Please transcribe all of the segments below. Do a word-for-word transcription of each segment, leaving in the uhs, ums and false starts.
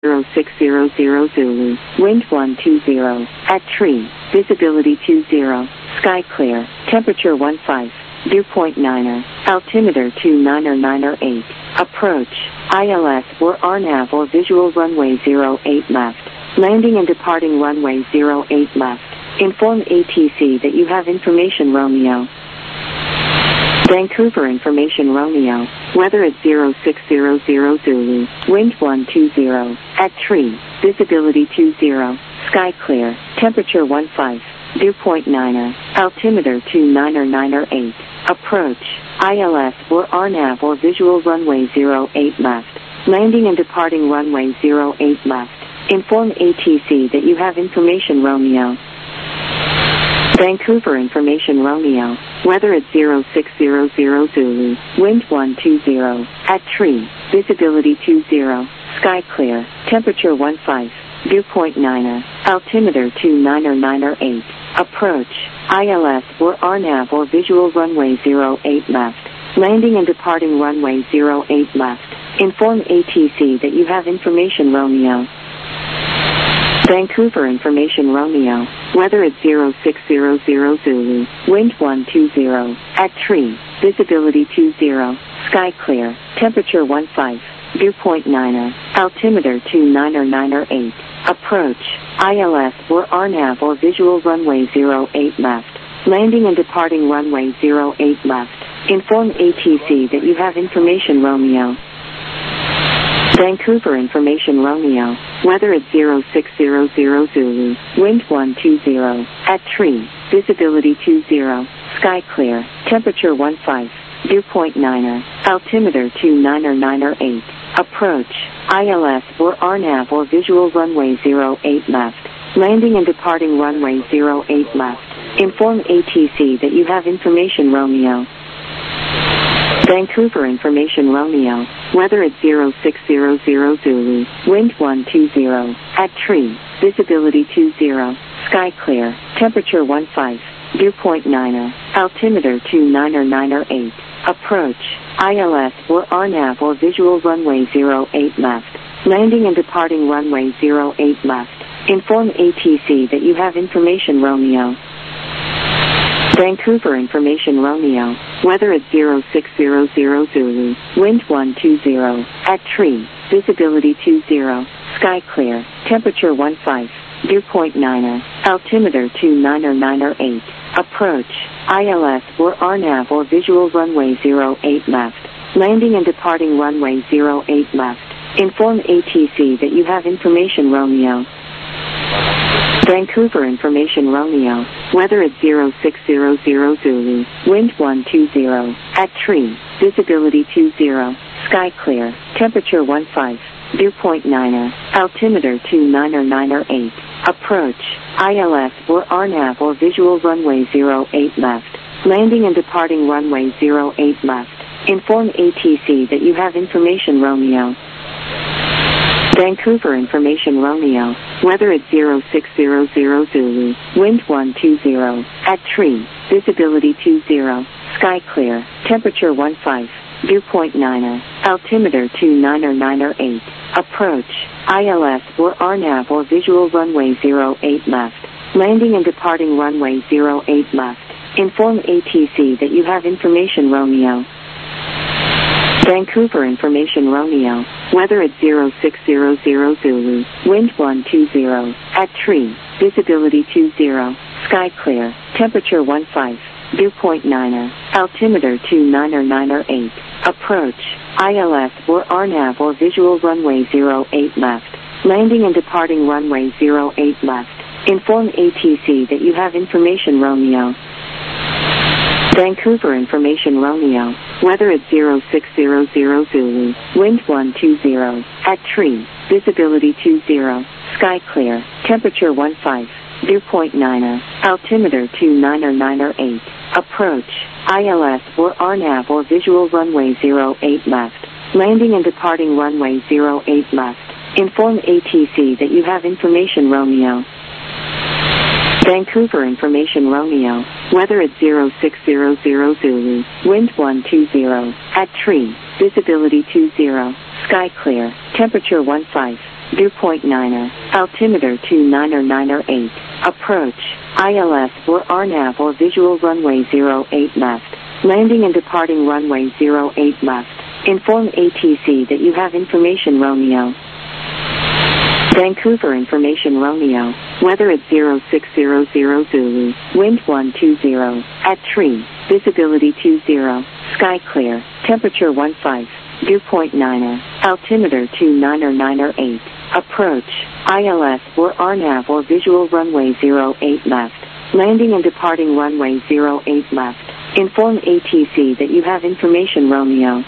zero six zero zero Zulu, wind one two zero, at tree, visibility two zero, sky clear, temperature one five, dew point niner, altimeter two niner niner eight, approach, I L S or R NAV or visual runway zero eight left, landing and departing runway zero eight left, inform A T C that you have information Romeo. Vancouver information Romeo, weather at zero six zero zero Zulu, wind one two zero, at tree, visibility two zero, sky clear, temperature one five, dew point niner, altimeter two niner niner eight, approach, I L S or R NAV or visual runway zero eight left, landing and departing runway zero eight left, inform A T C that you have information Romeo. Vancouver information Romeo, weather at zero six zero zero Zulu, wind one two zero, at tree, visibility two zero, sky clear, temperature one five, dew point niner, altimeter two niner niner eight, approach, I L S or R NAV or visual runway zero eight left, landing and departing runway zero eight left, inform A T C that you have information Romeo. Vancouver information Romeo, weather at zero six zero zero Zulu, wind one two zero, at tree, visibility two zero, sky clear, temperature one five, dew point niner, altimeter two niner niner eight, approach, I L S or R NAV or visual runway zero eight left, landing and departing runway zero eight left, inform A T C that you have information Romeo. Vancouver information Romeo, weather at zero six zero zero Zulu, wind one two zero, at tree, visibility two zero, sky clear, temperature one five, dew point niner, altimeter two niner niner eight, approach, I L S or R NAV or visual runway zero eight left, landing and departing runway zero eight left, inform A T C that you have information Romeo. Vancouver information Romeo, weather at zero six zero zero Zulu, wind one two zero, at tree, visibility two zero, sky clear, temperature one five, dew point niner, altimeter two niner niner eight, approach, I L S or R NAV or visual runway zero eight left, landing and departing runway zero eight left, inform A T C that you have information Romeo. Vancouver information Romeo, weather at zero six zero zero Zulu, wind one two zero, at tree, visibility two zero, sky clear, temperature one five, dew point niner, altimeter two niner niner eight, approach, I L S or R NAV or visual runway zero eight left, landing and departing runway zero eight left, inform A T C that you have information Romeo. Vancouver information Romeo, weather at zero six zero zero Zulu, wind one two zero, at tree, visibility two zero, sky clear, temperature one five, dew point niner, altimeter two niner niner eight, approach, I L S or R NAV or visual runway zero eight left, landing and departing runway zero eight left, inform A T C that you have information Romeo. Vancouver information Romeo, weather at zero six zero zero Zulu, wind one two zero, at tree, visibility two zero, sky clear, temperature one five, dew point niner, altimeter two niner niner eight, approach, I L S or R NAV or visual runway zero eight left, landing and departing runway zero eight left, inform A T C that you have information Romeo. Vancouver information Romeo, weather at zero six zero zero Zulu, wind one two zero, at tree, visibility two zero, sky clear, temperature one five, dew point niner, altimeter two niner niner eight, approach, I L S or R NAV or visual runway zero eight left, landing and departing runway zero eight left, inform A T C that you have information Romeo. Vancouver information Romeo, weather at zero six zero zero Zulu, wind one two zero, at tree, visibility two zero, sky clear, temperature one five, dew point niner, altimeter two niner niner eight, approach, I L S or R NAV or visual runway zero eight left, landing and departing runway zero eight left, inform A T C that you have information Romeo. Vancouver information Romeo, weather at zero six zero zero Zulu, wind one two zero, at tree, visibility two zero, sky clear, temperature one five, dew point niner, altimeter two niner niner eight, approach, I L S or R NAV or visual runway zero eight left, landing and departing runway zero eight left, inform A T C that you have information Romeo. Vancouver information Romeo, weather at zero six zero zero Zulu, wind one two zero, at tree, visibility two zero, sky clear, temperature one five, dew point niner, altimeter two niner niner eight, approach, I L S or R NAV or visual runway zero eight left, landing and departing runway zero eight left, inform A T C that you have information Romeo.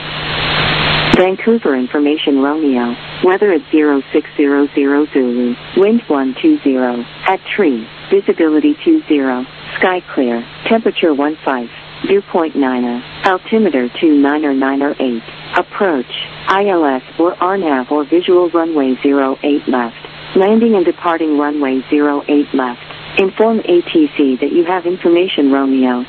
Vancouver information Romeo, weather at zero six zero zero Zulu, wind one two zero, at tree, visibility two zero, sky clear, temperature one five, dew point niner, altimeter two niner niner eight, approach, I L S or R NAV or visual runway zero eight left, landing and departing runway zero eight left, inform A T C that you have information Romeo.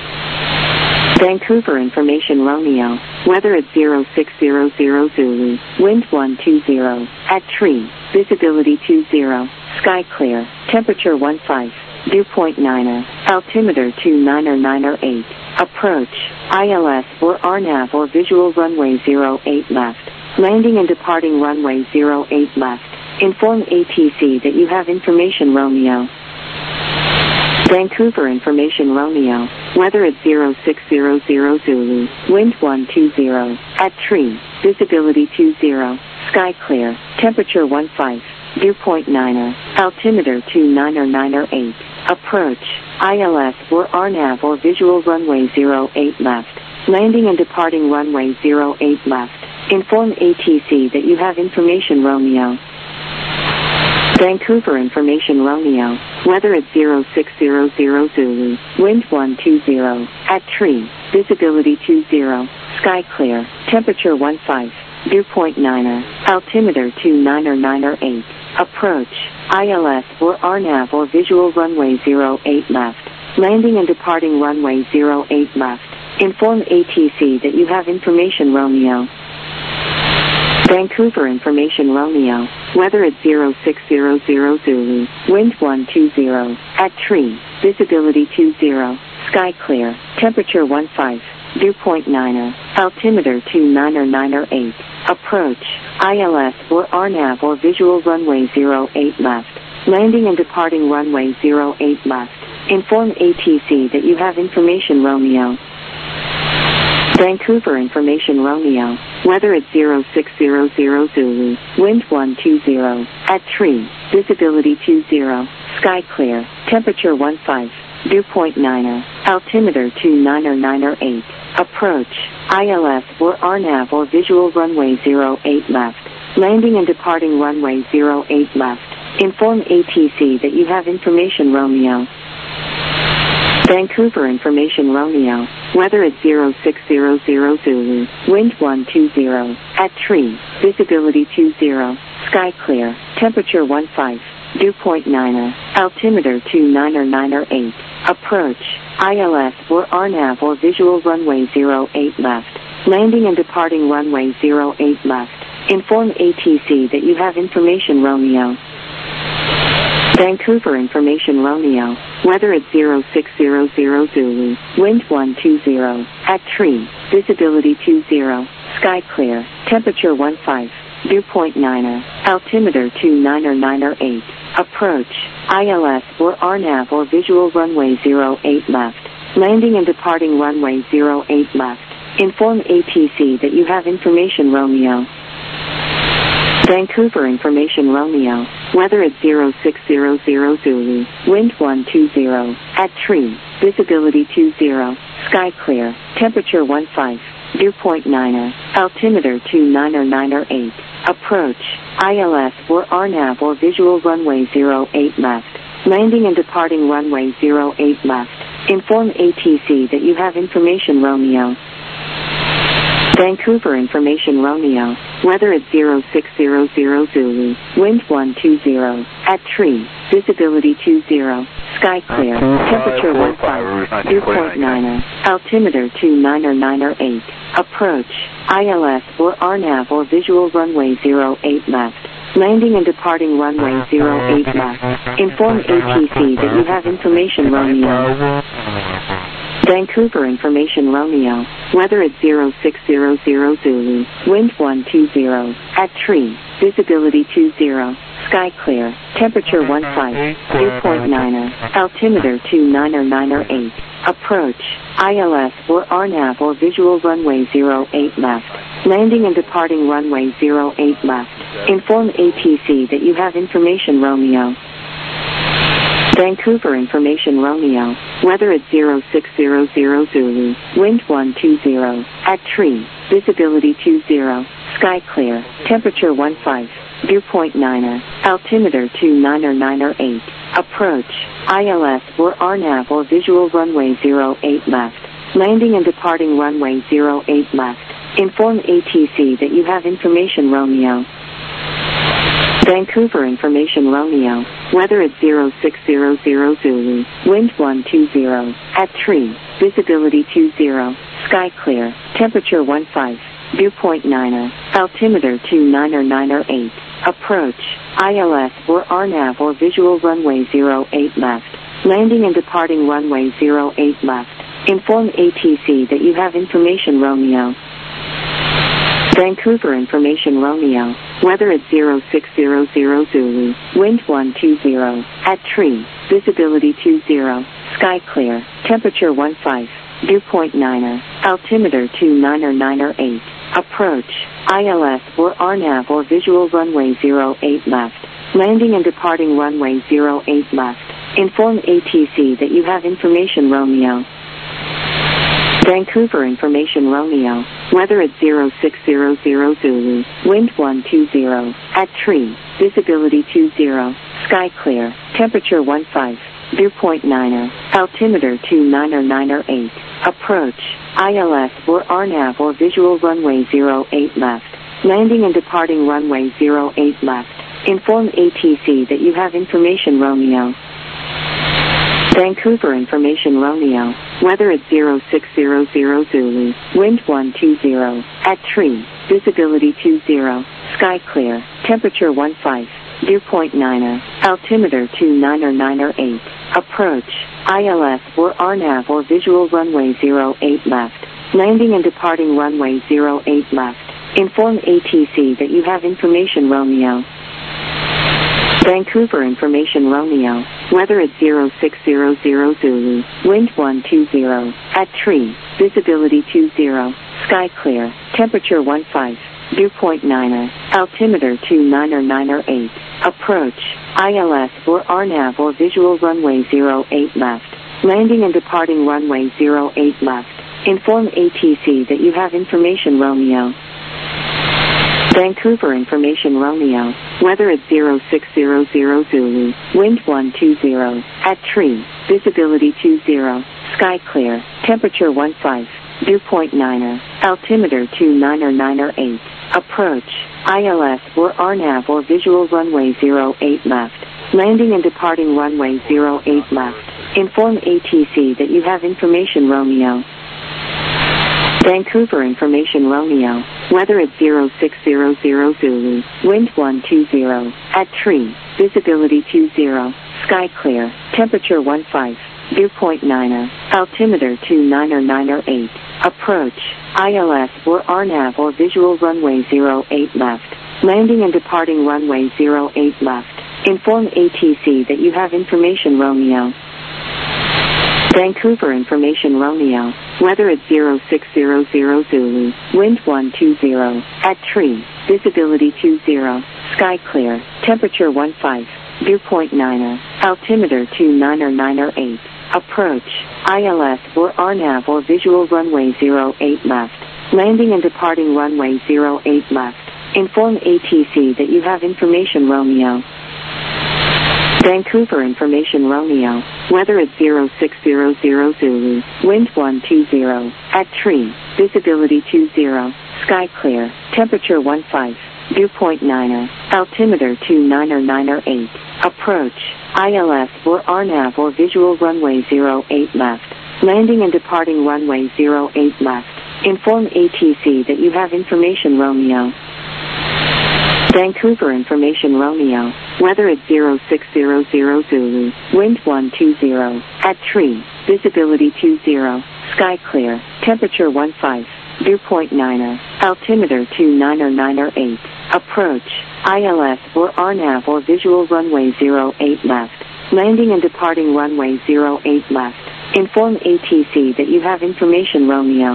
Vancouver information Romeo, weather at zero six zero zero Zulu, wind one two zero, at tree, visibility two zero, sky clear, temperature one five, dew point niner, altimeter two niner niner eight, approach, I L S or R NAV or visual runway zero eight left, landing and departing runway zero eight left, inform A T C that you have information Romeo. Vancouver information Romeo, weather at zero six zero zero Zulu, wind one two zero, at tree, visibility two zero, sky clear, temperature one five, dew point niner, altimeter two niner niner eight, approach, I L S or R NAV or visual runway zero eight left, landing and departing runway zero eight left, inform A T C that you have information Romeo. Vancouver information Romeo, weather at zero six zero zero Zulu, wind one two zero, at tree, visibility two zero, sky clear, temperature one five, dew point niner, altimeter two niner niner eight, approach, I L S or R NAV or visual runway zero eight left, landing and departing runway zero eight left, inform A T C that you have information Romeo. Vancouver information Romeo, weather at zero six zero zero Zulu, wind one two zero, at tree, visibility two zero, sky clear, temperature one five, dew point niner, altimeter two niner niner eight, approach, I L S or R NAV or visual runway zero eight left, landing and departing runway zero eight left, inform A T C that you have information Romeo. Vancouver information Romeo, weather at zero six zero zero Zulu, wind one two zero, at tree, visibility two zero, sky clear, temperature one five, dew point niner, altimeter two niner niner eight, approach, I L S or R NAV or visual runway zero eight left, landing and departing runway zero eight left, inform A T C that you have information Romeo. Vancouver information Romeo, weather at zero six zero zero Zulu, wind one two zero, at tree, visibility two zero, sky clear, temperature one five, dew point niner, altimeter two niner niner eight, approach, I L S or R NAV or visual runway zero eight left, landing and departing runway zero eight left, inform A T C that you have information Romeo. Vancouver information Romeo, weather at zero six zero zero Zulu, wind one two zero, at tree, visibility two zero, sky clear, temperature one five, dew point niner, altimeter two niner niner eight, approach, I L S or R NAV or visual runway zero eight left, landing and departing runway zero eight left, inform A T C that you have information Romeo. Vancouver information Romeo, weather at zero six zero zero Zulu, wind one two zero, at tree, visibility two zero, sky clear, temperature one five, dew point niner, altimeter two niner niner eight, approach, I L S or R NAV or visual runway zero eight left, landing and departing runway zero eight left, inform A T C that you have information Romeo. Vancouver information Romeo, weather at zero six zero zero Zulu, wind one two zero, at tree, visibility two zero, sky clear, temperature one five, dew point niner, altimeter two niner niner eight, approach, I L S or R NAV or visual runway zero eight left, Landing and departing runway zero eight left. Inform A T C that you have information Romeo. Vancouver information Romeo. Weather at zero six zero zero Zulu. Wind one two zero. At tree. Visibility two zero. Sky clear. Temperature one five. Dew point niner. Altimeter two niner niner eight. Approach. I L S or R NAV or visual runway zero eight left. Landing and departing runway zero eight left. Inform A T C that you have information Romeo. Vancouver information Romeo. Weather at zero six zero zero Zulu. Wind one two zero. At tree. Visibility two zero. Sky clear. Temperature one five. Dew point niner. Altimeter two niner niner eight. Approach. I L S or R NAV or visual runway zero eight left. Landing and departing runway zero eight left. Inform A T C that you have information Romeo. Vancouver information Romeo. Weather at zero six zero zero Zulu. Wind one two zero. At tree. Visibility two zero. Sky clear. Temperature one five. Dew point niner. Altimeter two niner niner eight. Approach. I L S or R NAV or visual runway zero eight left. Landing and departing runway zero eight left. Inform A T C that you have information Romeo. Vancouver information Romeo. Weather at zero six zero zero Zulu. Wind one two zero. At tree. Visibility two zero. Sky clear. Temperature one five. Dew point niner. Altimeter two niner niner eight. Approach. I L S or R NAV or visual runway zero eight left. Landing and departing runway zero eight left. Inform A T C that you have information Romeo. Vancouver information Romeo. Weather at zero six zero zero Zulu. Wind one two zero. At tree. Visibility two zero. Sky clear. Temperature one five. Dew point niner. Altimeter two niner niner eight. Approach. I L S or R NAV or visual runway zero eight left. Landing and departing runway zero eight left. Inform A T C that you have information Romeo. Vancouver information Romeo. Weather at zero six zero zero Zulu. Wind one two zero. At tree. Visibility two zero. Sky clear. Temperature one five. Dew point niner. Altimeter two niner niner eight. Approach. I L S or R NAV or visual runway zero eight left. Landing and departing runway zero eight left. Inform A T C that you have information Romeo. Vancouver information Romeo. Weather at zero six zero zero Zulu. Wind one two zero. At tree. Visibility two zero. Sky clear. Temperature one five. Dew point niner. Altimeter two niner niner eight. Approach. I L S or R NAV or visual runway zero eight left. Landing and departing runway zero eight left. Inform A T C that you have information Romeo. Vancouver information Romeo. Weather at zero six zero zero Zulu. Wind one two zero. At tree. Visibility two zero. Sky clear. Temperature one five. Dew point niner. Altimeter two niner niner eight. Approach. I L S or R NAV or visual runway zero eight left. Landing and departing runway zero eight left. Inform A T C that you have information Romeo. Vancouver information Romeo. Weather at zero six zero zero Zulu. Wind one two zero. At tree. Visibility two zero. Sky clear. Temperature one five. Dew point niner. Altimeter two niner niner eight. Approach. I L S or R NAV or visual runway zero eight left. Landing and departing runway zero eight left. Inform A T C that you have information Romeo. Vancouver information Romeo. Weather at zero six zero zero Zulu. Wind one two zero. At tree. Visibility two zero. Sky clear. Temperature one five. Dew point niner. Altimeter two niner niner eight. Approach. I L S or R NAV or visual runway zero eight left. Landing and departing runway zero eight left. Inform A T C that you have information Romeo. Vancouver information Romeo. Weather at zero six zero zero Zulu. Wind one two zero. At tree. Visibility two zero. Sky clear. Temperature one five. Dew point niner. Altimeter two niner niner eight. Approach. I L S or R NAV or visual runway zero eight left. Landing and departing runway zero eight left. Inform A T C that you have information Romeo. Vancouver Information Romeo, weather at zero six zero zero Zulu, wind one two zero, at tree, visibility two zero, sky clear, temperature one five, dew point niner, altimeter two niner niner eight, approach, I L S or R NAV or visual runway zero eight left, landing and departing runway zero eight left, inform A T C that you have information Romeo.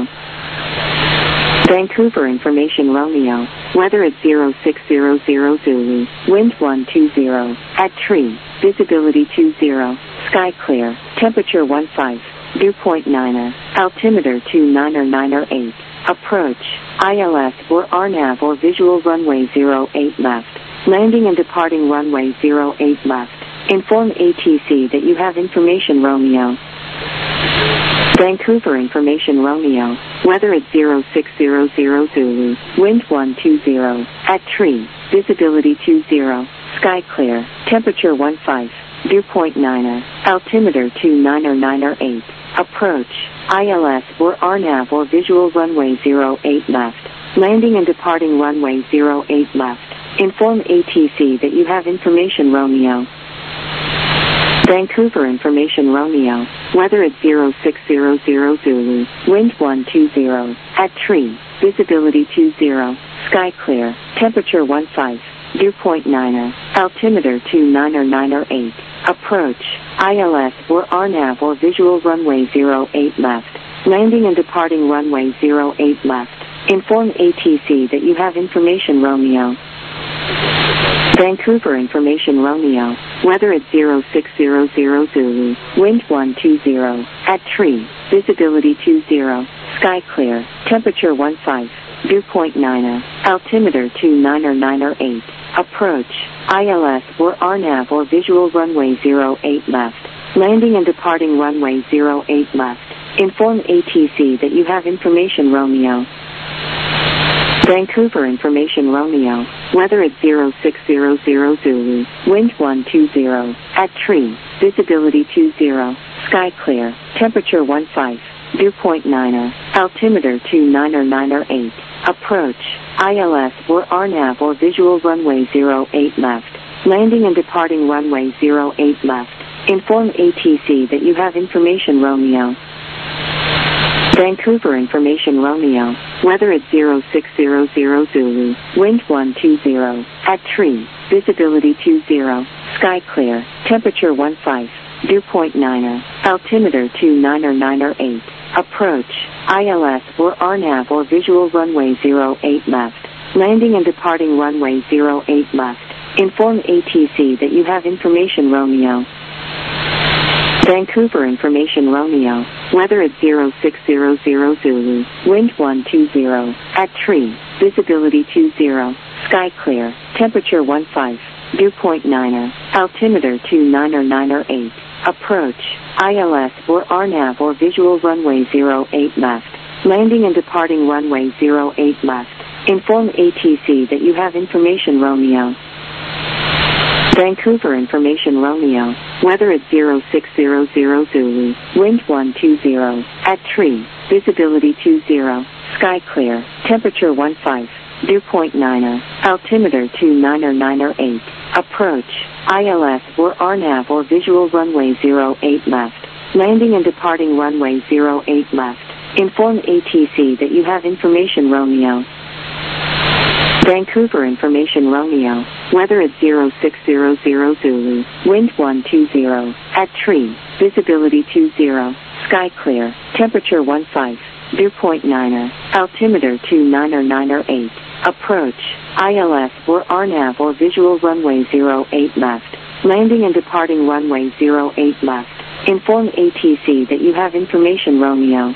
Vancouver Information Romeo, weather at zero six zero zero Zulu, wind one two zero, at tree, visibility two zero, sky clear, temperature one five, dew point niner, altimeter two niner niner eight, approach, I L S or R NAV or visual runway zero eight left, landing and departing runway zero eight left, inform A T C that you have information Romeo. Vancouver Information Romeo, weather at zero six zero zero Zulu, wind one two zero, at tree, visibility two zero, sky clear, temperature one five, dew point niner, altimeter two niner niner eight, approach, I L S or R NAV or visual runway zero eight left, landing and departing runway zero eight left, inform A T C that you have information Romeo. Vancouver Information Romeo, weather at zero six zero zero Zulu, wind one two zero, at tree, visibility two zero, sky clear, temperature one five, dew point niner, altimeter two niner niner eight, approach, I L S or R NAV or visual runway zero eight left, landing and departing runway zero eight left, inform A T C that you have information Romeo. Vancouver Information Romeo, weather at zero six zero zero Zulu, wind one two zero, at tree, visibility two zero, sky clear, temperature one five, dew point niner, altimeter two niner niner eight, approach, I L S or R NAV or visual runway zero eight left, landing and departing runway zero eight left, inform A T C that you have information Romeo. Vancouver Information Romeo, weather at zero six zero zero Zulu, wind one two zero, at tree, visibility two zero, sky clear, temperature one five, dew point niner, altimeter two niner niner eight, approach, I L S or R NAV or visual runway zero eight left, landing and departing runway zero eight left, inform A T C that you have information Romeo. Vancouver Information Romeo, weather at zero six zero zero Zulu, wind one two zero, at tree, visibility two zero, sky clear, temperature one five, dew point niner, altimeter two niner niner eight, approach, I L S or R NAV or visual runway zero eight left, landing and departing runway zero eight left, inform A T C that you have information Romeo. Vancouver Information Romeo, weather at zero six zero zero Zulu, wind one two zero, at tree, visibility two zero, sky clear, temperature one five, dew point niner, altimeter two niner niner eight, approach, I L S or R NAV or visual runway zero eight left, landing and departing runway zero eight left, inform A T C that you have information Romeo. Vancouver Information Romeo, weather at zero six zero zero Zulu, wind one two zero, at tree, visibility two zero, sky clear, temperature one five, dew point niner, altimeter two niner niner eight, approach, I L S or R NAV or visual runway zero eight left, landing and departing runway zero eight left, inform A T C that you have information Romeo. Vancouver Information Romeo, weather at zero six zero zero Zulu, wind one two zero, at tree, visibility two zero, sky clear, temperature one five, dew point niner, altimeter two niner niner eight, approach, I L S or R NAV or visual runway zero eight left, landing and departing runway zero eight left, inform A T C that you have information Romeo.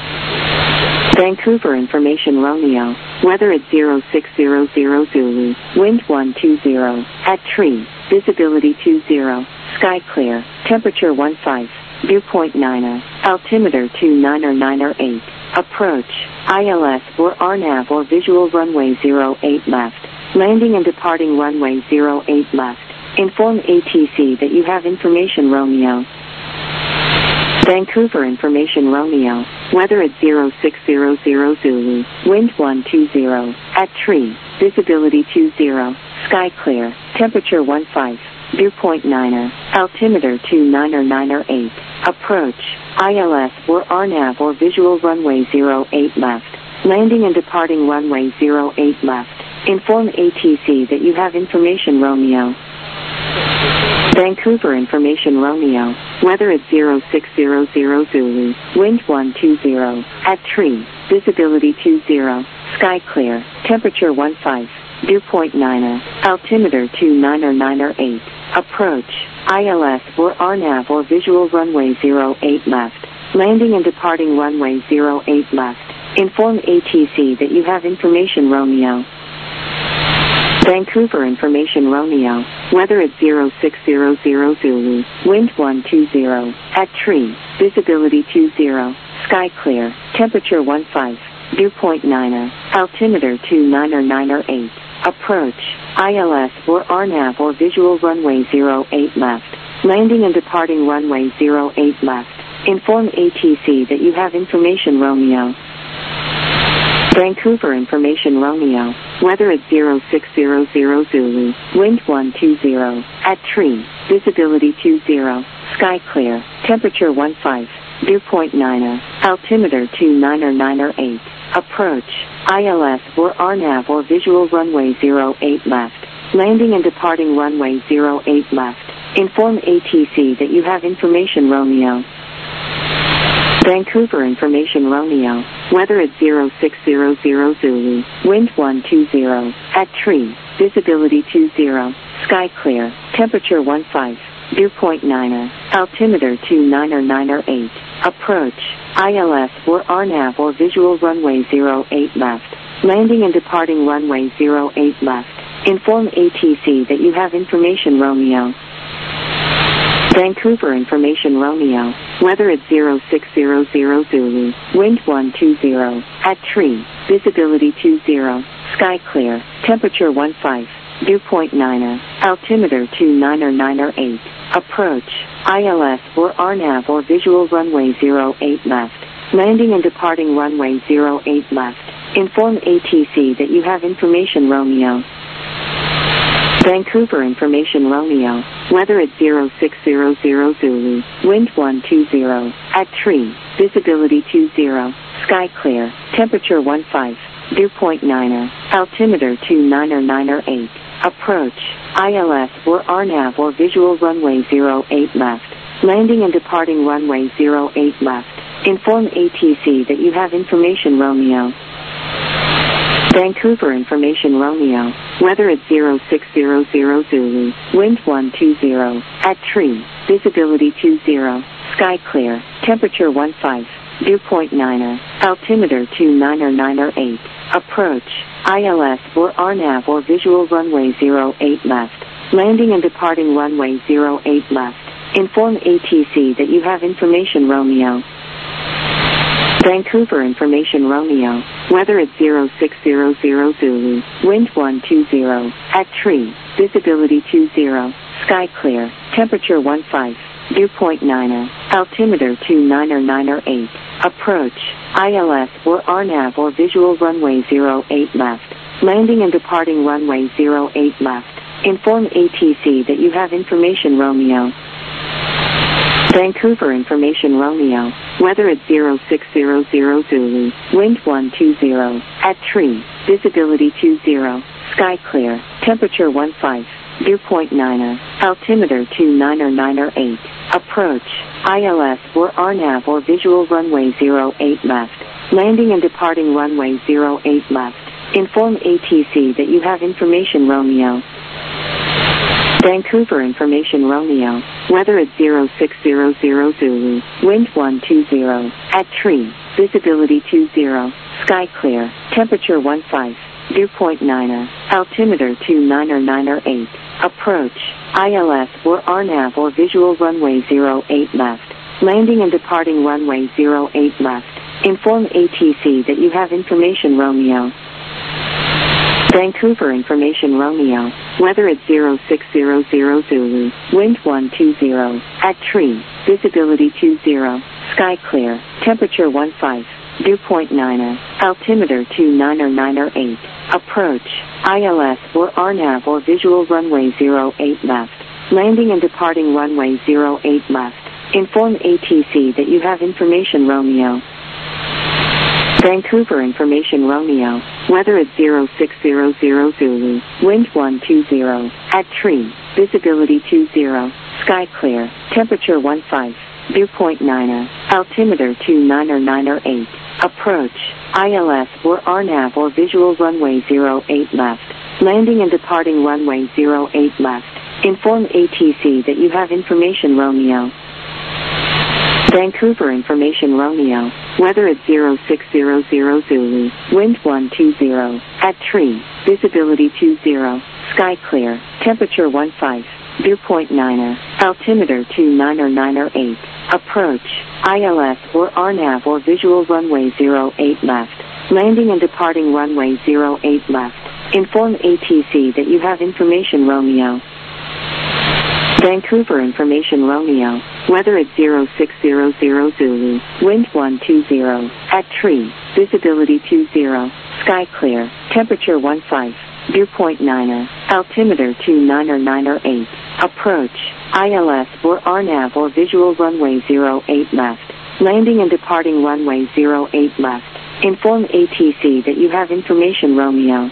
Vancouver Information Romeo, weather at zero six zero zero Zulu, wind one two zero, at tree, visibility two zero, sky clear, temperature one five, dew point niner, altimeter two niner niner eight, approach, I L S or R NAV or visual runway zero eight left, landing and departing runway zero eight left, inform A T C that you have information Romeo. Vancouver Information Romeo, weather at zero six zero zero Zulu, wind one two zero, at tree, visibility two zero, sky clear, temperature one five, dew point niner, altimeter two niner niner eight, approach, I L S or R NAV or visual runway zero eight left, landing and departing runway zero eight left, inform A T C that you have information Romeo. Vancouver information Romeo, weather at zero six zero zero Zulu, wind one two zero, at tree, visibility two zero, sky clear, temperature one five, dew point niner, altimeter two niner niner eight, approach, I L S or R NAV or visual runway zero eight left, landing and departing runway zero eight left, inform A T C that you have information Romeo. Vancouver information Romeo, weather at zero six zero zero Zulu, wind one two zero, at tree, visibility two zero, sky clear, temperature one five, dew point niner, altimeter two niner niner eight, approach, I L S or R NAV or visual runway zero eight left, landing and departing runway zero eight left, inform A T C that you have information Romeo. Vancouver information Romeo, weather at zero six zero zero Zulu, wind one two zero, at tree, visibility two zero, sky clear, temperature one five, dew point niner, altimeter two niner niner eight, approach, I L S or R NAV or visual runway zero eight left, landing and departing runway zero eight left, inform A T C that you have information Romeo. Vancouver information Romeo, weather at zero six zero zero Zulu, wind one two zero, at tree, visibility two zero, sky clear, temperature one five, dew point niner, altimeter two niner niner eight, approach, I L S or R NAV or visual runway zero eight left, landing and departing runway zero eight left, inform A T C that you have information Romeo. Vancouver information Romeo, weather at zero six zero zero Zulu, wind one two zero, at tree, visibility two zero, sky clear, temperature one five, dew point niner, altimeter two niner niner eight, approach, I L S or R NAV or visual runway zero eight left, landing and departing runway zero eight left, inform A T C that you have information Romeo. Vancouver information Romeo, weather at zero six zero zero Zulu, wind one two zero, at tree, visibility two zero, sky clear, temperature one five, dew point niner, altimeter two niner niner eight, approach, I L S or R NAV or visual runway zero eight left, landing and departing runway zero eight left, inform A T C that you have information Romeo. Vancouver information Romeo, weather at zero six zero zero Zulu, wind one two zero, at tree, visibility two zero, sky clear, temperature one five, dew point niner, altimeter two niner niner eight, approach, I L S or R NAV or visual runway zero eight left, landing and departing runway zero eight left, inform A T C that you have information Romeo. Vancouver information Romeo, weather at zero six zero zero Zulu, wind one two zero, at tree, visibility two zero, sky clear, temperature one five, dew point niner, altimeter two niner niner eight, approach, I L S or R NAV or visual runway zero eight left, landing and departing runway zero eight left, inform A T C that you have information Romeo. Vancouver information Romeo, weather at zero six zero zero Zulu, wind one two zero, at tree, visibility two zero, sky clear, temperature one five, dew point niner, altimeter two niner niner eight, approach, I L S or R NAV or visual runway zero eight left, landing and departing runway zero eight left, inform A T C that you have information Romeo. Vancouver information Romeo, weather at zero six zero zero Zulu, wind one two zero, at tree, visibility two zero, sky clear, temperature one five, dew point niner, altimeter two niner niner eight, approach, I L S or R NAV or visual runway zero eight left, landing and departing runway zero eight left, inform A T C that you have information Romeo. Vancouver information Romeo, weather at zero six zero zero Zulu, wind one two zero, at tree, visibility two zero, sky clear, temperature one five, dew point niner, altimeter two niner niner eight, approach, I L S or R NAV or visual runway zero eight left, landing and departing runway zero eight left, inform A T C that you have information Romeo. Vancouver information Romeo, weather at zero six zero zero Zulu, wind one two zero, at tree, visibility two zero, sky clear, temperature one five, dew point niner, altimeter two niner niner eight, approach, I L S or R NAV or visual runway zero eight left, landing and departing runway zero eight left, inform A T C that you have information Romeo. Vancouver information Romeo, weather at zero six zero zero Zulu, wind one two zero, at tree, visibility two zero, sky clear, temperature one five, dew point niner, altimeter two niner niner eight, approach, I L S or R NAV or visual runway zero eight left, landing and departing runway zero eight left, inform A T C that you have information Romeo. Vancouver information Romeo, weather at zero six zero zero Zulu, wind one two zero, at tree, visibility two zero, sky clear, temperature one five, dew point niner, altimeter two niner niner eight, approach, I L S or R NAV or visual runway zero eight left, landing and departing runway zero eight left, inform A T C that you have information Romeo.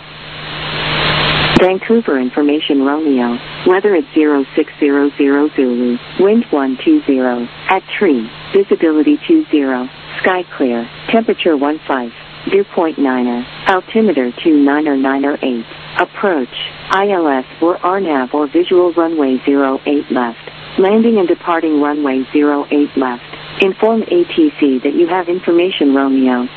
Vancouver information Romeo, weather at zero six zero zero Zulu, wind one two zero, at tree, visibility two zero, sky clear, temperature one five, dew point niner, altimeter two niner niner eight, approach, I L S or R NAV or visual runway zero eight left, landing and departing runway zero eight left, inform A T C that you have information Romeo.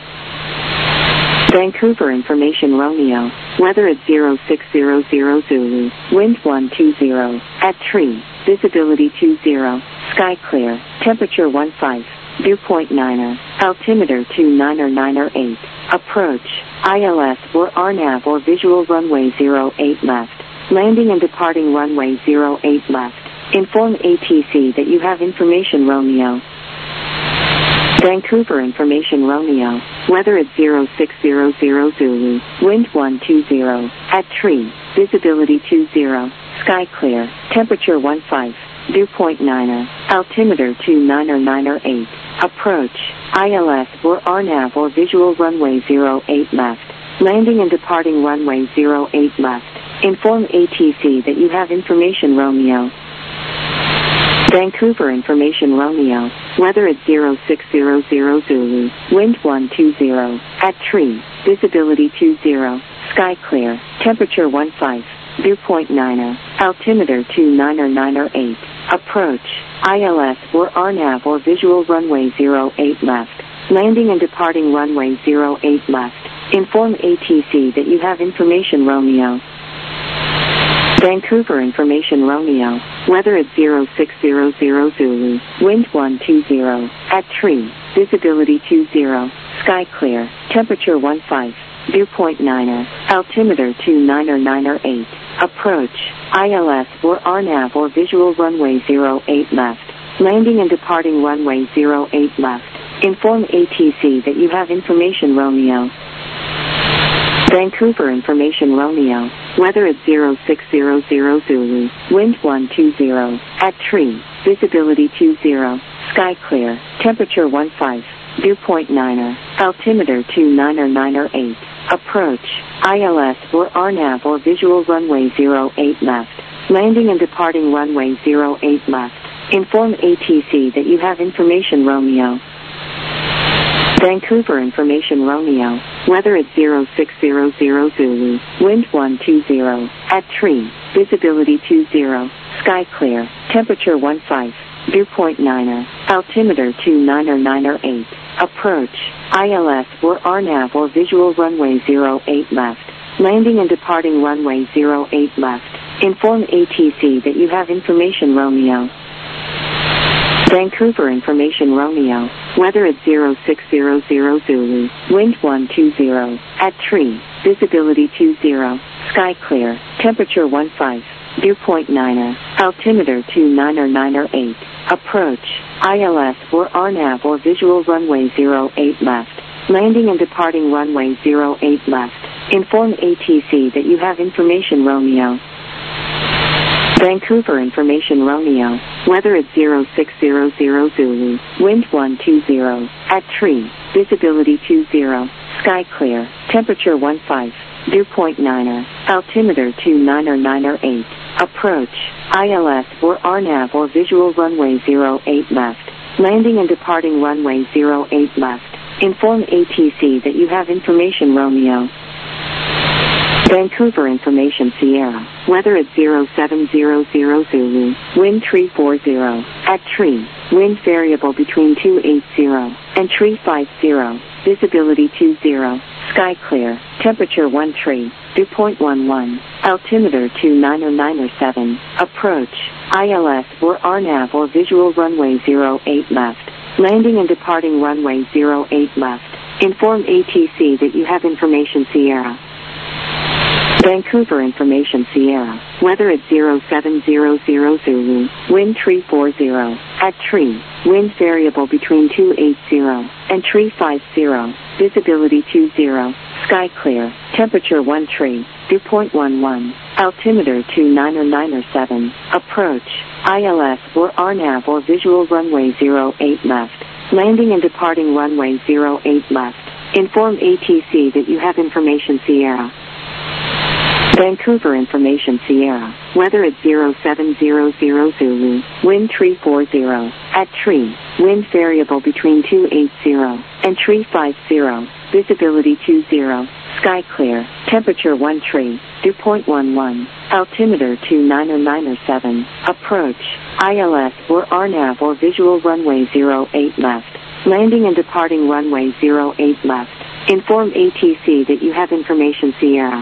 Vancouver information Romeo, weather at zero six zero zero Zulu, wind one two zero, at tree, visibility two zero, sky clear, temperature one five, dew point niner, altimeter two niner niner eight, approach, I L S or R NAV or visual runway zero eight left, landing and departing runway zero eight left, inform A T C that you have information Romeo. Vancouver information Romeo, weather at zero six zero zero Zulu, wind one two zero, at tree, visibility two zero, sky clear, temperature one five, dew point niner, altimeter two niner niner eight, approach, I L S or R NAV or visual runway zero eight left, landing and departing runway zero eight left, inform A T C that you have information Romeo. Vancouver information Romeo, weather at zero six zero zero Zulu, wind one two zero, at tree, visibility two zero, sky clear, temperature one five, dew point niner, altimeter two niner niner eight, approach, I L S or R NAV or visual runway zero eight left, landing and departing runway zero eight left, inform A T C that you have information Romeo. Vancouver information Romeo, weather at zero six zero zero Zulu, wind one two zero, at tree, visibility two zero, sky clear, temperature one five, dew point niner, altimeter two niner niner eight, approach, I L S or R NAV or visual runway zero eight left, landing and departing runway zero eight left, inform A T C that you have information Romeo. Vancouver information Romeo, weather at zero six zero zero Zulu, wind one two zero, at tree, visibility two zero, sky clear, temperature one five, dew point niner, altimeter two niner niner eight, approach, I L S or R NAV or visual runway zero eight left, landing and departing runway zero eight left, inform A T C that you have information Romeo. Vancouver information Romeo, weather at zero six zero zero Zulu, wind one two zero, at tree, visibility two zero, sky clear, temperature one five, dew point niner, altimeter two niner niner eight, approach, I L S or R NAV or visual runway zero eight left, landing and departing runway zero eight left, inform A T C that you have information Romeo. Vancouver information Romeo, weather at zero six zero zero Zulu, wind one two zero, at tree, visibility two zero, sky clear, temperature one five, dew point niner, altimeter two niner niner eight, approach, I L S or R NAV or visual runway zero eight left, landing and departing runway zero eight left. Inform A T C that you have information Romeo. Vancouver information Romeo. Weather at zero six zero zero Zulu. Wind one two zero. At tree. Visibility two zero. Sky clear. Temperature one five. Dew point niner. Altimeter two niner niner eight. Approach. I L S or R NAV or visual runway zero eight left. Landing and departing runway zero eight left. Inform A T C that you have information Romeo. Vancouver information Sierra. Weather at zero seven zero zero Zulu. Wind three four zero. At tree. Wind variable between two eight zero and three five zero. Visibility two zero. Sky clear. Temperature one three. Dew point one one. Altimeter two niner niner seven. Approach. I L S or R NAV or visual runway zero eight left. Landing and departing runway zero eight left. Inform A T C that you have information Sierra. Vancouver information Sierra. Weather at zero seven zero zero Zulu. Wind three four zero. At tree. Wind variable between two eight zero and three five zero. Visibility two zero. Sky clear. Temperature one three. Dew point one one. Altimeter two niner niner seven. Approach. I L S or R NAV or visual runway zero eight left. Landing and departing runway zero eight left. Inform A T C that you have information Sierra. Vancouver information Sierra. Weather at zero seven zero zero Zulu. Wind three four zero. At tree. Wind variable between two eight zero and three five zero. Visibility two zero. Sky clear. Temperature one three. Dew point one one. Altimeter two niner niner seven. Approach. I L S or R NAV or visual runway zero eight left. Landing and departing runway zero eight left. Inform A T C that you have information Sierra.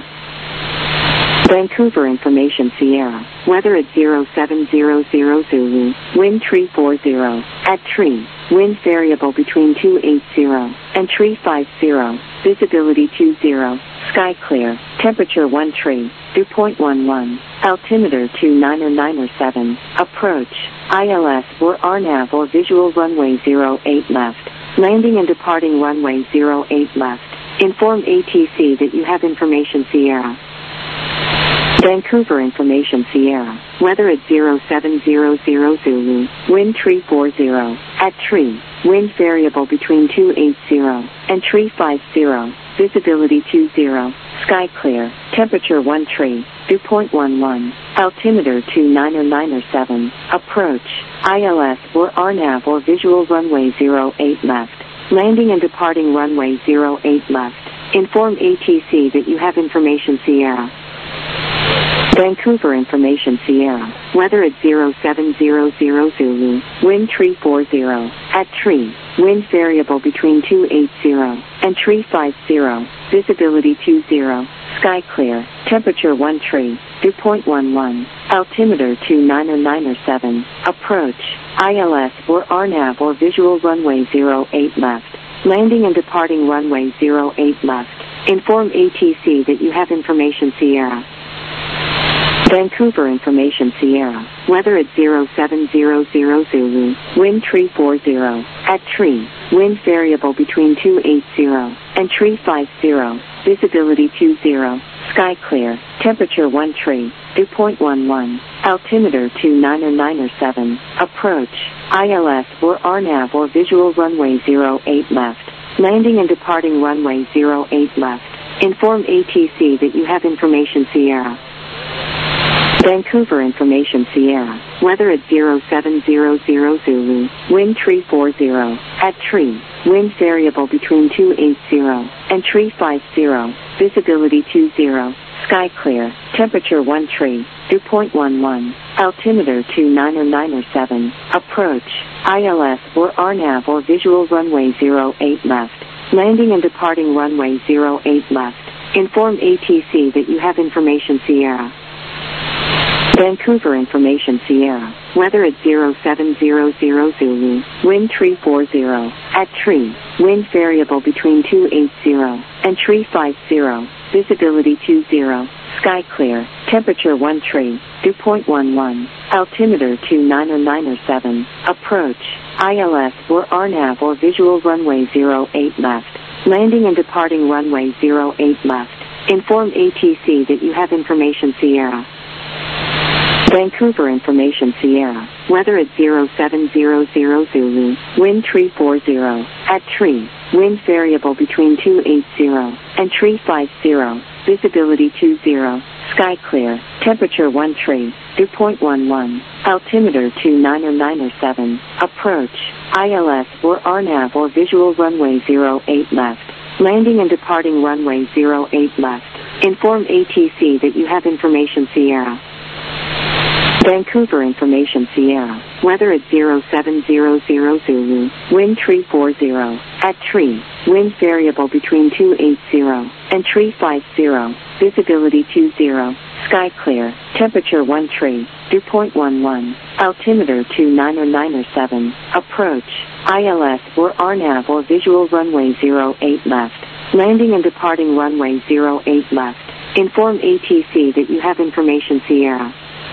Vancouver information Sierra. Weather at zero seven zero zero Zulu. Wind three four zero. At tree. Wind variable between two eight zero and three five zero. Visibility two zero. Sky clear. Temperature one three. Dew point one one. Altimeter two niner niner seven. Approach. I L S or R NAV or visual runway zero eight left. Landing and departing runway zero eight left. Inform A T C that you have information Sierra. Vancouver information Sierra. Weather at zero seven zero zero Zulu. Wind three four zero. At tree. Wind variable between two eight zero and three five zero. Visibility two zero. Sky clear. Temperature one three. Dew point one one. Altimeter two niner niner seven. Approach. I L S or R NAV or visual runway zero eight left. Landing and departing runway zero eight left. Inform A T C that you have information Sierra. Vancouver information Sierra. Weather at zero seven zero zero Zulu. Wind three four zero. At tree. Wind variable between two eight zero and three five zero. Visibility two zero. Sky clear. Temperature one three. Dew point one one. Altimeter two niner niner seven. Approach. I L S or R NAV or visual runway zero eight left. Landing and departing runway zero eight left. Inform A T C that you have information Sierra. Vancouver information Sierra. Weather at zero seven zero zero Zulu. Wind three four zero. At tree. Wind variable between two eight zero and three five zero. Visibility two zero. Sky clear. Temperature one three. Dew point one one. Altimeter two niner niner seven. Approach. I L S or R NAV or visual runway zero eight left. Landing and departing runway zero eight left. Inform A T C that you have information Sierra. Vancouver information Sierra. Weather at zero seven zero zero Zulu. Wind three four zero. At tree. Wind variable between two eight zero and three five zero. Visibility two zero. Sky clear. Temperature one three. Dew point one one. Altimeter two niner niner seven. Approach. I L S or R NAV or visual runway zero eight left. Landing and departing runway zero eight left. Inform A T C that you have information Sierra. Vancouver information Sierra. Weather at zero seven zero zero Zulu. Wind three four zero. At tree. Wind variable between two eight zero and three five zero. Visibility two zero. Sky clear. Temperature one three. Dew point one one. Altimeter two niner niner seven. Approach. I L S or R NAV or visual runway zero eight left. Landing and departing runway zero eight left. Inform A T C that you have information Sierra. Vancouver information Sierra. Weather at zero seven zero zero Zulu. Wind three four zero. At tree. Wind variable between two eight zero and three five zero. Visibility two zero. Sky clear. Temperature one three. Dew point one one. Altimeter two nine nine seven. Approach. I L S or R NAV or visual runway zero eight left. Landing and departing runway zero eight left. Inform A T C that you have information Sierra. Vancouver information Sierra. Weather at zero seven zero zero Zulu. Wind three four zero. At tree. Wind variable between two eight zero and three five zero. Visibility two zero. Sky clear. Temperature one three. Dew point one one. Altimeter two nine nine seven. Approach. I L S or R NAV or visual runway zero eight left. Landing and departing runway zero eight left. Inform A T C that you have information Sierra.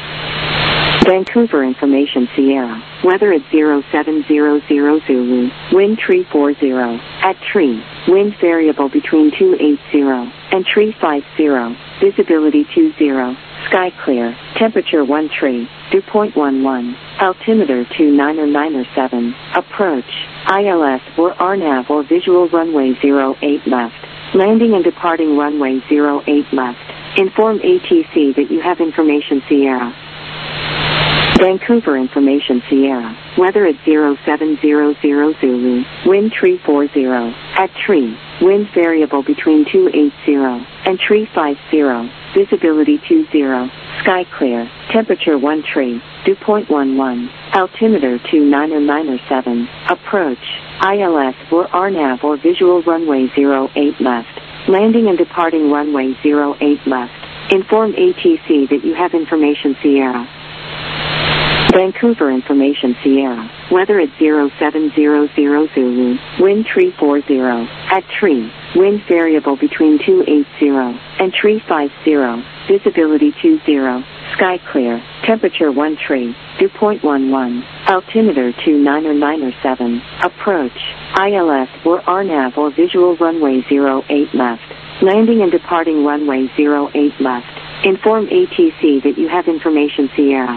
Vancouver information Sierra. Weather at zero seven zero zero Zulu. Wind three four zero. At tree. Wind variable between two eight zero and three five zero. Visibility two zero. Sky clear. Temperature one three. Dew point one one. Altimeter two nine nine seven. Approach. I L S or R NAV or visual runway zero eight left. Landing and departing runway zero eight left. Inform A T C that you have information Sierra. Vancouver information Sierra. Weather at zero seven zero zero Zulu. Wind three four zero. At tree. Wind variable between two eight zero and three five zero. Visibility two zero. Sky clear. Temperature one three. Dew point one one. Altimeter two nine nine seven. Approach. I L S or R NAV or visual runway zero eight left. Landing and departing runway zero eight left. Inform A T C that you have information Sierra. Vancouver information Sierra. Weather at zero seven zero zero Zulu. Wind three four zero. At tree. Wind variable between two eight zero and three five zero. Visibility two zero. Sky clear. Temperature one three. Dew point one one. Altimeter two nine nine seven. Approach. I L S or R NAV or visual runway zero eight left. Landing and departing runway zero eight left. Inform A T C that you have information Sierra.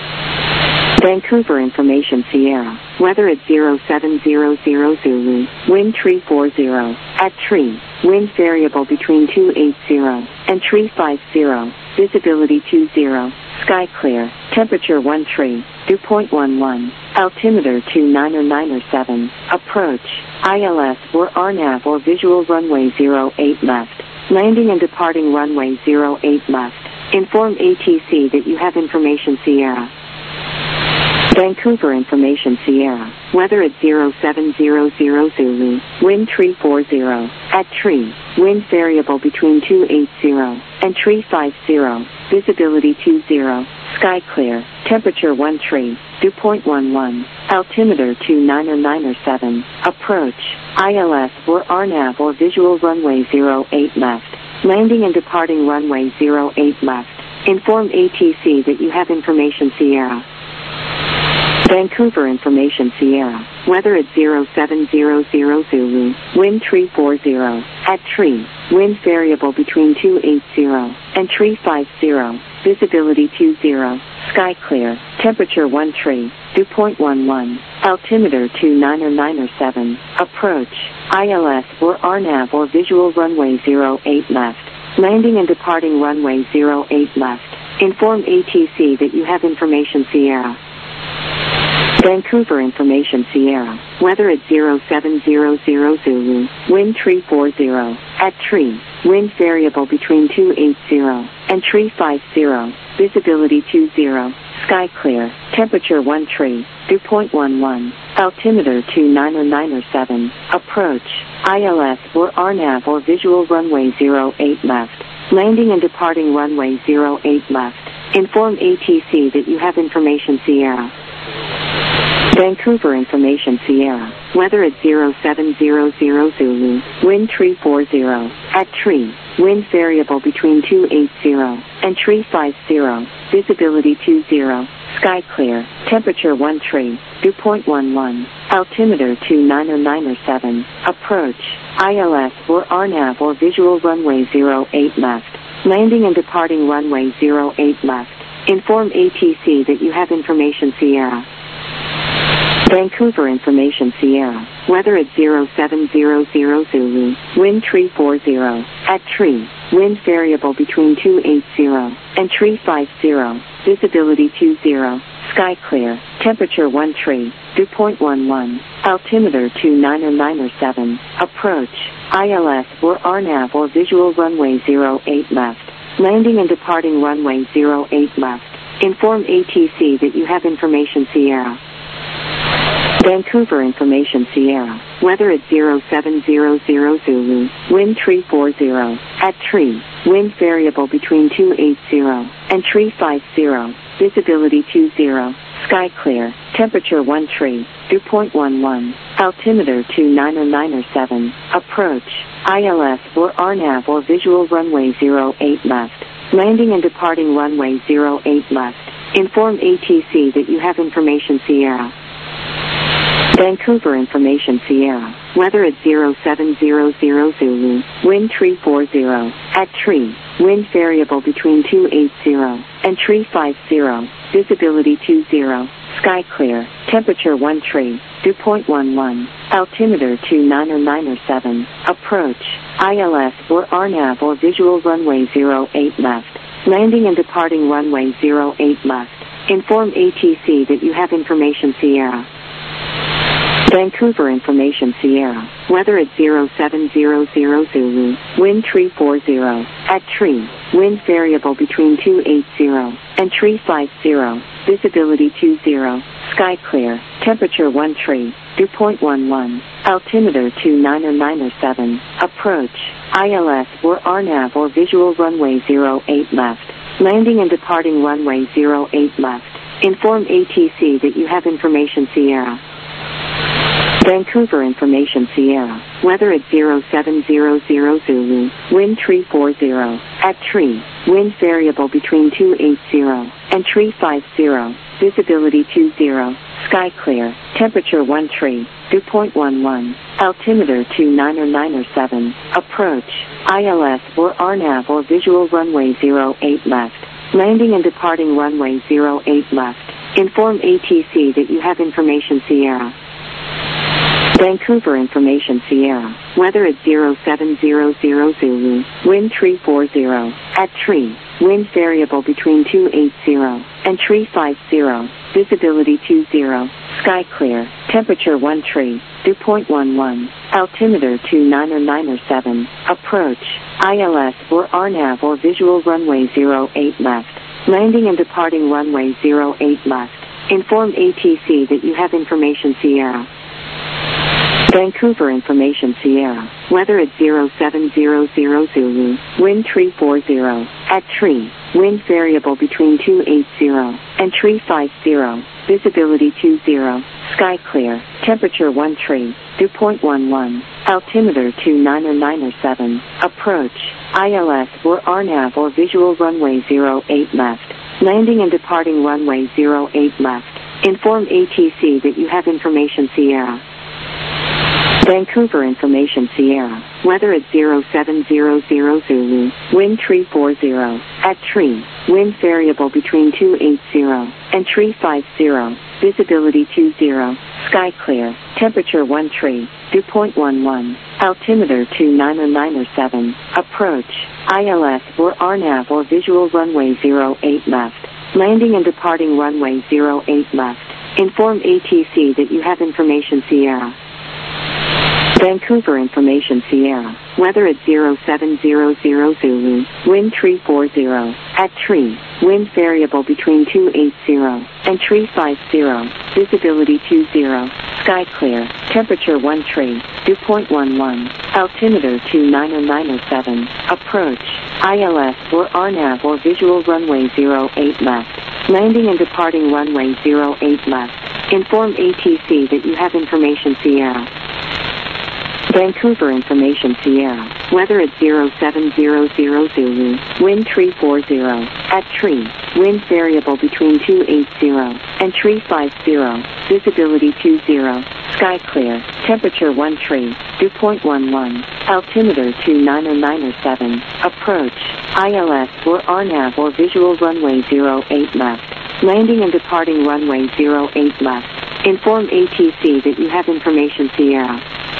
Vancouver information Sierra. Weather at zero seven zero zero Zulu. Wind three four zero. At tree. Wind variable between two eight zero and three five zero. Visibility two zero. Sky clear. Temperature one three. Dew point one one. Altimeter two nine nine seven. Approach. I L S or R NAV or visual runway zero eight left. Landing and departing runway zero eight left. Inform A T C that you have information Sierra. Vancouver information Sierra. Weather at zero seven zero zero Zulu. Wind three four zero. At tree. Wind variable between two eight zero and three five zero. Visibility two zero. Sky clear. Temperature one three. Dew point one one. Altimeter two nine nine seven. Approach. I L S or R NAV or visual runway zero eight left. Landing and departing runway zero eight left. Inform A T C that you have information Sierra. Vancouver information Sierra. Weather at zero seven zero zero Zulu. Wind three four zero. At tree. Wind variable between two eight zero and three five zero. Visibility two zero. Sky clear. Temperature one three. Dew point one one. Altimeter two nine nine seven. Approach. I L S or R NAV or visual runway zero eight left. Landing and departing runway zero eight left. Inform A T C that you have information Sierra. Vancouver information Sierra. Weather at zero seven zero zero Zulu. Wind three four zero. At tree. Wind variable between two eight zero and three five zero. Visibility two zero. Sky clear. Temperature one three. Dew point one one. Altimeter two nine nine seven. Approach. I L S or R NAV or visual runway zero eight left. Landing and departing runway zero eight left. Inform A T C that you have information Sierra. Vancouver information Sierra. Weather at zero seven zero zero Zulu. Wind three four zero. At tree. Wind variable between two eight zero and three five zero. Visibility two zero. sky clear, temperature one tree, dew point one one, altimeter two nine nine seven, approach, I L S or R NAV or visual runway zero eight left, landing and departing runway zero eight left, inform A T C that you have information Sierra. Vancouver Information Sierra, weather at zero seven zero zero Zulu, wind tree four zero, at tree, wind variable between two eighty and tree five zero, visibility two zero, sky clear, temperature one tree, dew point one one, altimeter two nine nine seven, approach, I L S or R NAV or visual runway zero eight left, landing and departing runway zero eight left, inform A T C that you have information Sierra. Vancouver Information Sierra, weather at zero seven zero zero Zulu, wind tree four zero, at tree, wind variable between two eighty and tree five zero, visibility two zero, sky clear, temperature one tree, dew point one one, altimeter two nine nine seven, approach, I L S or R NAV or visual runway zero eight left, landing and departing runway zero eight left, inform A T C that you have information Sierra. Vancouver Information Sierra, weather at zero seven zero zero Zulu, wind tree four zero, at tree, wind variable between two eighty and tree five zero, visibility two zero, sky clear, temperature one tree, dew point one one, altimeter two nine nine seven, approach, I L S or R NAV or visual runway zero eight left, landing and departing runway zero eight left, inform A T C that you have information Sierra. Vancouver Information Sierra, weather at zero seven zero zero Zulu, wind tree four zero, at tree, wind variable between two eighty and tree five zero, visibility two zero, sky clear, temperature one tree, dew point one one, altimeter two nine nine seven, approach, I L S or R NAV or visual runway zero eight left, landing and departing runway zero eight left, inform A T C that you have information Sierra. Vancouver Information Sierra, weather at zero seven zero zero Zulu, wind tree four zero, at tree, wind variable between two eighty and tree five zero, visibility two zero, sky clear, temperature one tree, dew point one one, altimeter two nine nine seven, approach, I L S or R NAV or visual runway zero eight left, landing and departing runway zero eight left, inform A T C that you have information Sierra. Vancouver Information Sierra, weather at zero seven zero zero Zulu, wind tree four zero, at tree, wind variable between two eighty and tree five zero, visibility two zero, sky clear, temperature one tree, dew point one one, altimeter two nine nine seven, approach, I L S or R NAV or visual runway zero eight left, landing and departing runway zero eight left, inform A T C that you have information Sierra. Vancouver Information Sierra, weather at zero seven zero zero Zulu, wind tree four zero, at tree, wind variable between two eighty and tree five zero, visibility two zero, sky clear, temperature one tree, dew point one one, altimeter two nine nine seven, approach, I L S or R NAV or visual runway zero eight left, landing and departing runway zero eight left, inform A T C that you have information Sierra. Vancouver Information Sierra, weather at zero seven zero zero Zulu, wind tree four zero, at tree, wind variable between two eighty and tree five zero, visibility two zero, sky clear, temperature one tree, dew point one one, altimeter two nine nine seven, approach, I L S or R NAV or visual runway zero eight left, landing and departing runway zero eight left, inform A T C that you have information Sierra. Vancouver Information Sierra, weather at zero seven zero zero Zulu, wind tree four zero, at tree, wind variable between two eighty and tree five zero, visibility two zero, sky clear, temperature one tree, dew point one one, altimeter two nine nine seven, approach, I L S or R NAV or visual runway zero eight left, landing and departing runway zero eight left, inform A T C that you have information Sierra. Vancouver Information Sierra, weather at zero seven zero zero Zulu, wind three four zero, at tree, wind variable between two eight zero and three five zero, visibility two zero, sky clear, temperature one tree, dew point one one, altimeter two nine nine seven, approach, I L S or R NAV or visual runway zero eight left, landing and departing runway zero eight left, inform A T C that you have information Sierra.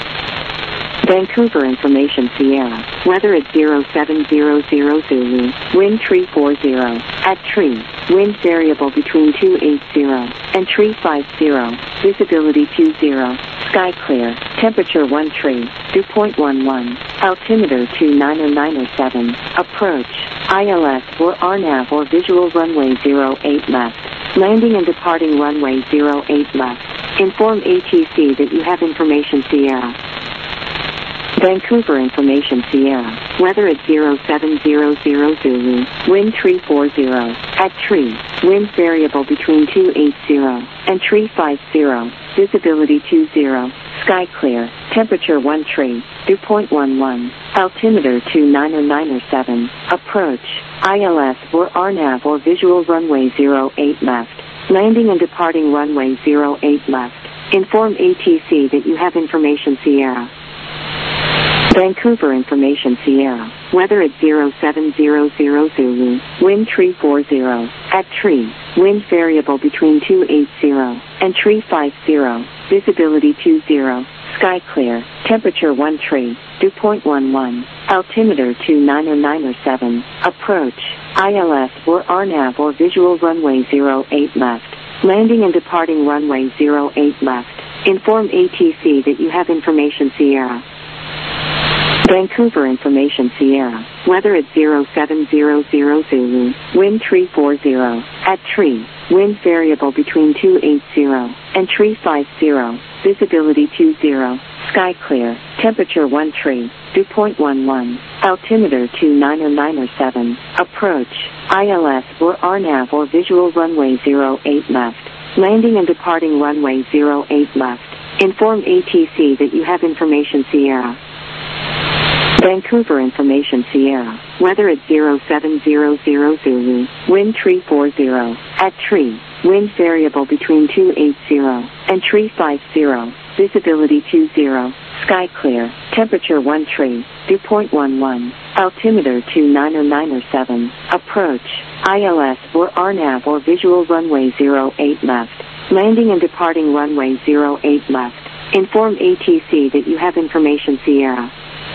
Vancouver Information Sierra, weather at zero seven zero zero Zulu, wind three four zero, at tree, wind variable between two eight zero and three five zero, visibility two zero, sky clear, temperature one tree, dew point one one, altimeter two nine nine seven, approach, I L S or R NAV or visual runway zero eight left, landing and departing runway zero eight left, inform A T C that you have information Sierra. Vancouver Information Sierra, weather at zero seven zero zero Zulu, wind three four zero, at tree, wind variable between two eight zero and three five zero, visibility two zero, sky clear, temperature one tree, dew point one one, altimeter two nine nine seven, approach, I L S or R NAV or visual runway zero eight left, landing and departing runway zero eight left, inform A T C that you have information Sierra. Vancouver Information Sierra, weather at zero seven zero zero Zulu, wind three four zero, at tree, wind variable between two eight zero and three five zero, visibility two zero, sky clear, temperature one tree, dew point one one, altimeter two nine nine seven, approach, I L S or R NAV or visual runway zero eight left, landing and departing runway zero eight left, inform A T C that you have information Sierra. Vancouver Information Sierra, weather at zero seven zero zero Zulu, wind three four zero, at tree, wind variable between two eight zero and three five zero, visibility two zero, sky clear, temperature one tree, dew point one one, altimeter two nine nine seven, approach, I L S or R NAV or visual runway zero eight left, landing and departing runway zero eight left, inform A T C that you have information Sierra. Vancouver Information Sierra, weather at zero seven zero zero Zulu, wind three four zero, at tree, wind variable between two eight zero and three five zero, visibility two zero, sky clear, temperature one tree, dew point one one, altimeter two nine nine seven, approach, I L S or R NAV or visual runway zero eight left, landing and departing runway zero eight left, inform A T C that you have information Sierra.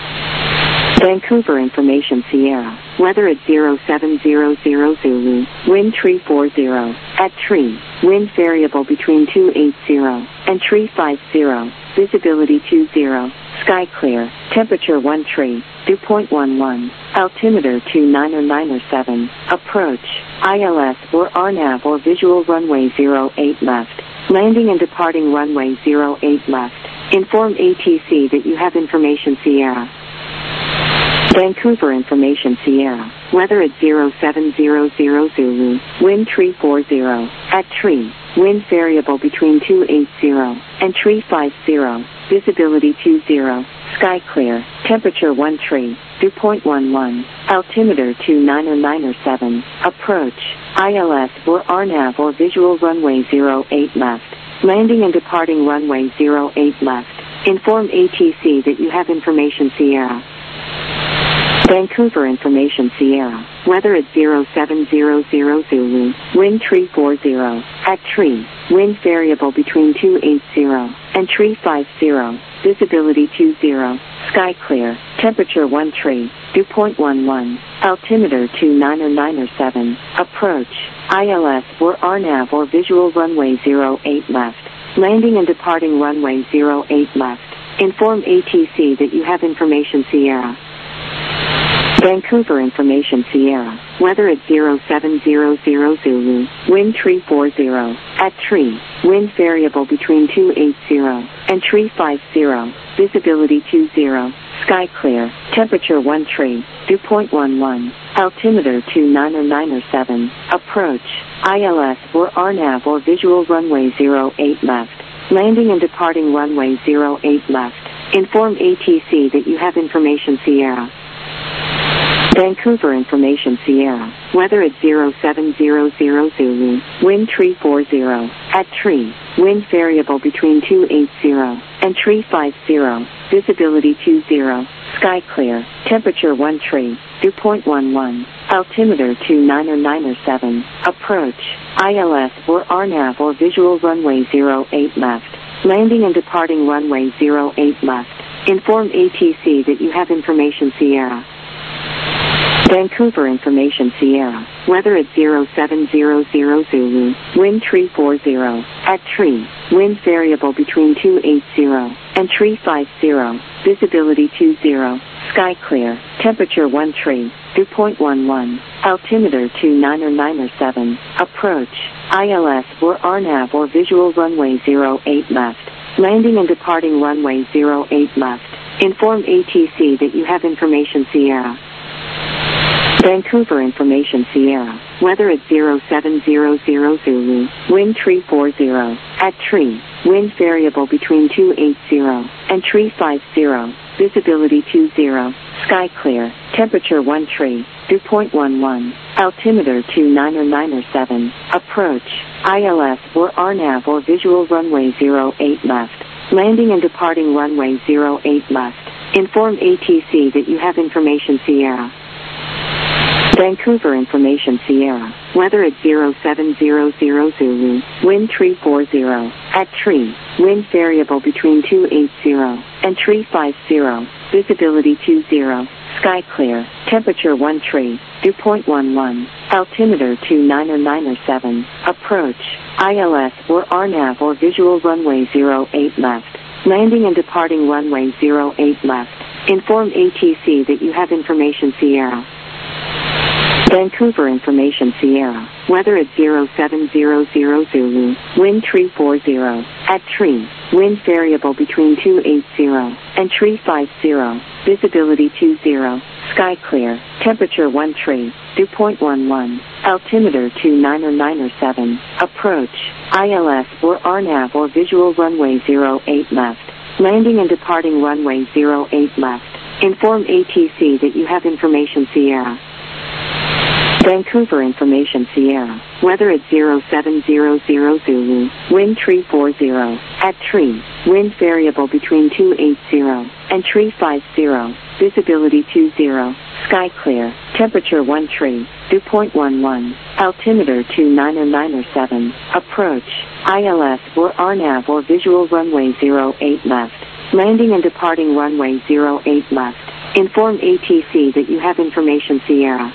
Vancouver Information Sierra, weather at zero seven zero zero Zulu, wind three four zero, at tree, wind variable between two eight zero and three five zero, visibility two zero, sky clear, temperature one tree, dew point one one, altimeter two nine nine seven, approach, I L S or R NAV or visual runway zero eight left, landing and departing runway zero eight left, inform A T C that you have information Sierra. Vancouver Information Sierra, weather at zero seven zero zero Zulu, wind three four zero, at tree, wind variable between two eight zero and three five zero, visibility two zero, sky clear, temperature one tree, dew point one one, altimeter two nine nine seven, approach, I L S or R NAV or visual runway zero eight left, landing and departing runway zero eight left, inform A T C that you have information Sierra. Vancouver Information Sierra, weather at zero seven zero zero Zulu, wind three four zero, at tree, wind variable between two eight zero and three five zero, visibility two zero, sky clear, temperature one tree, dew point one one, altimeter two nine nine seven, approach, I L S or R NAV or visual runway zero eight left, landing and departing runway zero eight left, inform A T C that you have information Sierra. Vancouver Information Sierra, weather at zero seven zero zero Zulu, wind three four zero, at tree, wind variable between two eight zero and three five zero, visibility two zero, sky clear, temperature one tree, dew point one one, altimeter two nine nine seven, approach, I L S or R NAV or visual runway zero eight left, landing and departing runway zero eight left, Inform A T C that you have information Sierra. Vancouver Information Sierra. Weather at zero seven zero zero Zulu. Wind three four zero. At tree. Wind variable between two eighty and three fifty. Visibility two zero. Sky clear. Temperature one tree. Dew point one one. Altimeter two nine nine seven. Approach. I L S or R NAV or visual runway zero eight left. Landing and departing runway zero eight left. Inform A T C that you have information Sierra. Vancouver Information Sierra. Weather at zero seven zero zero Zulu. Wind three four zero. At tree. Wind variable between two eighty and three fifty. Visibility two zero. Sky clear. Temperature one tree. Dew point one one. Altimeter two nine nine seven. Approach. I L S or R NAV or visual runway zero eight left. Landing and departing runway zero eight left. Inform A T C that you have information Sierra. Vancouver Information Sierra. Weather at zero seven zero zero Zulu. Wind three four zero. At tree. Wind variable between two eighty and three fifty. Visibility two zero. Sky clear. Temperature one tree. Dew point one one. Altimeter two nine nine seven. Approach. I L S or R NAV or visual runway zero eight left. Landing and departing runway zero eight left. Inform A T C that you have information Sierra. Vancouver Information Sierra. Weather at zero seven zero zero Zulu. Wind three four zero. At tree. Wind variable between two eighty and three fifty. Visibility two zero. Sky clear. Temperature one tree. Dew point one one. Altimeter two nine nine seven. Approach. I L S or R NAV or visual runway zero eight left. Landing and departing runway zero eight left. Inform A T C that you have information Sierra. Vancouver Information Sierra. Weather at zero seven zero zero Zulu. Wind three four zero. At tree. Wind variable between two eighty and three fifty. Visibility two zero. Sky clear. Temperature one tree. Dew point one one. Altimeter two nine nine seven. Approach. I L S or R NAV or visual runway zero eight left. Landing and departing runway zero eight left. Inform A T C that you have information Sierra. Vancouver Information Sierra. Weather at zero seven zero zero Zulu. Wind three four zero. At tree. Wind variable between two eighty and three fifty. Visibility two zero. Sky clear. Temperature one tree. Dew point one one. Altimeter two nine nine seven. Approach. I L S or R NAV or visual runway zero eight left. Landing and departing runway zero eight left. Inform A T C that you have information Sierra.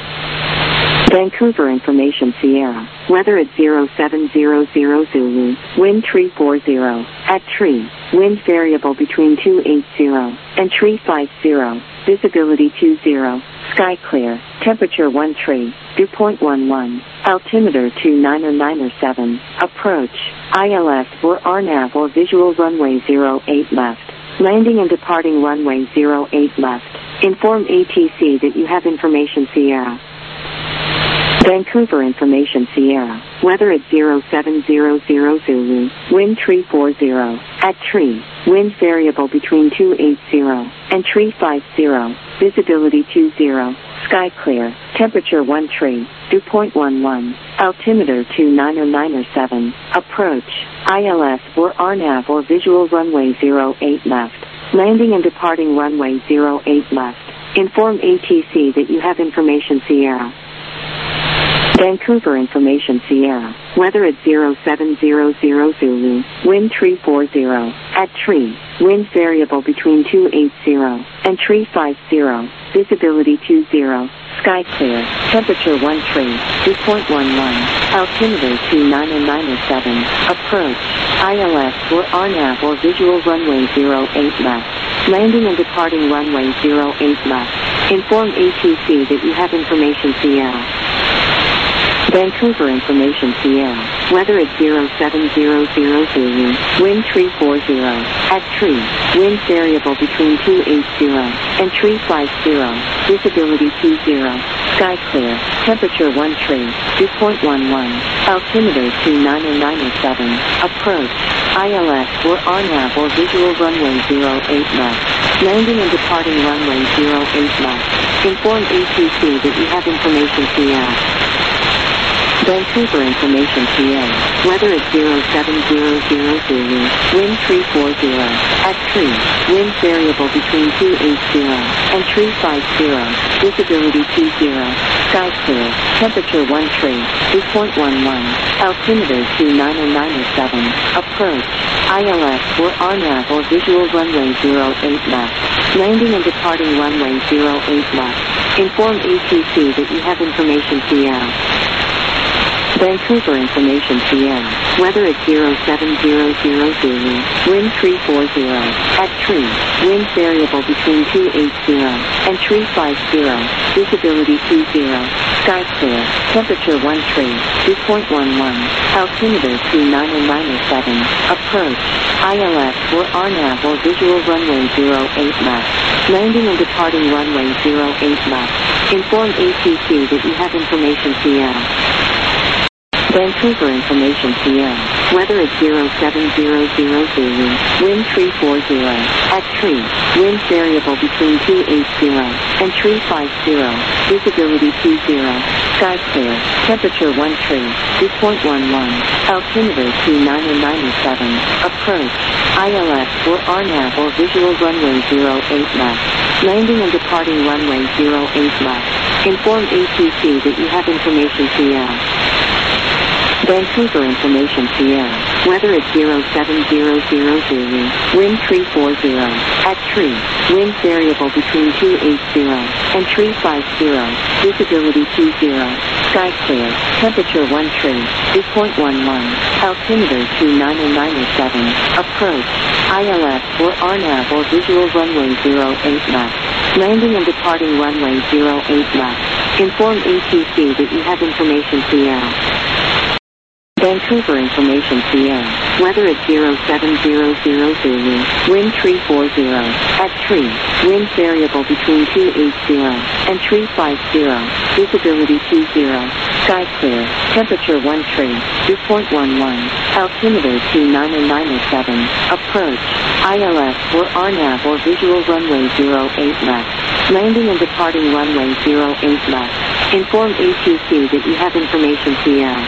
Vancouver Information Sierra. Weather at zero seven zero zero Zulu. Wind three four zero. At tree. Wind variable between two eighty and three fifty. Visibility two zero. Sky clear. Temperature one tree. Dew point one one. Altimeter two nine nine seven. Approach. I L S or R NAV or visual runway zero eight left. Landing and departing runway zero eight left. Inform A T C that you have information Sierra. Vancouver Information Sierra. Weather at zero seven zero zero Zulu. Wind three four zero. At tree. Wind variable between two eighty and three fifty. Visibility two zero. Sky clear. Temperature one tree. Dew point one one. Altimeter two nine nine seven. Approach. I L S or R NAV or visual runway zero eight left. Landing and departing runway zero eight left. Inform A T C that you have information Sierra. Vancouver Information Sierra. Weather at zero seven zero zero Zulu. Wind three four zero. At tree. Wind variable between two eighty and three fifty. Visibility two zero. Sky clear. Temperature one tree. Dew point one one. Altimeter two nine nine seven. Approach. I L S or R NAV or visual runway zero eight left. Landing and departing runway zero eight left. Inform A T C that you have information Sierra. Vancouver Information C L. Weather at zero seven zero zero Zulu. Wind three four zero. At tree. Wind variable between two eight zero and three five zero. Visibility two zero. Sky clear. Temperature one tree. dew point one one. Altimeter two nine nine seven. Approach. I L S or R NAV or visual runway zero eight left. Landing and departing runway zero eight left. Inform A T C that you have information C L. Vancouver Information C L. Weather at zero seven zero zero Zulu. Wind three four zero. At tree. Wind variable between two eight zero and three five zero. Visibility two zero. Sky clear. Temperature one tree. dew point one one. Altimeter two nine nine seven. Approach. I L S or R NAV or visual runway zero eight left. Landing and departing runway zero eight left. Inform A T C that you have information C L. Vancouver Information C L. Weather at zero seven zero zero Zulu. Wind three four zero. At tree. Wind variable between two eight zero and three five zero. Visibility two zero. Sky clear. Temperature one tree. dew point one one. Altimeter two nine nine seven. Approach. I L S or R NAV or visual runway zero eight left. Landing and departing runway zero eight left. Inform A T C that you have information C L. Vancouver Information C L. Weather at zero seven zero zero Zulu. Wind three four zero. At tree. Wind variable between two eight zero and three five zero. Visibility two zero. Sky clear. Temperature one tree. dew point one one. Altimeter two nine nine seven. Approach. I L S or R NAV or visual runway zero eight left. Landing and departing runway zero eight left. Inform A T C that you have information C L. Vancouver Information C L. Weather at zero seven zero zero Zulu. Wind three four zero. At tree. Wind variable between two eight zero and three five zero. Visibility two zero. Sky clear. Temperature one tree. dew point one one. Altimeter two nine nine seven. Approach. I L S or R NAV or visual runway zero eight left. Landing and departing runway zero eight left. Inform A T C that you have information C L. Vancouver Information C L. Weather at zero seven zero zero Zulu. Wind three four zero. At tree. Wind variable between two eight zero and three five zero. Visibility two zero. Sky clear. Temperature one tree. dew point one one. Altimeter two nine nine seven. Approach. I L S or R NAV or visual runway zero eight left. Landing and departing runway zero eight left. Inform A T C that you have information C L.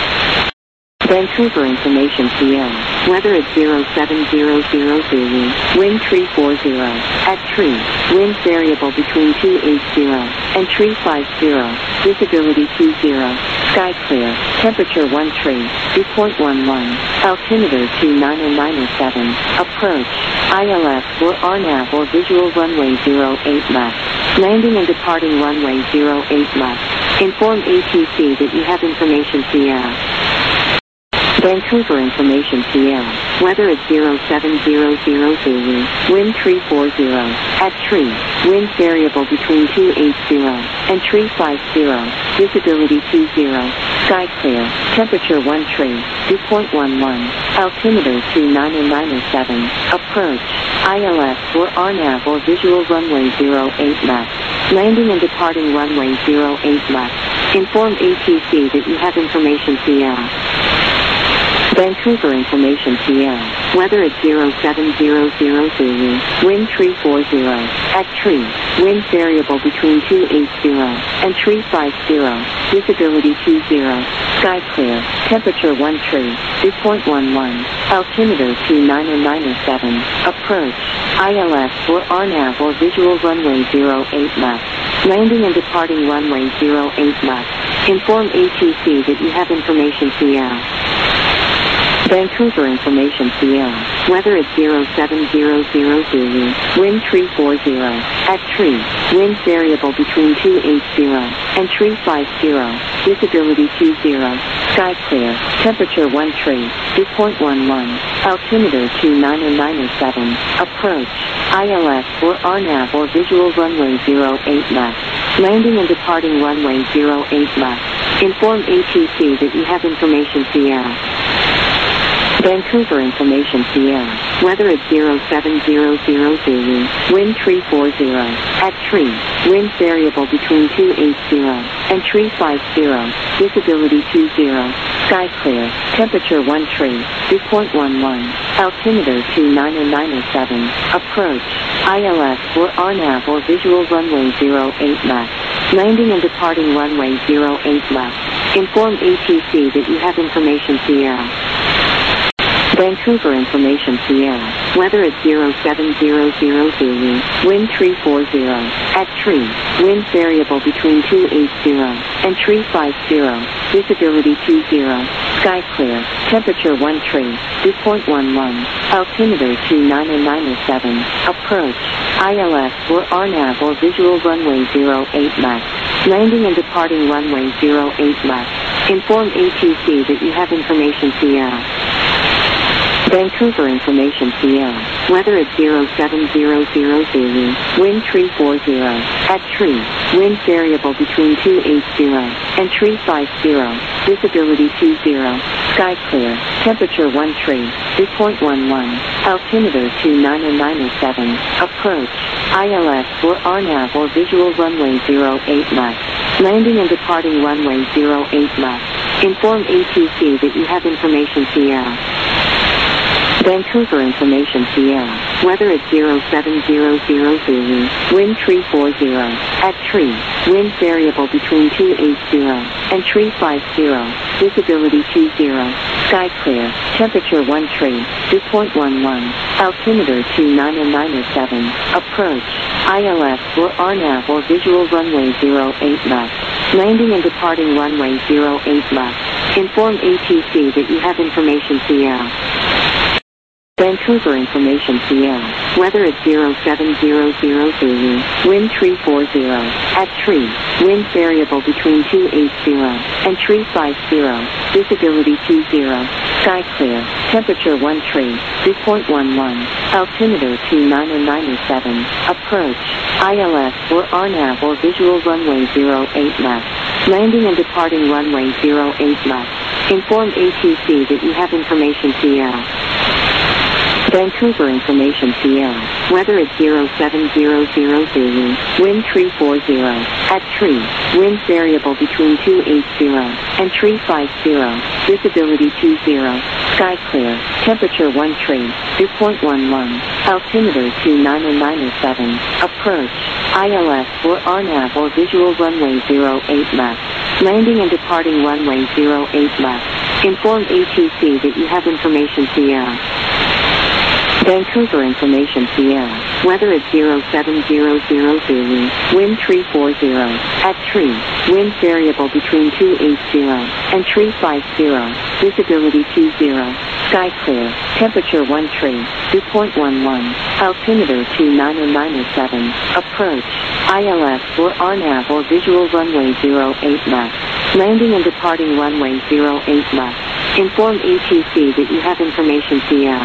Vancouver Information C L. Weather at zero seven zero zero Zulu. Wind three four zero. At tree. Wind variable between two eight zero and three five zero. Visibility two zero. Sky clear. Temperature one tree. dew point one one. Altimeter two nine nine seven. Approach. I L S or R NAV or visual runway zero eight left. Landing and departing runway zero eight left. Inform A T C that you have information C L. Vancouver Information C L. Weather at zero seven zero zero Zulu. Wind three four zero. At tree. Wind variable between two eight zero and three five zero. Visibility two zero. Sky clear. Temperature one tree. dew point one one. Altimeter two nine nine seven. Approach. I L S or R NAV or visual runway zero eight left. Landing and departing runway zero eight left. Inform A T C that you have information C L. Vancouver Information C L. Weather at zero seven zero zero Zulu. Wind three four zero. At tree. Wind variable between two eight zero and three five zero. Visibility two zero. Sky clear. Temperature one tree. dew point one one. Altimeter two nine nine seven. Approach. I L S or R NAV or visual runway zero eight left. Landing and departing runway zero eight left. Inform A T C that you have information C L. Vancouver Information C L. Weather at zero seven zero zero Zulu. Wind three four zero. At tree. Wind variable between two eight zero and three five zero. Visibility two zero. Sky clear. Temperature one tree. dew point one one. Altimeter two nine nine seven. Approach. I L S or R NAV or visual runway zero eight left. Landing and departing runway zero eight left. Inform A T C that you have information Sierra. Vancouver Information Sierra. Weather at zero seven zero zero Zulu. Wind three four zero. At tree. Wind variable between two eighty and three fifty. Visibility two zero. Sky clear. Temperature one three. Dew point one one. Altimeter two nine nine seven. Approach. I L S or R NAV or visual runway zero eight left. Landing and departing runway zero eight left. Inform A T C that you have information Sierra. Vancouver Information Sierra. Weather at zero seven zero zero Zulu. Wind three four zero. At tree. Wind variable between two eighty and three fifty. Visibility two zero. Sky clear. Temperature one three. Dew point one one. Altimeter two nine nine seven. Approach. I L S or R NAV or visual runway zero eight left. Landing and departing runway zero eight left. Inform A T C that you have information Sierra. Vancouver Information Sierra. Weather at zero seven zero zero Zulu. Wind three four zero. At tree. Wind variable between two eighty and three fifty. Visibility two zero. Sky clear. Temperature one three. Dew point one one. Altimeter two nine nine seven. Approach. I L S or R NAV or visual runway zero eight left. Landing and departing runway zero eight left. Inform A T C that you have information Sierra. Vancouver Information Sierra. Weather at zero seven zero zero Zulu. Wind three four zero. At tree. Wind variable between two eighty and three fifty. Visibility two zero. Sky clear. Temperature one three. Dew point one one. Altimeter two nine nine seven. Approach. I L S or R NAV or visual runway zero eight left. Landing and departing runway zero eight left. Inform A T C that you have information Sierra. Vancouver Information Sierra. Weather at zero seven zero zero Zulu. Wind three four zero. At tree. Wind variable between two eighty and three fifty. Visibility two zero. Sky clear. Temperature one three. Dew point one one. Altimeter two nine nine seven. Approach. I L S or R NAV or visual runway zero eight left. Landing and departing runway zero eight left. Inform A T C that you have information Sierra. Vancouver Information Sierra. Weather at zero seven zero zero Zulu. Wind three four zero. At tree. Wind variable between two eighty and three fifty. Visibility two zero. Sky clear. Temperature one three. Dew point one one. Altimeter two nine nine seven. Approach. I L S or R NAV or visual runway zero eight left. Landing and departing runway zero eight left. Inform A T C that you have information Sierra. Vancouver Information Sierra. Weather at zero seven zero zero Zulu. Wind three four zero. At tree. Wind variable between two eighty and three fifty. Visibility two zero. Sky clear. Temperature one three. Dew point one one. Altimeter two nine nine seven. Approach. I L S or R NAV or visual runway zero eight left. Landing and departing runway zero eight left. Inform A T C that you have information Sierra.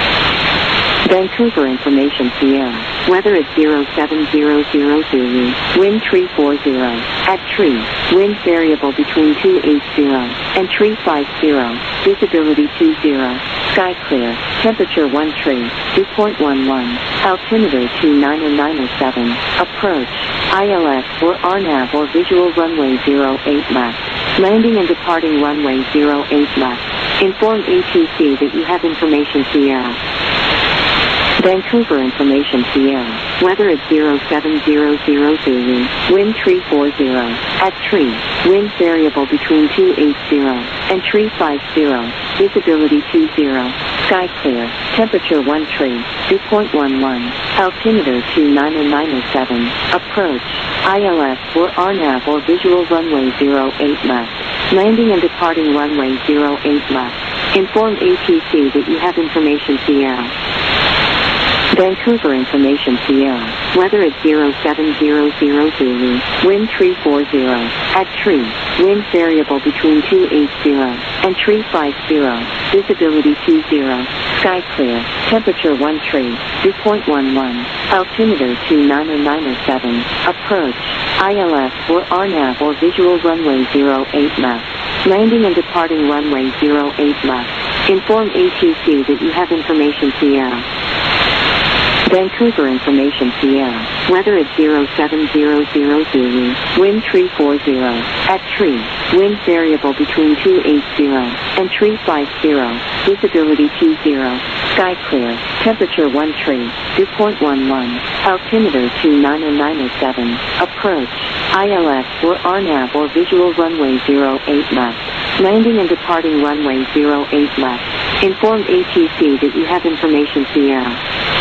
Vancouver Information Sierra. Weather at zero seven zero zero Zulu. Wind three four zero. At tree. Wind variable between two eighty and three fifty. Visibility two zero. Sky clear. Temperature one three. Dew point one one. Altimeter two nine nine seven. Approach. I L S or R NAV or visual runway zero eight left. Landing and departing runway zero eight left. Inform A T C that you have information Sierra. Vancouver Information Sierra. Weather at zero seven zero zero Zulu. Wind three four zero. At tree. Wind variable between two eighty and three fifty. Visibility two zero. Sky clear. Temperature one three. Dew point one one. Altimeter two nine nine seven. Approach. I L S or R NAV or visual runway zero eight left. Landing and departing runway zero eight left. Inform A T C that you have information Sierra. Vancouver Information Sierra, weather at zero seven zero zero Zulu, wind three four zero, at tree, wind variable between two eight zero and three five zero, visibility two zero, sky clear, temperature one tree, dew point one one, altimeter two nine nine seven, approach, I L S or R NAV or visual runway zero eight left, landing and departing runway zero eight left, inform A T C that you have information Sierra. Vancouver Information Sierra, weather at zero seven zero zero Zulu, wind three four zero, at tree, wind variable between two eight zero and three five zero, visibility two zero, sky clear, temperature one tree, dew point one one, altimeter two nine nine seven, approach, I L S or R NAV or visual runway zero eight left, landing and departing runway zero eight left, inform A T C that you have information Sierra.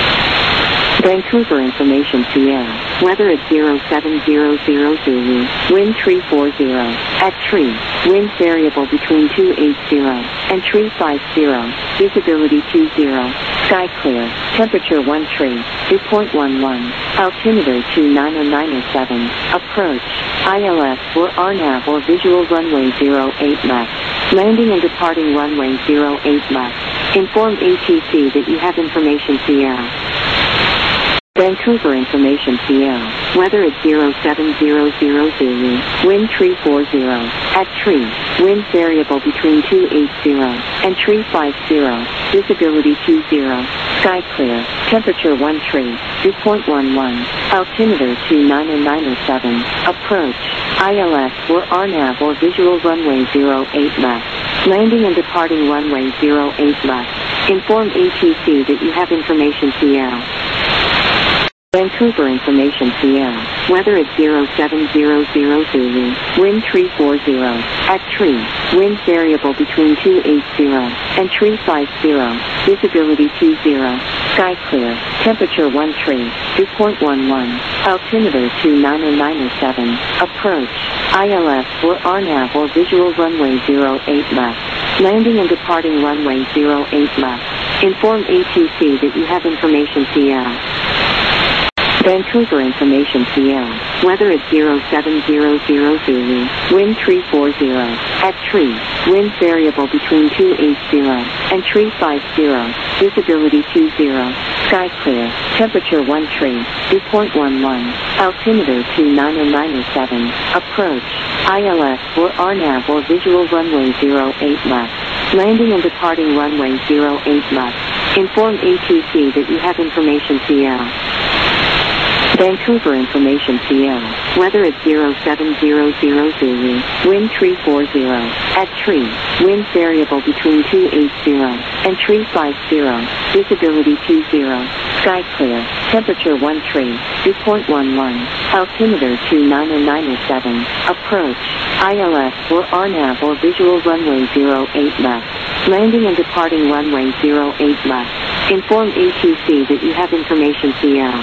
Vancouver Information Sierra, weather at zero seven zero zero Zulu, wind three four zero, at tree, wind variable between two eight zero and three five zero, visibility two zero, sky clear, temperature one tree, dew point one one, altimeter two nine nine seven, approach, I L S or R NAV or visual runway zero eight left, landing and departing runway zero eight left, inform A T C that you have information Sierra. Vancouver Information Sierra, weather at zero seven zero zero Zulu, wind three four zero, at tree, wind variable between two eight zero and three five zero, visibility two zero, sky clear, temperature one tree, dew point one one, altimeter two nine nine seven, approach, I L S or R NAV or visual runway zero eight left, landing and departing runway zero eight left, inform A T C that you have information Sierra. Vancouver Information Sierra, weather at zero seven zero zero Zulu, wind three four zero, at tree, wind variable between two eight zero and three five zero, visibility two zero, sky clear, temperature one tree, dew point one one, altimeter two nine nine seven, approach, I L S or R NAV or visual runway zero eight left, landing and departing runway zero eight left, inform A T C that you have information Sierra. Vancouver Information Sierra, weather at zero seven zero zero Zulu, wind three four zero, at tree, wind variable between two eight zero and three five zero, visibility two zero, sky clear, temperature one tree, dew point one one, altimeter two nine nine seven, approach, I L S or R NAV or visual runway zero eight left, landing and departing runway zero eight left, inform A T C that you have information Sierra. Vancouver Information Sierra, weather at zero seven zero zero Zulu, wind three four zero, at tree, wind variable between two eight zero and three five zero, visibility two zero, sky clear, temperature one tree, dew point one one, altimeter two nine nine seven, approach, I L S or R NAV or visual runway zero eight left, landing and departing runway zero eight left, inform A T C that you have information Sierra.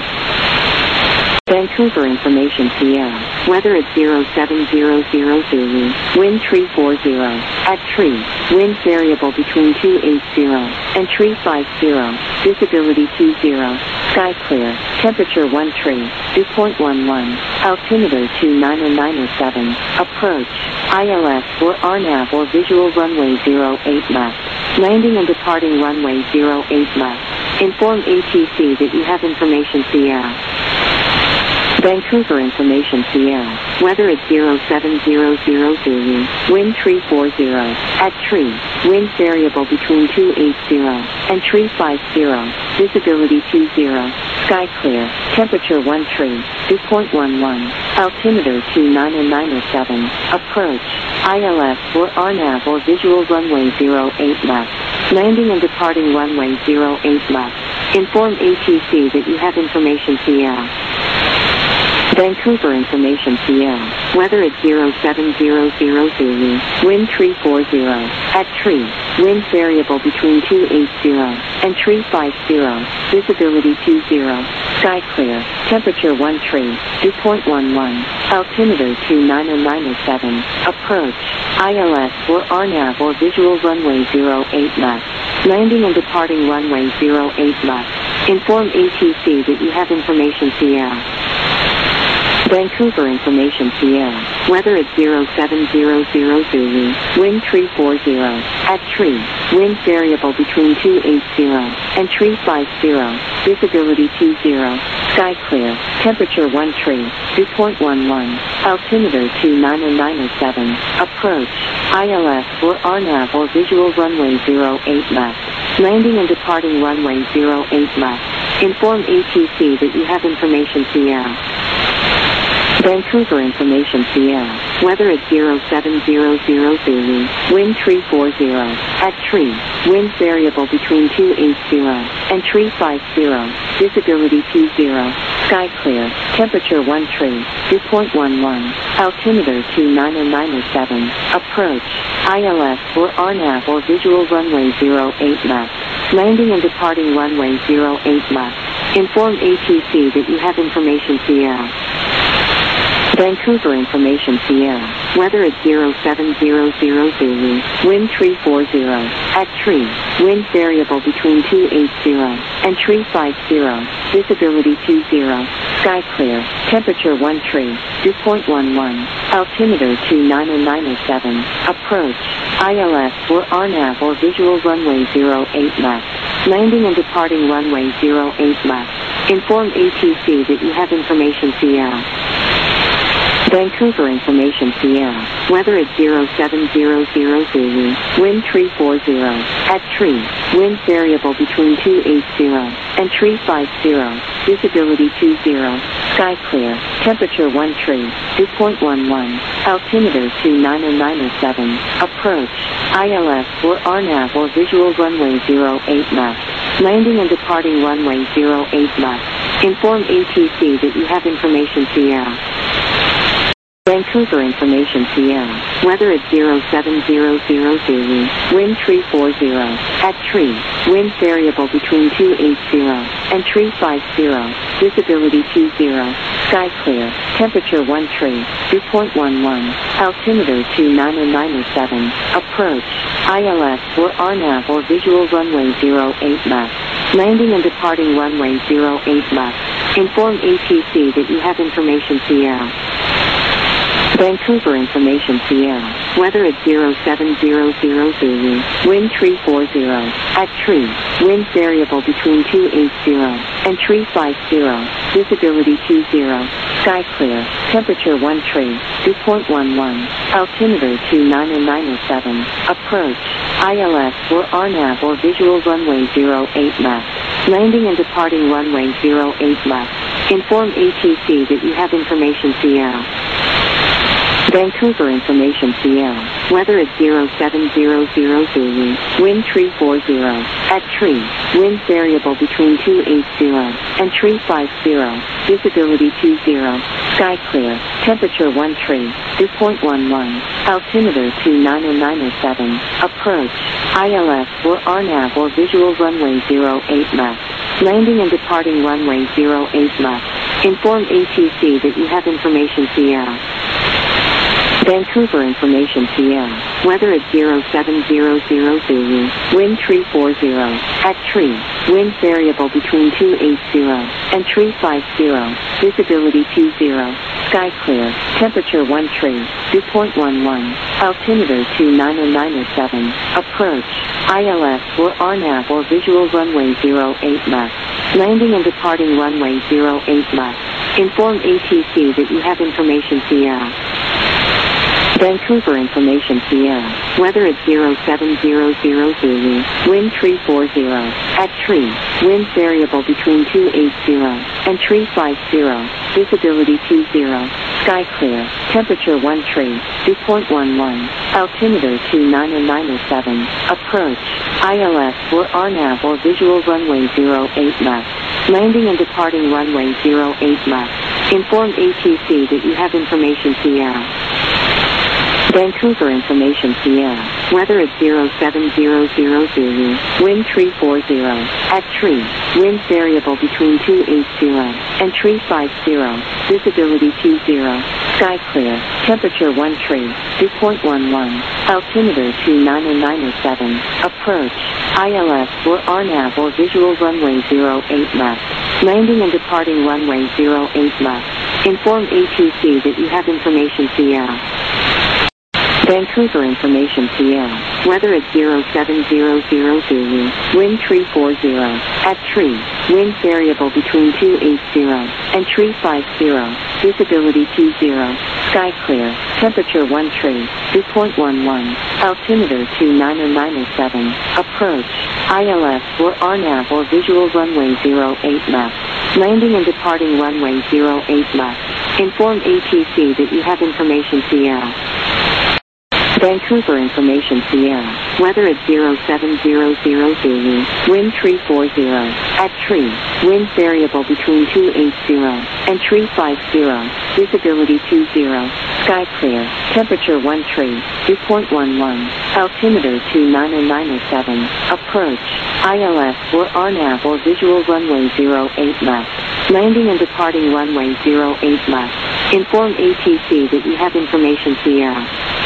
Vancouver Information Sierra, weather at zero seven zero zero Zulu, wind three four zero, at tree, wind variable between two eight zero and three five zero, visibility two zero, sky clear, temperature one tree, dew point one one, altimeter two nine nine seven, approach, I L S or R NAV or visual runway zero eight left, landing and departing runway zero eight left, inform A T C that you have information Sierra. Vancouver Information Sierra, weather at zero seven zero zero Zulu, wind three four zero, at tree, wind variable between two eight zero and three five zero, visibility two zero, sky clear, temperature one tree, dew point one one, altimeter two nine nine seven, approach, I L S or R NAV or visual runway zero eight left, landing and departing runway zero eight left, inform A T C that you have information Sierra. Vancouver Information Sierra, weather at zero seven zero zero Zulu, wind three four zero, at tree, wind variable between two eight zero and three five zero, visibility two zero, sky clear, temperature one tree, dew point one one, altimeter two nine nine seven, approach, I L S or R NAV or visual runway zero eight left, landing and departing runway zero eight left, Inform A T C that you have information Sierra. Vancouver Information Sierra. Weather at zero seven zero zero Zulu. Wind three four zero. At tree. Wind variable between two eight zero and three five zero. Visibility two zero. Sky clear. Temperature one three. Dew point one one. Altimeter two nine nine seven. Approach. I L S or R NAV or visual runway zero eight left. Landing and departing runway zero eight left. Inform A T C that you have information Sierra. Vancouver Information Sierra. Weather at zero seven zero zero Zulu. Wind three four zero. At tree. Wind variable between two eight zero and three five zero. Visibility two zero. Sky clear. Temperature one three. Dew point one one. Altimeter two nine nine seven. Approach. I L S or R NAV or visual runway zero eight left. Landing and departing runway zero eight left. Inform A T C that you have information Sierra. Vancouver Information Sierra. Weather at zero seven zero zero Zulu. Wind three four zero. At tree. Wind variable between two eight zero and three five zero. Visibility two zero. Sky clear. Temperature one three. Dew point one one. Altimeter two nine nine seven. Approach. I L S or R NAV or visual runway zero eight left. Landing and departing runway zero eight left. Inform A T C that you have information Sierra. Vancouver Information Sierra. Weather at zero seven zero zero Zulu. Wind three four zero. At tree. Wind variable between two eight zero and three five zero. Visibility two zero. Sky clear. Temperature one three. Dew point one one. Altimeter two nine nine seven. Approach. I L S or R NAV or visual runway zero eight left. Landing and departing runway zero eight left. Inform A T C that you have information Sierra. Vancouver Information Sierra. Weather at zero seven zero zero Zulu. Wind three four zero. At tree. Wind variable between two eight zero and three five zero. Visibility two zero. Sky clear. Temperature one three. Dew point one one. Altimeter two nine nine seven. Approach. I L S or R NAV or visual runway zero eight left. Landing and departing runway zero eight left. Inform A T C that you have information Sierra. Vancouver Information Sierra. Weather at zero seven zero zero Zulu. Wind three four zero. At tree. Wind variable between two eight zero and three five zero. Visibility two zero. Sky clear. Temperature one three. Dew point one one. Altimeter two nine nine seven. Approach. I L S or R NAV or visual runway zero eight left. Landing and departing runway zero eight left. Inform A T C that you have information Sierra. Vancouver Information Sierra. Weather at zero seven zero zero Zulu. Wind three four zero. At tree. Wind variable between two eight zero and three five zero. Visibility two zero. Sky clear. Temperature one three. Dew point one one. Altimeter two nine nine seven. Approach. I L S or R NAV or visual runway zero eight left. Landing and departing runway zero eight left. Inform A T C that you have information Sierra. Vancouver Information Sierra. Weather at zero seven zero zero Zulu. Wind three four zero. At tree. Wind variable between two eight zero and three five zero. Visibility two zero. Sky clear. Temperature one three. Dew point one one. Altimeter two nine nine seven. Approach. I L S or R NAV or visual runway zero eight left. Landing and departing runway zero eight left. Inform A T C that you have information Sierra. Vancouver Information Sierra. Weather at zero seven zero zero Zulu. Wind three four zero. At tree. Wind variable between two eight zero and three five zero. Visibility two zero. Sky clear. Temperature one three. Dew point one one. Altimeter two nine nine seven. Approach. I L S or R NAV or visual runway zero eight left. Landing and departing runway zero eight left. Inform A T C that you have information Sierra. Vancouver Information Sierra. Weather at zero seven zero zero Zulu. Wind three four zero. At tree. Wind variable between two eight zero and three five zero. Visibility two zero. Sky clear. Temperature one tree. dew point one one. Altimeter two nine nine seven. Approach. I L S or R NAV or visual runway zero eight left. Landing and departing runway zero eight left. Inform A T C that you have information Sierra. Vancouver Information Sierra. Weather at zero seven zero zero Zulu. Wind three four zero. At tree. Wind variable between two eight zero and three five zero. Visibility two zero. Sky clear. Temperature one tree. dew point one one. Altimeter two nine nine seven. Approach. I L S or R NAV or visual runway zero eight left. Landing and departing runway zero eight left. Inform A T C that you have information Sierra. Vancouver Information Sierra. Weather at zero seven zero zero Zulu. Wind three four zero. At tree. Wind variable between two eight zero and three five zero. Visibility two zero. Sky clear. Temperature one tree. dew point one one. Altimeter two nine nine seven. Approach. I L S or R NAV or visual runway zero eight left. Landing and departing runway zero eight left. Inform A T C that you have information Sierra.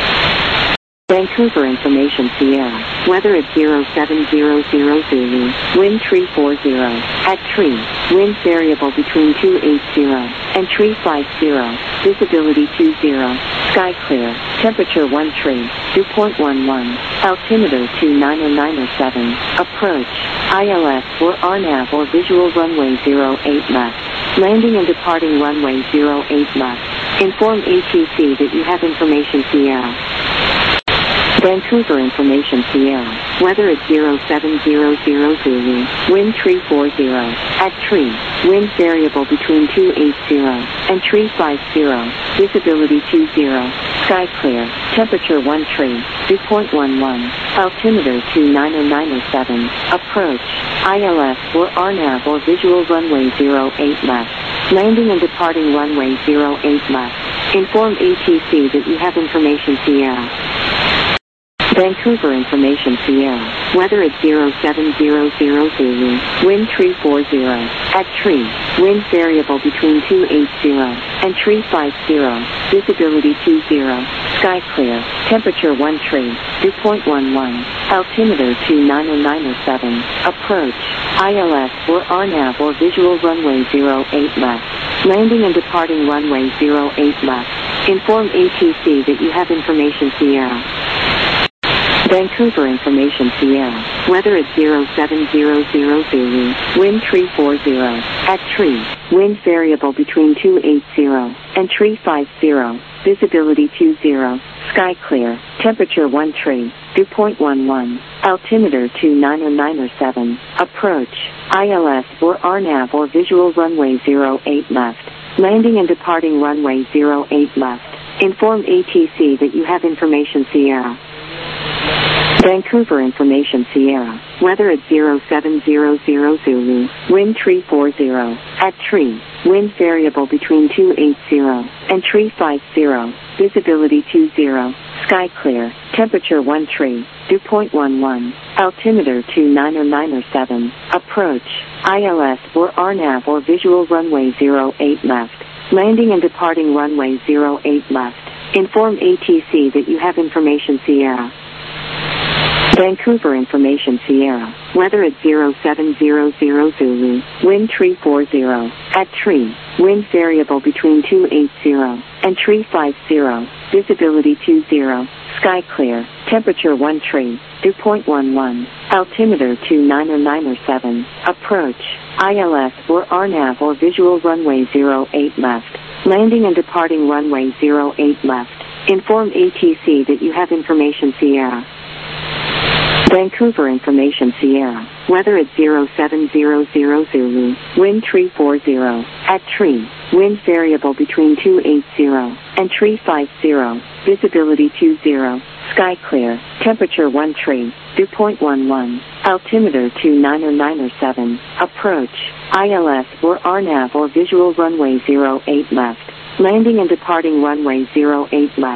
Vancouver Information Sierra. Weather at zero seven zero zero Zulu. Wind three four zero. At tree. Wind variable between two eight zero and three five zero. Visibility two zero. Sky clear. Temperature one tree. dew point one one. Altimeter two nine nine seven. Approach. I L S or R NAV or visual runway zero eight left. Landing and departing runway zero eight left. Inform A T C that you have information Sierra. Vancouver Information Sierra. Weather at zero seven zero zero Zulu. Wind three four zero. At tree. Wind variable between two eight zero and three five zero. Visibility two zero. Sky clear. Temperature one tree. dew point one one. Altimeter two nine nine seven. Approach. I L S or R NAV or visual runway zero eight left. Landing and departing runway zero eight left. Inform A T C that you have information Sierra. Vancouver Information Sierra. Weather at zero seven zero zero Zulu. Wind three four zero. At tree. Wind variable between two eight zero and three five zero. Visibility two zero. Sky clear. Temperature one tree. dew point one one. Altimeter two nine nine seven. Approach. I L S or R NAV or visual runway zero eight left. Landing and departing runway zero eight left. Inform A T C that you have information Sierra. Vancouver Information Sierra. Weather at zero seven zero zero Zulu. Wind three four zero. At tree. Wind variable between two eight zero and three five zero. Visibility two zero. Sky clear. Temperature one tree. dew point one one. Altimeter two nine nine seven. Approach. I L S or R NAV or visual runway zero eight left. Landing and departing runway zero eight left. Inform A T C that you have information Sierra. Vancouver Information Sierra. Weather at zero seven zero zero Zulu. Wind three four zero. At tree. Wind variable between two eight zero and three five zero. Visibility two zero. Sky clear. Temperature one tree. dew point one one. Altimeter two nine nine seven. Approach. I L S or R NAV or visual runway zero eight left. Landing and departing runway zero eight left. Inform A T C that you have information Sierra. Vancouver Information Sierra. Weather at zero seven zero zero Zulu. Wind three four zero. At tree. Wind variable between two eight zero and three five zero. Visibility two zero. Sky clear. Temperature one tree. dew point one one. Altimeter two nine nine seven. Approach. I L S or R NAV or visual runway zero eight left. Landing and departing runway zero eight left. Inform A T C that you have information Sierra. Vancouver Information Sierra. Weather at zero seven zero zero Zulu. Wind three four zero. At tree. Wind variable between two eight zero and three five zero. Visibility two zero. Sky clear. Temperature one tree. dew point one one. Altimeter two nine nine seven. Approach. I L S or R NAV or visual runway zero eight left. Landing and departing runway zero eight left.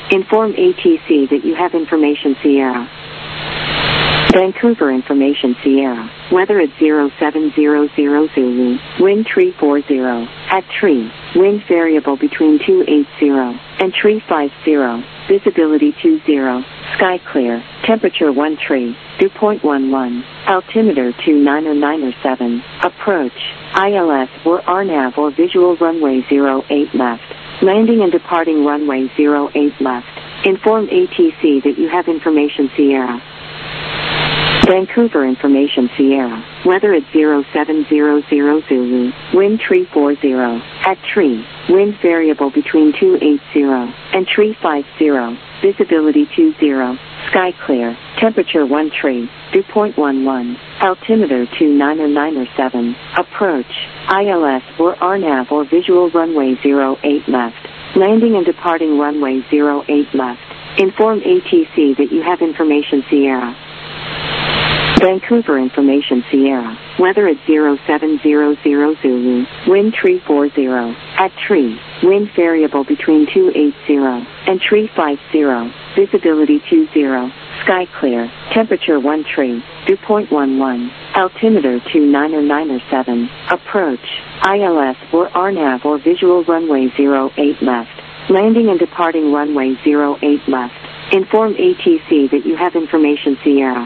Inform A T C that you have information Sierra. Vancouver Information Sierra. Weather at zero seven zero zero Zulu. Wind three four zero. At tree. Wind variable between two eighty and three fifty. Visibility two zero. Sky clear. Temperature one three. Dew point one one. Altimeter two nine nine seven. Approach. I L S or R NAV or visual runway zero eight left. Landing and departing runway zero eight left. Inform A T C that you have information Sierra. Vancouver Information Sierra. Weather at zero seven zero zero Zulu. Wind three four zero. At tree. Wind variable between two eighty and three fifty. Visibility two zero. Sky clear. Temperature one three. Dew point one one. Altimeter two nine nine seven. Approach. I L S or R NAV or visual runway zero eight left. Landing and departing runway zero eight left. Inform A T C that you have information Sierra. Vancouver Information Sierra. Weather at zero seven zero zero Zulu. Wind three four zero. At tree. Wind variable between two eighty and three fifty. Visibility two zero. Sky clear. Temperature one three. Dew point one one. Altimeter two nine nine seven. Approach. I L S or R NAV or visual runway zero eight left. Landing and departing runway zero eight left. Inform A T C that you have information Sierra.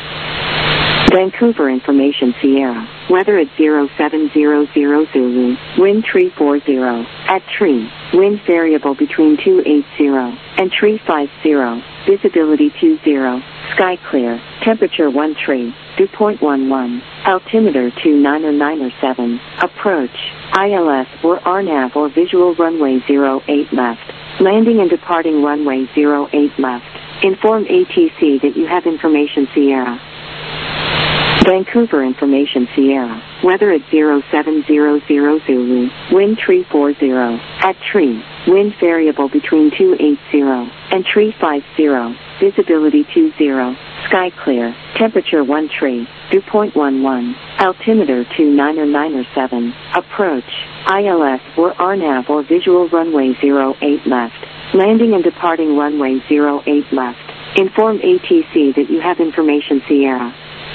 Vancouver Information Sierra. Weather at zero seven zero zero Zulu. Wind three four zero. At tree. Wind variable between two eighty and three fifty. Visibility two zero. Sky clear. Temperature one three. Dew point one one. Altimeter two nine nine seven. Approach. I L S or R NAV or visual runway zero eight left. Landing and departing runway zero eight left. Inform A T C that you have information Sierra. Vancouver Information Sierra. Weather at zero seven zero zero Zulu. Wind three four zero. At tree. Wind variable between two eighty and three fifty. Visibility two zero. Sky clear. Temperature one three. Dew point one one. Altimeter two nine nine seven. Approach. I L S or R NAV or visual runway zero eight left. Landing and departing runway zero eight left. Inform A T C that you have information Sierra.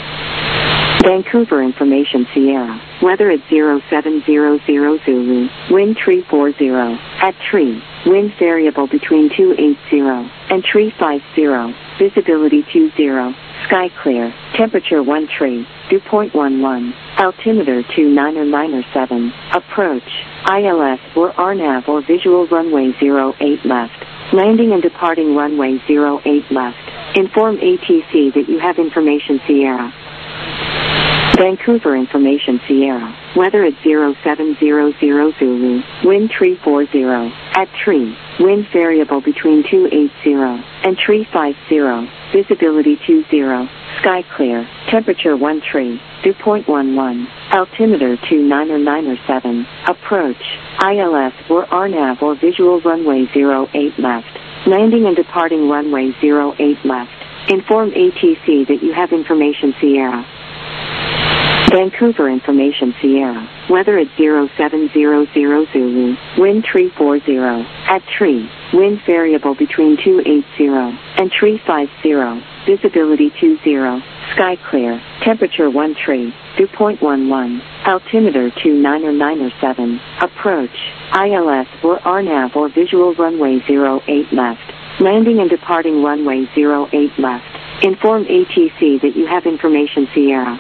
Vancouver Information Sierra. Weather at zero seven zero zero Zulu. Wind three four zero. At tree. Wind variable between two eighty and three fifty. Visibility two zero. Sky clear. Temperature one three. Dew point one one. Altimeter two nine nine seven. Approach. I L S or R NAV or visual runway zero eight left. Landing and departing runway zero eight left. Inform A T C that you have information Sierra. Vancouver Information Sierra. Weather at zero seven zero zero Zulu. Wind three four zero. At tree. Wind variable between two eighty and three fifty. Visibility two zero. Sky clear. Temperature one three. Dew point one one. Altimeter two nine nine seven. Approach. I L S or R NAV or visual runway zero eight left. Landing and departing runway zero eight left. Inform A T C that you have information Sierra. Vancouver Information Sierra. Weather at zero seven zero zero Zulu. Wind three four zero. At tree. Wind variable between two eighty and three fifty. Visibility two zero. Sky clear. Temperature one three. Dew point one one. Altimeter two nine nine seven. Approach. I L S or R NAV or visual runway zero eight left. Landing and departing runway zero eight left. Inform A T C that you have information Sierra.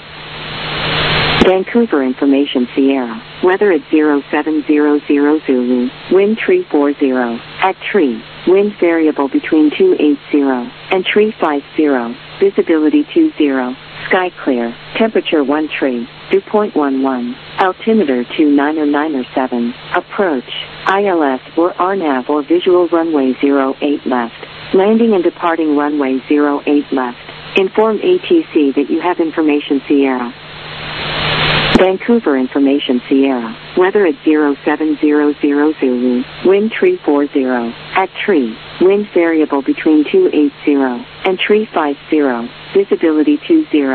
Vancouver Information Sierra. Weather at zero seven zero zero Zulu. Wind three four zero. At tree. Wind variable between two eighty and three fifty. Visibility two zero. Sky clear. Temperature one three. Dew point one one. Altimeter two nine nine seven. Approach. I L S or R NAV or visual runway zero eight left. Landing and departing runway zero eight left. Inform A T C that you have information Sierra. Vancouver Information Sierra. Weather at zero seven zero zero Zulu. Wind three four zero. At tree. Wind variable between two eighty and three fifty. Visibility two zero.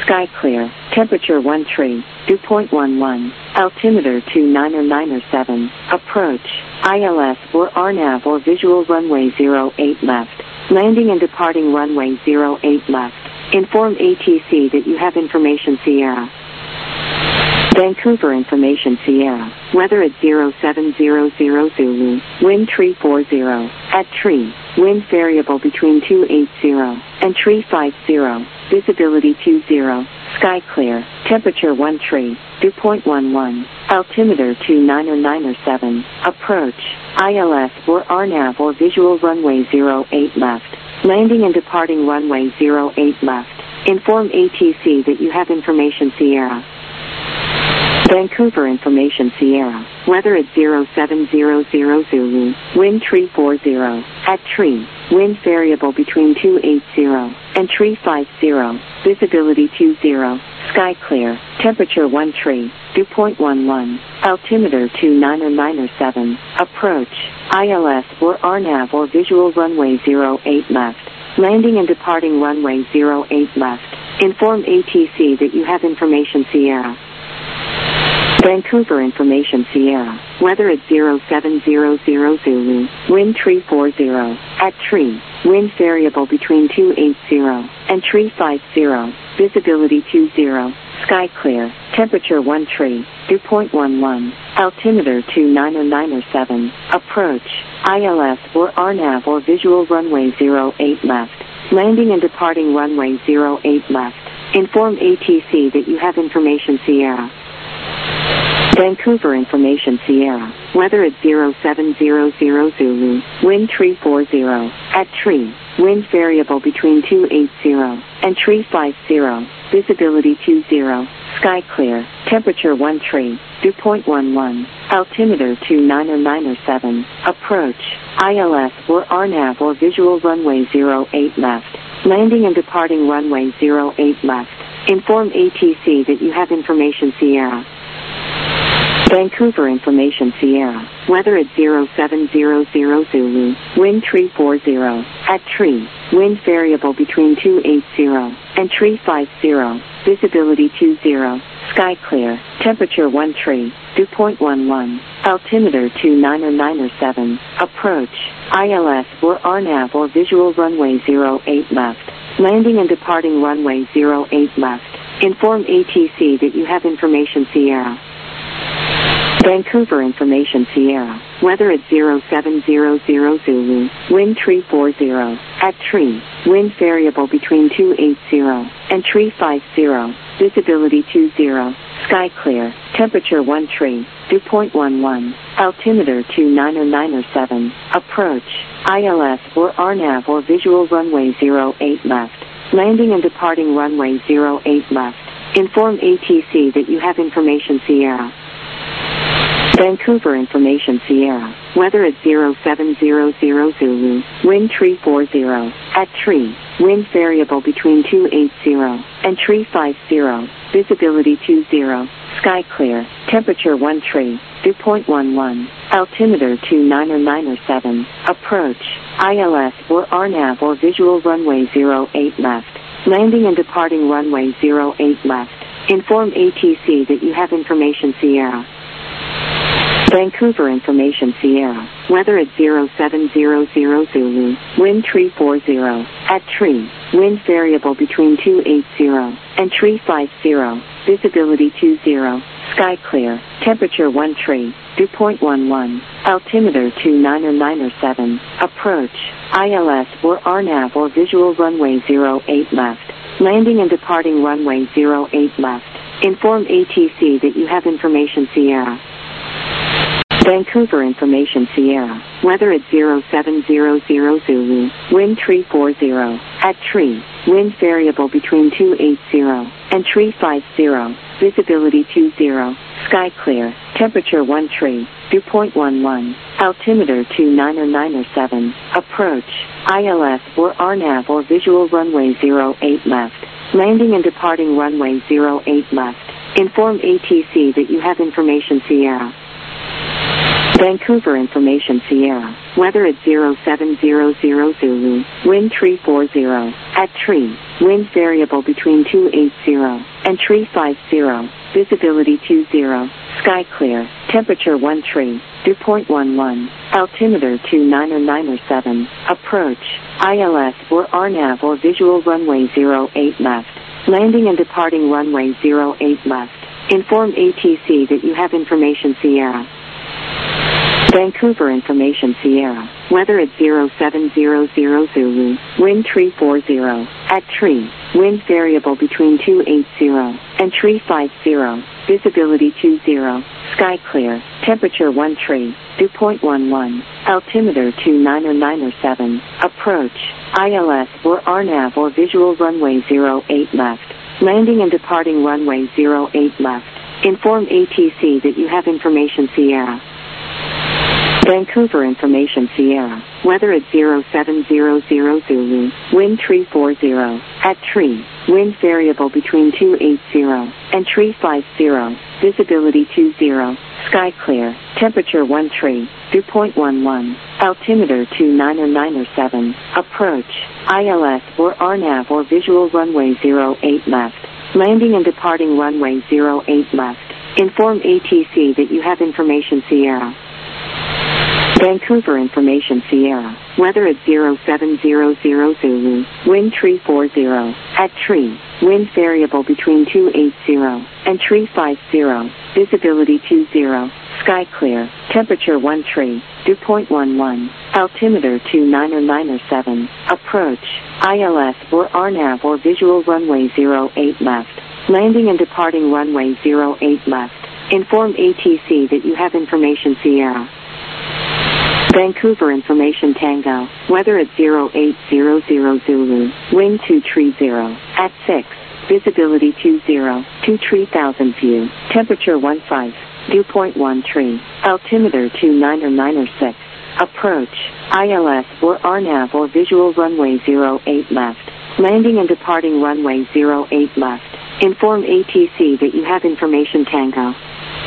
Sky clear. Temperature one three. Dew point one one. Altimeter two niner niner seven. Approach. I L S or R NAV or visual runway zero eight left. Landing and departing runway zero eight left. Inform A T C that you have information Sierra. Vancouver information Sierra. Weather at zero seven zero zero Zulu. Wind three four zero. At tree. Wind variable between two eighty and three fifty. Visibility two zero. Sky clear. Temperature one three. Dew point one one. Altimeter two niner niner seven. Approach. I L S or R NAV or visual runway zero eight left. Landing and departing runway zero eight left. Inform A T C that you have information Sierra. Vancouver information Sierra. Weather at zero seven zero zero Zulu. Wind three four zero. At tree. Wind variable between two eighty and three fifty. Visibility two zero. Sky clear. Temperature one three. Dew point one one. Altimeter two niner niner seven. Approach. I L S or R NAV or visual runway zero eight left. Landing and departing runway zero eight left. Inform A T C that you have information Sierra. Vancouver information Sierra. Weather at zero seven zero zero Zulu. Wind three four zero. At tree. Wind variable between two eighty and three fifty. Visibility two zero. Sky clear. Temperature one three. Dew point one one. Altimeter two niner niner seven. Approach. I L S or R NAV or visual runway zero eight left. Landing and departing runway zero eight left. Inform A T C that you have information Sierra. Vancouver information Sierra. Weather at zero seven zero zero Zulu. Wind three four zero. At tree. Wind variable between two eighty and three fifty. Visibility two zero. Sky clear. Temperature one three. Dew point one one. Altimeter two niner niner seven. Approach. I L S or R NAV or visual runway zero eight left. Landing and departing runway zero eight left. Inform A T C that you have information Sierra. Vancouver information Sierra. Weather at zero seven zero zero Zulu. Wind three four zero. At tree. Wind variable between two eighty and three fifty. Visibility two zero. Sky clear. Temperature one three. Dew point one one. Altimeter two niner niner seven. Approach. I L S or R NAV or visual runway zero eight left. Landing and departing runway zero eight left. Inform A T C that you have information Sierra. Vancouver information Sierra. Weather at zero seven zero zero Zulu. Wind three four zero. At tree. Wind variable between two eighty and three fifty. Visibility two zero. Sky clear. Temperature one three. Dew point one one. Altimeter two niner niner seven. Approach. I L S or R NAV or visual runway zero eight left. Landing and departing runway zero eight left. Inform A T C that you have information Sierra. Vancouver information Sierra. Weather at zero seven zero zero Zulu. Wind three four zero. At tree. Wind variable between two eighty and three fifty. Visibility two zero. Sky clear. Temperature one three. Dew point one one. Altimeter two niner niner seven. Approach. I L S or R NAV or visual runway zero eight left. Landing and departing runway zero eight left. Inform A T C that you have information Sierra. Vancouver information Sierra. Weather at zero seven zero zero Zulu. Wind three four zero. At tree. Wind variable between two eighty and three fifty. Visibility two zero. Sky clear. Temperature one three. Dew point one one. Altimeter two niner niner seven. Approach. I L S or R NAV or visual runway zero eight left. Landing and departing runway zero eight left. Inform A T C that you have information Sierra. Vancouver information Sierra. Weather at zero seven zero zero Zulu. Wind three four zero. At tree. Wind variable between two eighty and three fifty. Visibility two zero. Sky clear. Temperature one three. Dew point one one. Altimeter two niner niner seven. Approach. I L S or R NAV or visual runway zero eight left. Landing and departing runway zero eight left. Inform A T C that you have information Sierra. Vancouver Information Sierra, weather at zero seven zero zero Zulu, wind three four zero, at tree, wind variable between two eighty and three fifty, visibility two zero, sky clear, temperature one three, dew point one one, altimeter two nine nine seven, approach, I L S or R NAV or visual runway zero eight left, landing and departing runway zero eight left, inform A T C that you have information Sierra. Vancouver Information Sierra, weather at zero seven zero zero Zulu, wind three four zero, at tree, wind variable between two eighty and three fifty, visibility two zero, sky clear, temperature one three, dew point one one, altimeter two nine nine seven, approach, I L S or R NAV or visual runway zero eight left, landing and departing runway zero eight left, inform A T C that you have information Sierra. Vancouver Information Sierra, weather at zero seven zero zero Zulu, wind three four zero, at tree, wind variable between two eighty and three fifty, visibility two zero, sky clear, temperature one three, dew point one one, altimeter two nine nine seven, approach, I L S or R NAV or visual runway zero eight left, landing and departing runway zero eight left, inform A T C that you have information Sierra. Vancouver Information Sierra, weather at zero seven zero zero Zulu, wind three four zero, at tree, wind variable between two eighty and three fifty, visibility two zero, sky clear, temperature one three, dew point one one, altimeter two nine nine seven, approach, I L S or R NAV or visual runway zero eight left, landing and departing runway zero eight left, inform A T C that you have information Sierra. Vancouver Information Tango, weather at zero eight zero zero Zulu, wind two three zero, at six, visibility two zero, two three thousand view, temperature one five, dew point one three, altimeter two nine nine six, approach, I L S or R NAV or visual runway zero eight left, landing and departing runway zero eight left, inform A T C that you have information Tango.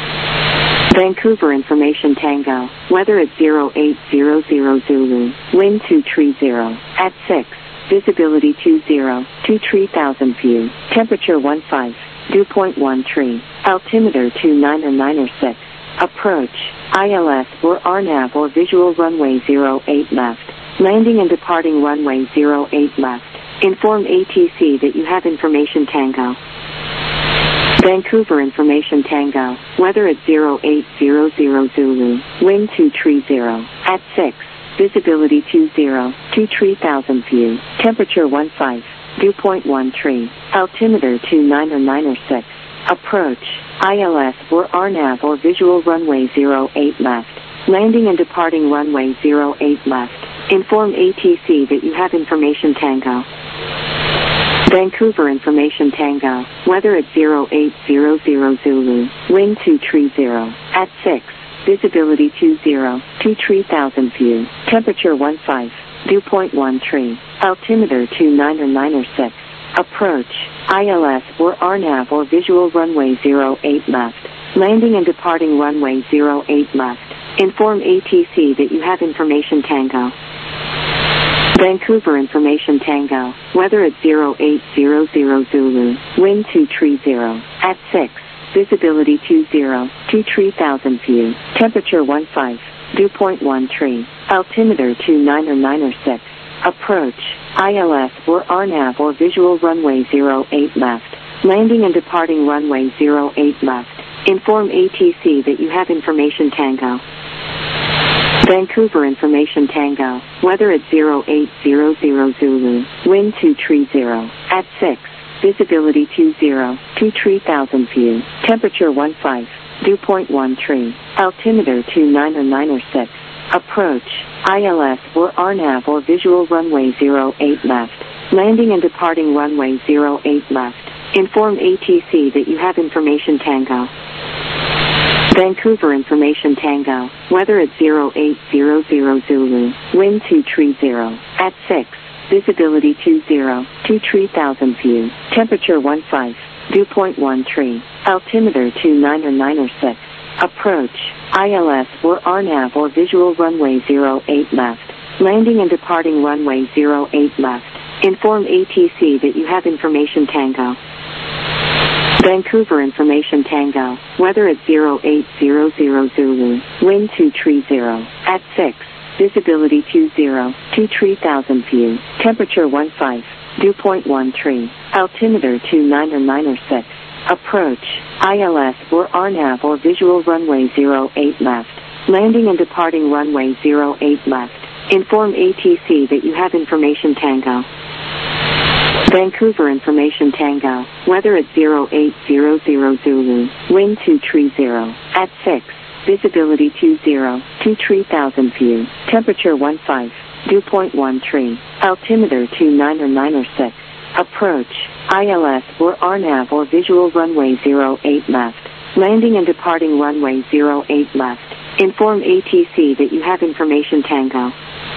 Vancouver Information Tango, weather at zero eight zero zero Zulu, wind two three zero, at six, visibility two zero, two three thousand view, temperature one five, dew point one three, altimeter two nine nine six, approach, I L S or R NAV or visual runway zero eight left, landing and departing runway zero eight left, inform A T C that you have information Tango. Vancouver Information Tango, weather at zero eight zero zero Zulu, wind two three zero, at six, visibility two zero, two three thousand view, temperature one five, dew point one three, altimeter two nine nine six, approach, I L S or R NAV or visual runway zero eight left, landing and departing runway zero eight left, inform A T C that you have information Tango. Vancouver Information Tango, weather at zero eight zero zero Zulu, wind two three zero, at six, visibility two zero, two three thousand view, temperature one five, dew point one three, altimeter two nine nine six, approach, I L S or R NAV or visual runway zero eight left, landing and departing runway zero eight left, inform A T C that you have information Tango. Vancouver Information Tango, weather at zero eight zero zero Zulu, wind two three zero, at six, visibility two zero, two three thousand view, temperature one five, dew point one three, altimeter two nine nine six, approach, I L S or R NAV or visual runway zero eight left, landing and departing runway zero eight left, inform A T C that you have information Tango. Vancouver Information Tango, weather at zero eight zero zero Zulu, wind two three zero, at six, visibility two zero, two three thousand view, temperature one five, dew point one three, altimeter two nine nine six, approach, I L S or R NAV or visual runway zero eight left, landing and departing runway zero eight left, inform A T C that you have information Tango. Vancouver Information Tango, weather at zero eight zero zero Zulu, wind two three zero, at six, visibility two zero, two three thousand view, temperature one five, dew point one three, altimeter two nine nine six, Approach, I L S or R NAV or visual runway zero eight left. Landing and departing runway zero eight left. Inform A T C that you have information Tango. Vancouver information Tango. Weather at zero eight zero zero Zulu. Wind two three zero. At six. Visibility two zero. two three thousand view. Temperature one five. Dew point one three. Altimeter two nine nine six. Approach, I L S or R NAV or visual runway zero eight left. Landing and departing runway zero eight left. Inform A T C that you have information Tango. Vancouver information Tango. Weather at zero eight zero zero Zulu. Wind two three zero. At six. Visibility two zero. two three thousand view. Temperature one five. Dew point one three. Altimeter two nine nine six. Approach, I L S or R NAV or visual runway zero eight left. Landing and departing runway zero eight left. Inform A T C that you have information Tango.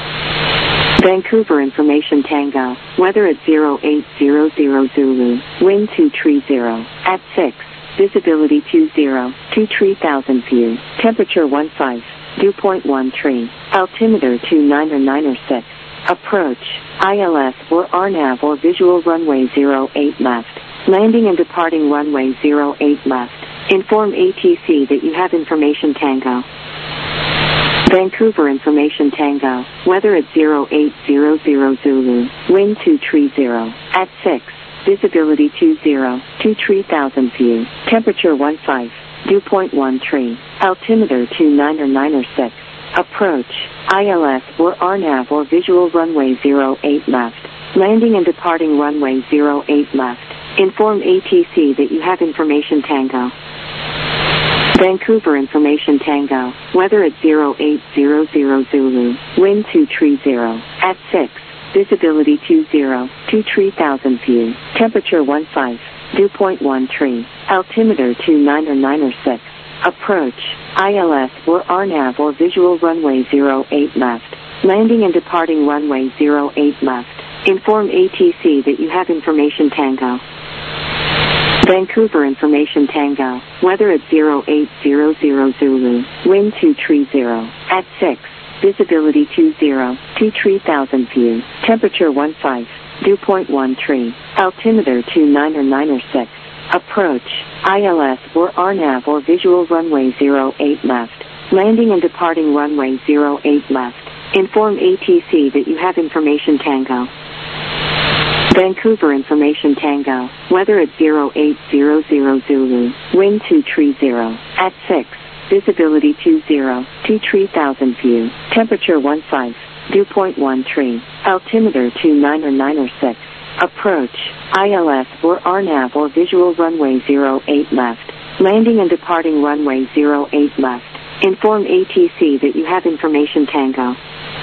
Vancouver information Tango. Weather at zero eight zero zero Zulu. Wind two three zero. At six. Visibility two zero. two three thousand view. Temperature one five. Dew point one three. Altimeter two nine nine six. Approach, I L S or R NAV or visual runway zero eight left. Landing and departing runway zero eight left. Inform A T C that you have information Tango. Vancouver information Tango. Weather at zero eight zero zero Zulu. Wind two three zero. At six. Visibility two zero. two three thousand view. Temperature one five. Dew point one three. Altimeter two nine nine six. Approach, I L S or R NAV or visual runway zero eight left. Landing and departing runway zero eight left. Inform A T C that you have information Tango. Vancouver information Tango. Weather at zero eight zero zero Zulu. Wind two three zero. At six. Visibility two zero. two three thousand view. Temperature one five. Dew point one three. Altimeter two nine nine six. Approach, I L S or R NAV or visual runway zero eight left. Landing and departing runway zero eight left. Inform A T C that you have information Tango. Vancouver information Tango. Weather at zero eight zero zero Zulu. Wind two three zero. At six. Visibility two zero. two three thousand view. Temperature one five. Dew point one three. Altimeter two nine nine six. Approach, I L S or R NAV or visual runway zero eight left. Landing and departing runway zero eight left. Inform A T C that you have information Tango. Vancouver information Tango. Weather at zero eight zero zero Zulu. Wind two three zero. At six. Visibility two zero. two three thousand view. Temperature one five. Dew point one three. Altimeter two nine nine six. Approach, I L S or R NAV or visual runway zero eight left. Landing and departing runway zero eight left. Inform A T C that you have information Tango.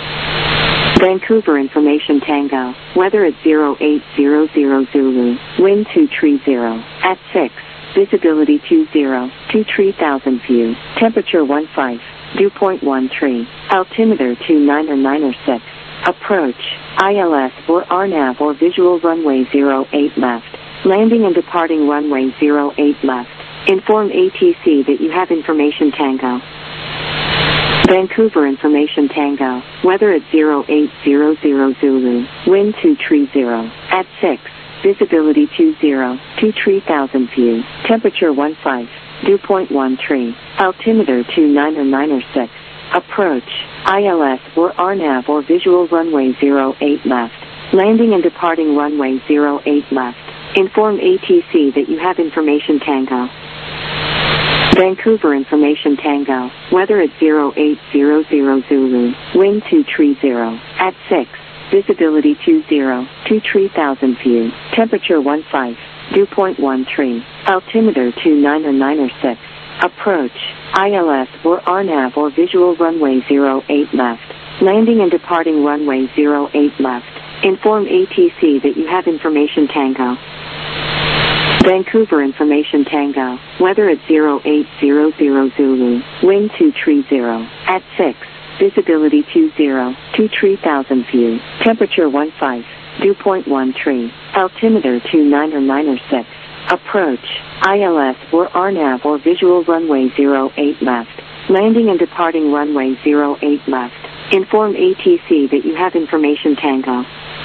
Vancouver information Tango. Weather at zero eight zero zero Zulu. Wind two three zero. At six. Visibility two zero. two three thousand view. Temperature one five. Dew point one three. Altimeter two nine nine six. Approach, I L S or R NAV or visual runway zero eight left. Landing and departing runway zero eight left. Inform A T C that you have information Tango. Vancouver information Tango. Weather at zero eight zero zero Zulu. Wind two three zero. At six. Visibility two zero. two three thousand view. Temperature one five. Dew point one three. Altimeter two nine nine six. Approach, I L S or R NAV or visual runway zero eight left. Landing and departing runway zero eight left. Inform A T C that you have information Tango. Vancouver information Tango. Weather at zero eight zero zero Zulu. Wind two three zero. At six. Visibility two zero. two three thousand view. Temperature one five. Dew point one three. Altimeter two nine nine six. Approach, I L S or R NAV or visual runway zero eight left. Landing and departing runway zero eight left. Inform A T C that you have information Tango. Vancouver information Tango. Weather at zero eight zero zero Zulu. Wind two three zero. At six. Visibility two zero. two three thousand view. Temperature one five. Dew point one three. Altimeter two nine nine six. Approach, I L S or R NAV or visual runway zero eight left. Landing and departing runway zero eight left. Inform A T C that you have information Tango.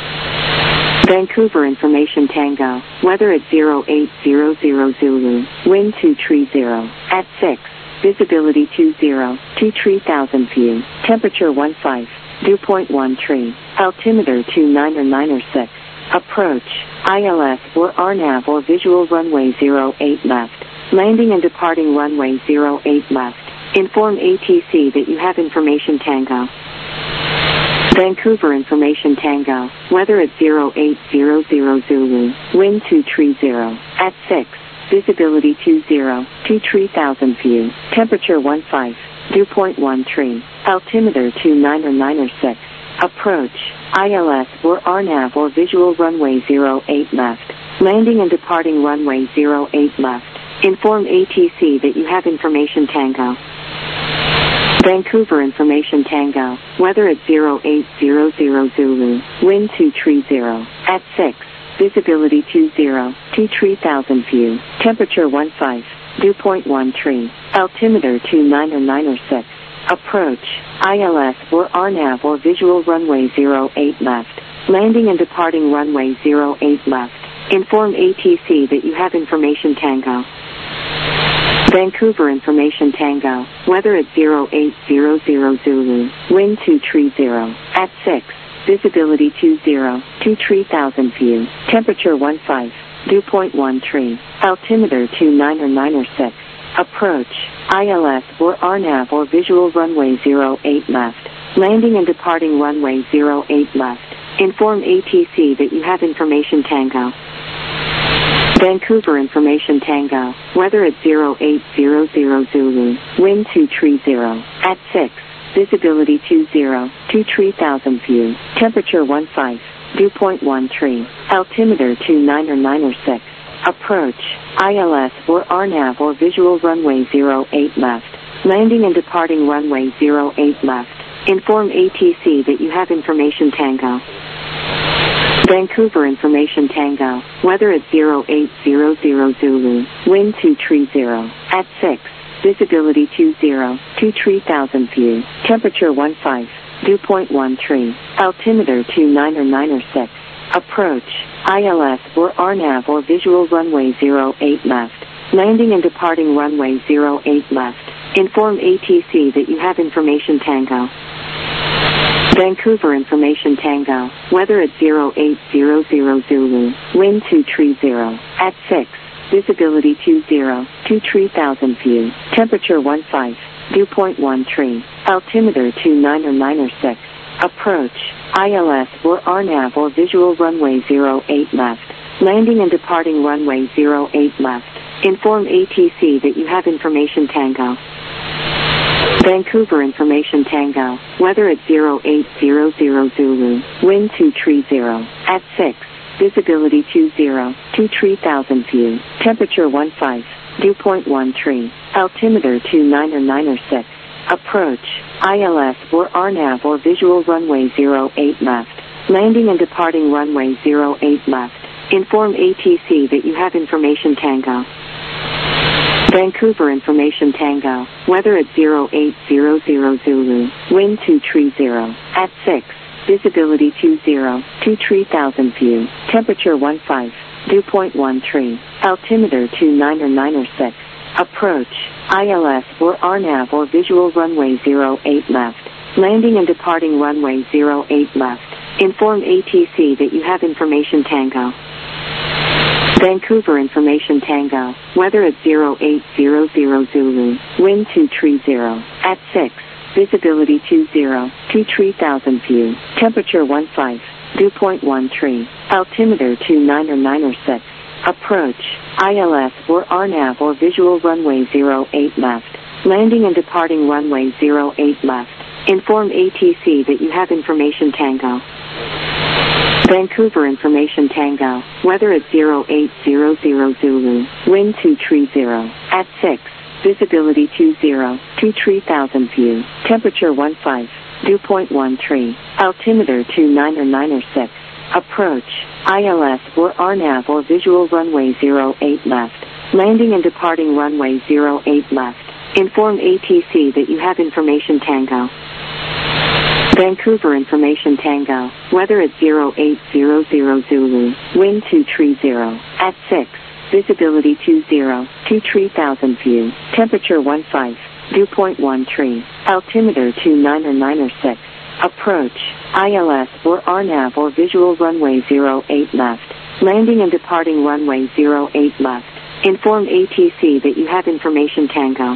Vancouver information Tango. Weather at zero eight zero zero Zulu. Wind two three zero. At six. Visibility two zero. two three thousand view. Temperature one five. Dew point one three. Altimeter two nine or nine or six. Approach, I L S or R NAV or visual runway zero eight left. Landing and departing runway zero eight left. Inform A T C that you have information Tango. Vancouver information Tango. Weather at zero eight zero zero Zulu. Wind two three zero. At six. Visibility two zero. two three thousand view. Temperature one five. Dew point one three. Altimeter two nine or nine or six. Approach, I L S or R NAV or visual runway zero eight left. Landing and departing runway zero eight left. Inform A T C that you have information Tango. Vancouver information Tango. Weather at zero eight zero zero Zulu. Wind two three zero. At six. Visibility two zero. two three thousand view. Temperature one five. Dew point one three. Altimeter two nine or nine or six. Approach, I L S or R NAV or visual runway zero eight left. Landing and departing runway zero eight left. Inform A T C that you have information Tango. Vancouver information Tango. Weather at zero eight zero zero Zulu. Wind two three zero. At six. Visibility two zero. two three thousand view. Temperature one five. Dew point one three. Altimeter two nine or nine or six. Approach, I L S or R NAV or visual runway zero eight left. Landing and departing runway zero eight left. Inform A T C that you have information Tango. Vancouver information Tango. Weather at zero eight zero zero Zulu. Wind two three zero. At six. Visibility two zero. two three thousand view. Temperature one five. Dew point one three. Altimeter two nine or nine or six. Approach, I L S or R NAV or visual runway zero eight left. Landing and departing runway zero eight left. Inform A T C that you have information Tango. Vancouver information Tango. Weather at zero eight zero zero Zulu. Wind two three zero. At six. Visibility two zero. two three thousand view. Temperature one five. Dew point one three. Altimeter two nine or nine or six. Approach, I L S or R NAV or visual runway zero eight left. Landing and departing runway zero eight left. Inform A T C that you have information Tango. Vancouver information Tango. Weather at zero eight zero zero Zulu. Wind two three zero. At six. Visibility two zero. two three thousand view. Temperature one five. Dew point one three. Altimeter two nine or nine or six. Approach, I L S or R NAV or visual runway zero eight left. Landing and departing runway zero eight left. Inform A T C that you have information Tango. Vancouver information Tango. Weather at zero eight zero zero Zulu. Wind two three zero. At six. Visibility two zero. two three thousand view. Temperature one five. Dew point one three. Altimeter two nine or nine or six. Approach, I L S or R NAV or visual runway zero eight left. Landing and departing runway zero eight left. Inform A T C that you have information Tango. Vancouver information Tango. Weather at zero eight zero zero Zulu. Wind two three zero. At six. Visibility two zero. two three thousand view. Temperature one five. Dew point one three. Altimeter two nine or nine or six. Approach, I L S or R NAV or visual runway zero eight left. Landing and departing runway zero eight left. Inform A T C that you have information Tango. Vancouver information Tango. Weather at zero eight zero zero Zulu. Wind two three zero. At six. Visibility two zero. two three thousand view. Temperature one five. Dew point one three. Altimeter two nine or nine or six. Approach, I L S or R NAV or visual runway zero eight left. Landing and departing runway zero eight left. Inform A T C that you have information Tango. Vancouver information Tango. Weather at zero eight zero zero Zulu. Wind two three zero. At six. Visibility two zero. two three thousand view. Temperature one five. Dew point one three. Altimeter two nine or nine or six. Approach, I L S or R NAV or visual runway zero eight left. Landing and departing runway zero eight left. Inform A T C that you have information Tango. Vancouver information Tango. Weather at zero eight zero zero Zulu. Wind two three zero. At six. Visibility two zero. two three thousand view. Temperature one five. Dew point one three. Altimeter two nine or nine or six. Approach, I L S or R NAV or visual runway zero eight left. Landing and departing runway zero eight left. Inform A T C that you have information Tango.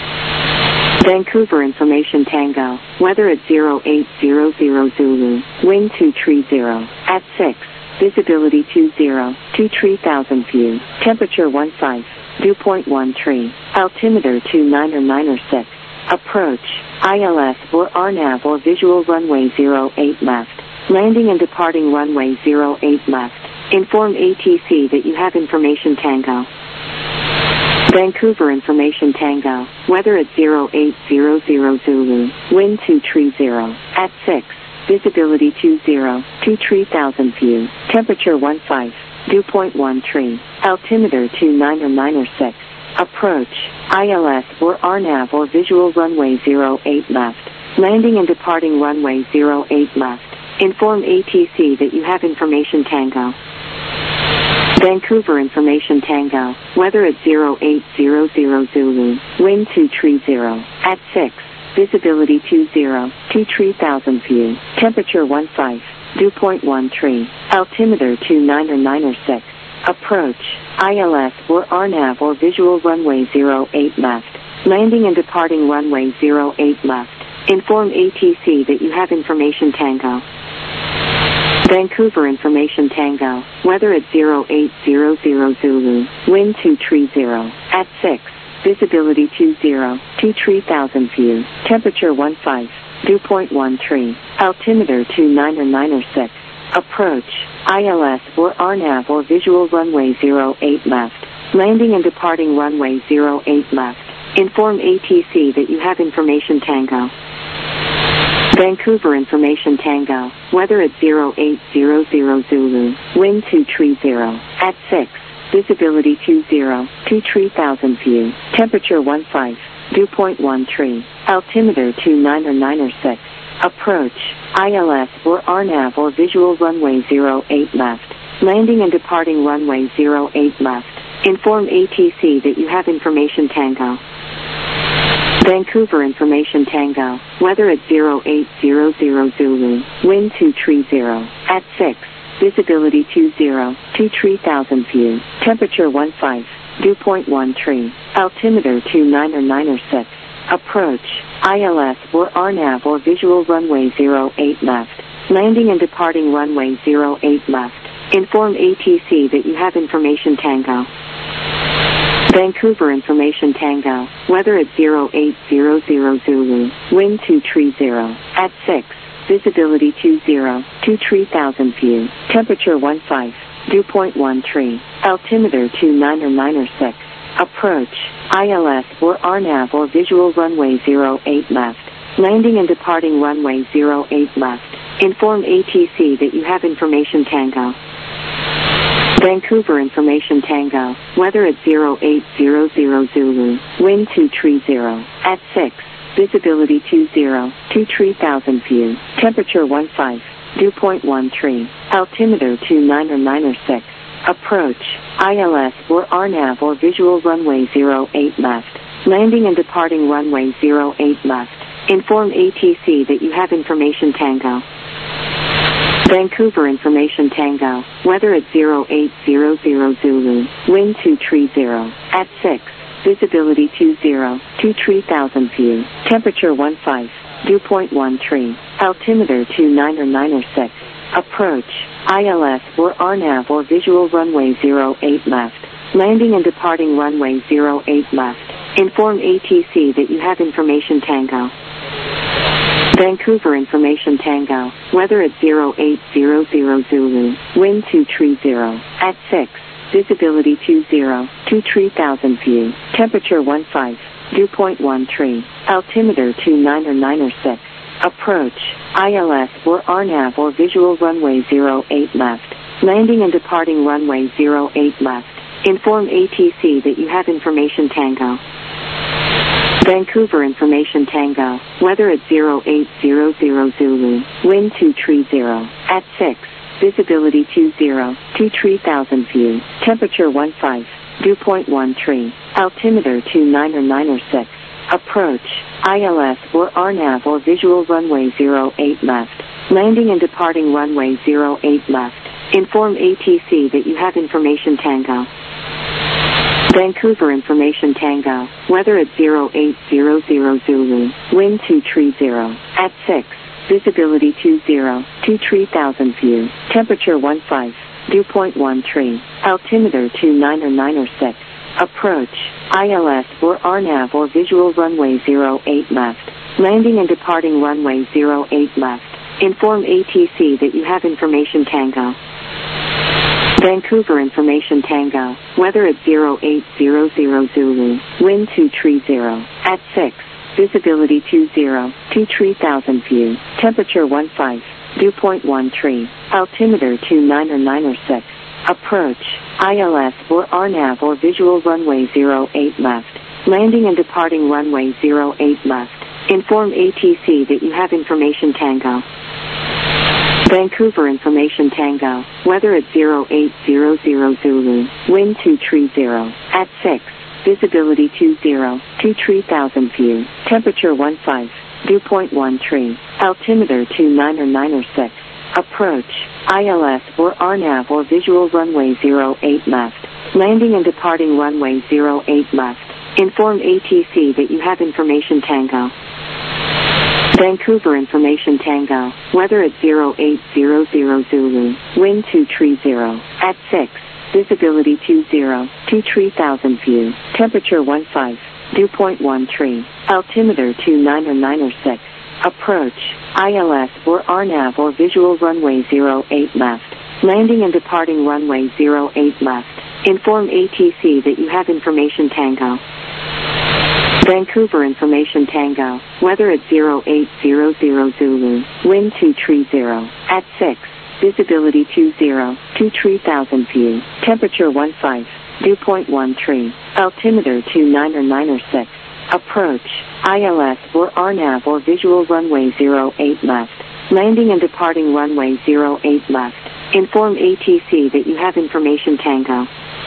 Vancouver information Tango. Weather at zero eight zero zero Zulu. Wind two three zero. At six. Visibility two zero. two three thousand view. Temperature one five. Dew point one three. Altimeter two nine or nine or six. Approach, I L S or R NAV or visual runway zero eight left. Landing and departing runway zero eight left. Inform A T C that you have information Tango. Vancouver information Tango. Weather at zero eight zero zero Zulu. Wind two three zero. At six. Visibility two zero. two three thousand view. Temperature one five. Dew point one three. Altimeter two nine or nine or six. Approach, I L S or R NAV or visual runway zero eight left. Landing and departing runway zero eight left. Inform A T C that you have information Tango. Vancouver information Tango. Weather at zero eight zero zero Zulu. Wind two three zero. At six. Visibility two zero. two three thousand view. Temperature one five. Dew point one three. Altimeter two nine or nine or six. Approach, I L S or R NAV or visual runway zero eight left. Landing and departing runway zero eight left. Inform A T C that you have information Tango. Vancouver information Tango. Weather at zero eight zero zero Zulu. Wind two three zero. At six. Visibility two zero. two three thousand view. Temperature one five. Dew point one three. Altimeter two nine or nine or six. Approach, I L S or R NAV or visual runway zero eight left. Landing and departing runway zero eight left. Inform A T C that you have information Tango. Vancouver information Tango. Weather at zero eight zero zero Zulu. Wind two three zero. At six. Visibility two zero. two three thousand view. Temperature one five. Dew point one three. Altimeter two nine or nine or six. Approach, I L S or R NAV or visual runway zero eight left. Landing and departing runway zero eight left. Inform A T C that you have information Tango. Vancouver information Tango. Weather at zero eight zero zero Zulu. Wind two three zero. At six. Visibility two zero. two three thousand view. Temperature one five. Dew point one three. Altimeter two nine or nine or six. Approach, I L S or R NAV or visual runway zero eight left. Landing and departing runway zero eight left. Inform A T C that you have information Tango. Vancouver information Tango. Weather at zero eight zero zero Zulu. Wind two three zero. At six. Visibility two zero. two three thousand view. Temperature one five. Dew point one three. Altimeter two nine or nine or six. Approach, I L S or R NAV or visual runway zero eight left. Landing and departing runway zero eight left. Inform A T C that you have information Tango. Vancouver information Tango. Weather at zero eight zero zero Zulu. Wind two three zero. At six. Visibility two zero. two three thousand view. Temperature one five. Dew point one three. Altimeter two nine or nine or six. Approach, I L S or R NAV or visual runway zero eight left. Landing and departing runway zero eight left. Inform A T C that you have information Tango. Vancouver information Tango. Weather at zero eight zero zero Zulu. Wind two three zero. At six. Visibility two zero. two three thousand view. Temperature one five. Dew point one three. Altimeter two nine or nine or six. Approach, I L S or R NAV or visual runway zero eight left. Landing and departing runway zero eight left. Inform A T C that you have information Tango. Vancouver information Tango. Weather at zero eight zero zero Zulu. Wind two three zero. At six. Visibility two zero. two three thousand view. Temperature one five. Dew point one three. Altimeter two nine or nine or six. Approach, I L S or R NAV or visual runway zero eight left. Landing and departing runway zero eight left. Inform A T C that you have information Tango. Vancouver information Tango. Weather at zero eight zero zero Zulu. Wind two three zero. At six. Visibility two zero. two three thousand view. Temperature one five. Dew point one three. Altimeter two nine or nine or six. Approach, I L S or R NAV or visual runway zero eight left. Landing and departing runway zero eight left. Inform A T C that you have information Tango. Vancouver information Tango. Weather at zero eight zero zero Zulu. Wind two three zero. At six. Visibility two zero. two three thousand view. Temperature one five. Dew point one three. Altimeter two nine or nine or six. Approach, I L S or R NAV or visual runway zero eight left. Landing and departing runway zero eight left. Inform A T C that you have information Tango. Vancouver information Tango. Weather at zero eight zero zero Zulu. Wind two three zero. At six. Visibility two zero. two three thousand view. Temperature one five. Dew point one three. Altimeter two nine or nine or six. Approach, I L S or R NAV or visual runway zero eight left. Landing and departing runway zero eight left. Inform A T C that you have information Tango. Vancouver information Tango. Weather at zero eight zero zero Zulu. Wind two three zero. At six. Visibility two zero. two three thousand view. Temperature one five. Dew point one three. Altimeter two nine or nine or six. Approach, I L S or R NAV or visual runway zero eight left. Landing and departing runway zero eight left. Inform A T C that you have information Tango. Vancouver information Tango. Weather at zero eight zero zero Zulu. Wind two three zero. At six. Visibility two zero. two three thousand view. Temperature one five. Dew point one three. Altimeter two nine or nine or six. Approach, I L S or R NAV or visual runway zero eight left. Landing and departing runway zero eight left. Inform A T C that you have information Tango. Vancouver information Tango. Weather at zero eight zero zero Zulu. Wind two three zero. At six. Visibility two zero. two three thousand view. Temperature one five. Dew point one three. Altimeter two nine or nine or six. Approach, I L S or R NAV or visual runway zero eight left. Landing and departing runway zero eight left. Inform A T C that you have information Tango.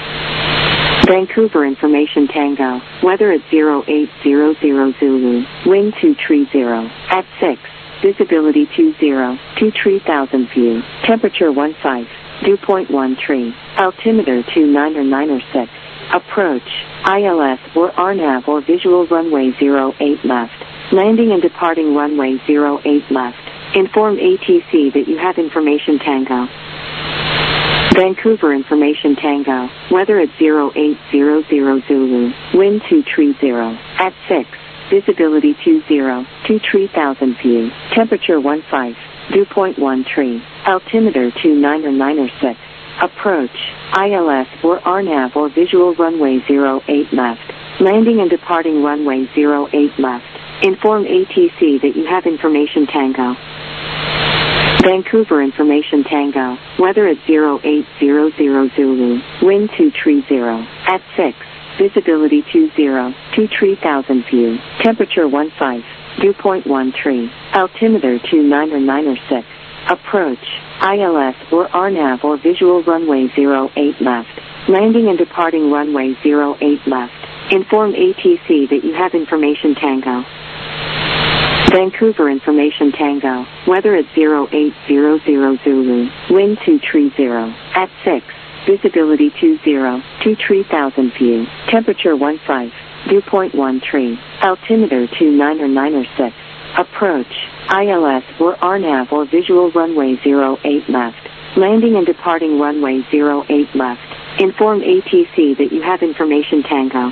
Vancouver information Tango. Weather at zero eight zero zero Zulu. Wind two three zero. At six. Visibility two zero. two three thousand view. Temperature one five. Dew point one three. Altimeter two nine or nine or six. Approach, I L S or R NAV or visual runway zero eight left. Landing and departing runway zero eight left. Inform A T C that you have information Tango. Vancouver information Tango. Weather at zero eight zero zero Zulu. Wind two three zero. At six. Visibility two zero. two three thousand view. Temperature one five. Dew point one three. Altimeter two nine or nine or six. Approach, I L S or R NAV or visual runway zero eight left. Landing and departing runway zero eight left. Inform A T C that you have information Tango. Vancouver information Tango. Weather at zero eight zero zero Zulu. Wind two three zero. At six. Visibility two zero. two three thousand view. Temperature one five. Dew point one three. Altimeter two nine or nine or six. Approach, I L S or R NAV or visual runway zero eight left. Landing and departing runway zero eight left. Inform A T C that you have information Tango. Vancouver information Tango. Weather at zero eight zero zero Zulu. Wind two three zero. At six. Visibility two zero. two three thousand view. Temperature one five. Dew point one three. Altimeter two nine or nine or six. Approach, I L S or R NAV or visual runway zero eight left. Landing and departing runway zero eight left. Inform A T C that you have information Tango.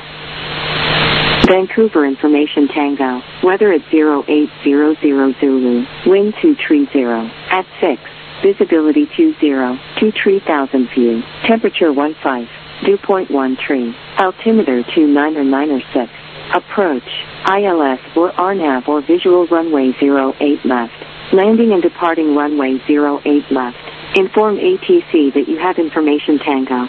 Vancouver information Tango. Weather at zero eight zero zero Zulu. Wind two three zero. At six. Visibility two zero. two three thousand view. Temperature one five. Dew point one three. Altimeter two nine or nine or six. Approach, I L S or R NAV or visual runway zero eight left. Landing and departing runway zero eight left. Inform A T C that you have information Tango.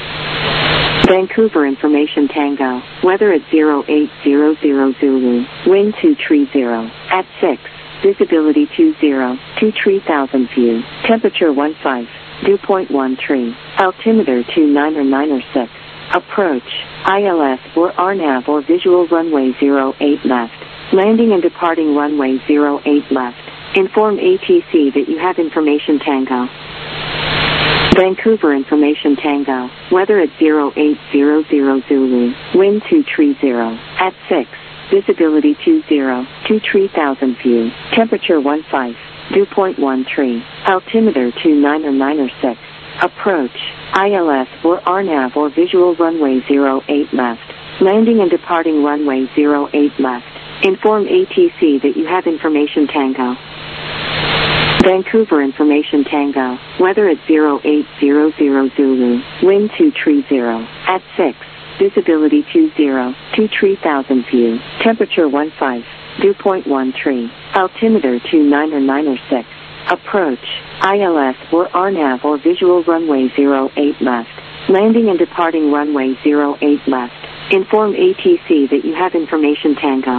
Vancouver information Tango. Weather at zero eight zero zero Zulu. Wind two three zero. At six. Visibility two zero. two three thousand view. Temperature one five. Dew point one three. Altimeter two nine or nine or six. Approach, I L S or R NAV or visual runway zero eight left. Landing and departing runway zero eight left. Inform A T C that you have information Tango. Vancouver information Tango. Weather at zero eight zero zero Zulu. Wind two three zero. At six. Visibility two zero. two three thousand view. Temperature one five. Dew point one three. Altimeter two nine or nine or six. Approach, I L S or R NAV or visual runway zero eight left. Landing and departing runway zero eight left. Inform A T C that you have information Tango. Vancouver information Tango. Weather at zero eight zero zero Zulu. Wind two three zero. At six. Visibility two zero. two three thousand view. Temperature one five. Dew point one three. Altimeter two nine or nine or six. Approach, I L S or R NAV or visual runway zero eight left. Landing and departing runway zero eight left. Inform A T C that you have information Tango.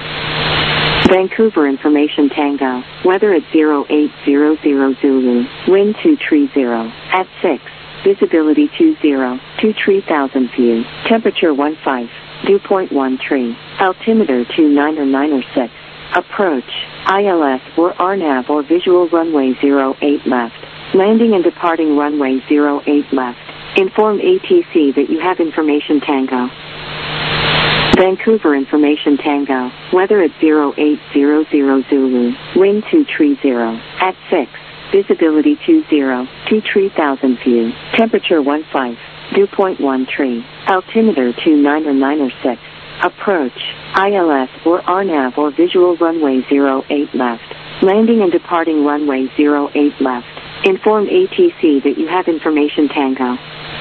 Vancouver information Tango. Weather at zero eight zero zero Zulu. Wind two three zero. At six. Visibility two zero. two three thousand view. Temperature one five. Dew point one three. Altimeter two nine or nine or six. Approach, I L S or R NAV or visual runway zero eight left. Landing and departing runway zero eight left. Inform A T C that you have information Tango. Vancouver information Tango. Weather at zero eight zero zero Zulu. Wind two three zero. At six. Visibility two zero. two three thousand view. Temperature one five. Dew point one three. Altimeter two nine or nine or six. Approach, I L S or R NAV or visual runway zero eight left. Landing and departing runway zero eight left. Inform A T C that you have information Tango.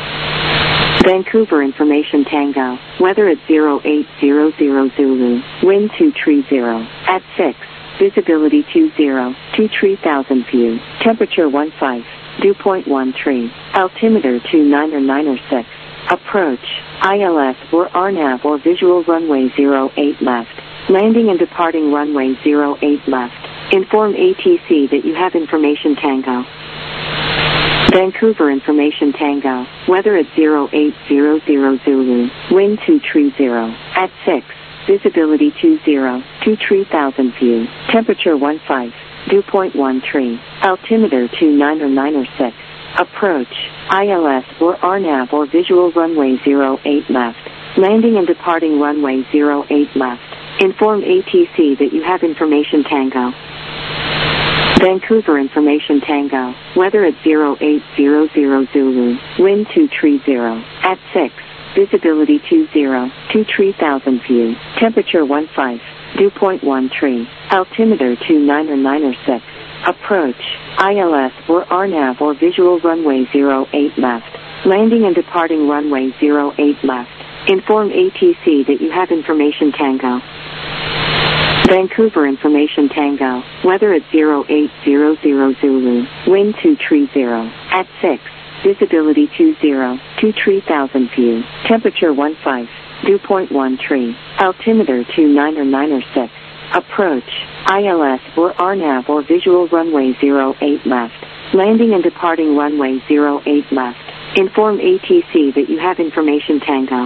Vancouver information Tango. Weather at zero eight zero zero Zulu. Wind two three zero. At six. Visibility two zero. two three thousand view. Temperature one five. Dew point one three. Altimeter two nine or nine or six. Approach, I L S or R NAV or visual runway zero eight left. Landing and departing runway zero eight left. Inform A T C that you have information Tango. Vancouver information Tango. Weather at zero eight zero zero Zulu. Wind two three zero. At six. Visibility two zero. two three thousand view. Temperature one five. Dew point one three. Altimeter two nine or nine or six. Approach, I L S or R NAV or visual runway zero eight left. Landing and departing runway zero eight left. Inform A T C that you have information Tango. Vancouver information Tango. Weather at zero eight zero zero Zulu. Wind two three zero. At six. Visibility two zero. two three thousand view. Temperature one five. Dew point one three. Altimeter two nine or nine or six. Approach, I L S or R NAV or visual runway zero eight left. Landing and departing runway zero eight left. Inform A T C that you have information Tango. Vancouver information Tango. Weather at zero eight zero zero Zulu. Wind two three zero. At six. Visibility two zero. two three thousand view. Temperature one five. Dew point one three. Altimeter two nine or nine or six. Approach, I L S or R NAV or visual runway zero eight left. Landing and departing runway zero eight left. Inform A T C that you have information Tango.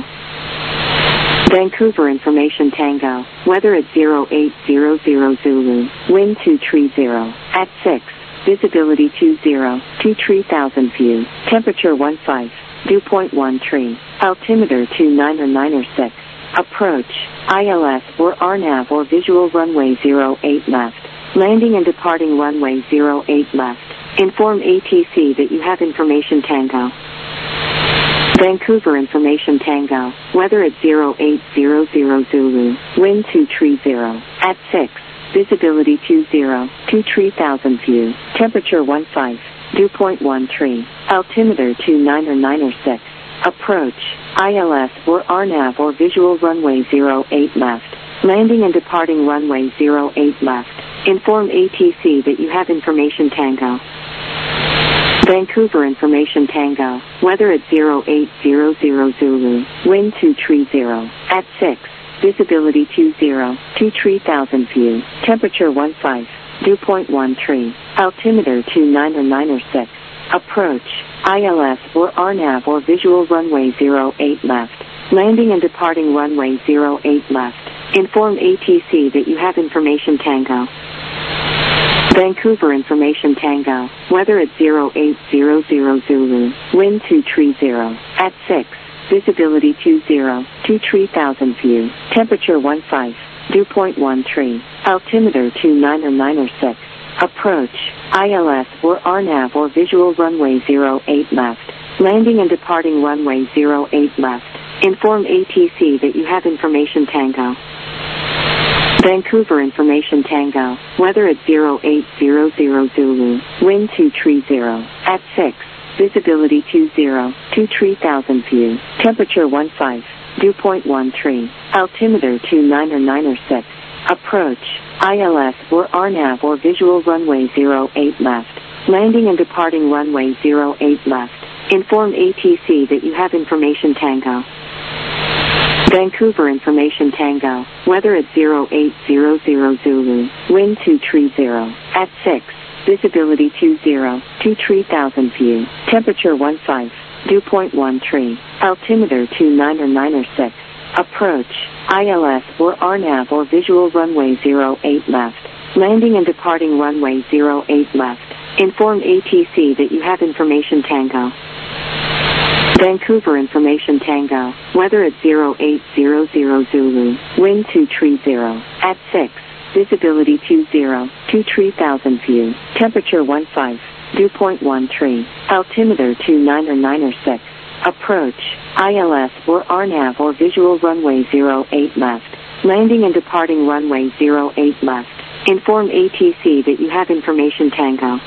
Vancouver information Tango. Weather at zero eight zero zero Zulu. Wind two three zero. At six. Visibility two zero. two three thousand view. Temperature one five. Dew point one three. Altimeter two nine or nine or six. Approach, I L S or R NAV or visual runway zero eight left. Landing and departing runway zero eight left. Inform A T C that you have information Tango. Vancouver information Tango. Weather at zero eight zero zero Zulu. Wind two three zero. At six. Visibility two zero. two three thousand view. Temperature one five. Dew point one three. Altimeter two nine or nine or six. Approach, I L S or R NAV or visual runway zero eight left. Landing and departing runway zero eight left. Inform A T C that you have information Tango. Vancouver information Tango. Weather at zero eight zero zero Zulu. Wind two three zero. At six. Visibility two zero. two three thousand view. Temperature one five. Dew point one three. Altimeter two nine nine six. Approach, I L S or R NAV or visual runway zero eight left. Landing and departing runway zero eight left. Inform A T C that you have information Tango. Vancouver information Tango. Weather at zero eight zero zero Zulu. Wind two three zero. At six. Visibility two zero. two three thousand view. Temperature one five. Dew point one three. Altimeter two nine nine six. Approach, I L S or R NAV or visual runway zero eight left. Landing and departing runway zero eight left. Inform A T C that you have information Tango. Vancouver information Tango. Weather at zero eight zero zero Zulu. Wind two three zero. At six. Visibility two zero. two three thousand view. Temperature one five. Dew point one three. Altimeter two nine nine six. Approach, I L S or R NAV or visual runway zero eight left. Landing and departing runway zero eight left. Inform A T C that you have information Tango. Vancouver information Tango. Weather at zero eight zero zero Zulu. Wind two three zero. At six. Visibility two zero. two three thousand view. Temperature one five. Dew point one three. Altimeter two nine nine six. Approach, I L S or R NAV or visual runway zero eight left. Landing and departing runway zero eight left. Inform A T C that you have information Tango. Vancouver information Tango. Weather at zero eight zero zero Zulu. Wind two three zero. At six. Visibility two zero. two three thousand view. Temperature one five. Dew point one three. Altimeter two nine nine six. Approach, I L S or R NAV or visual runway zero eight left. Landing and departing runway zero eight left. Inform A T C that you have information Tango.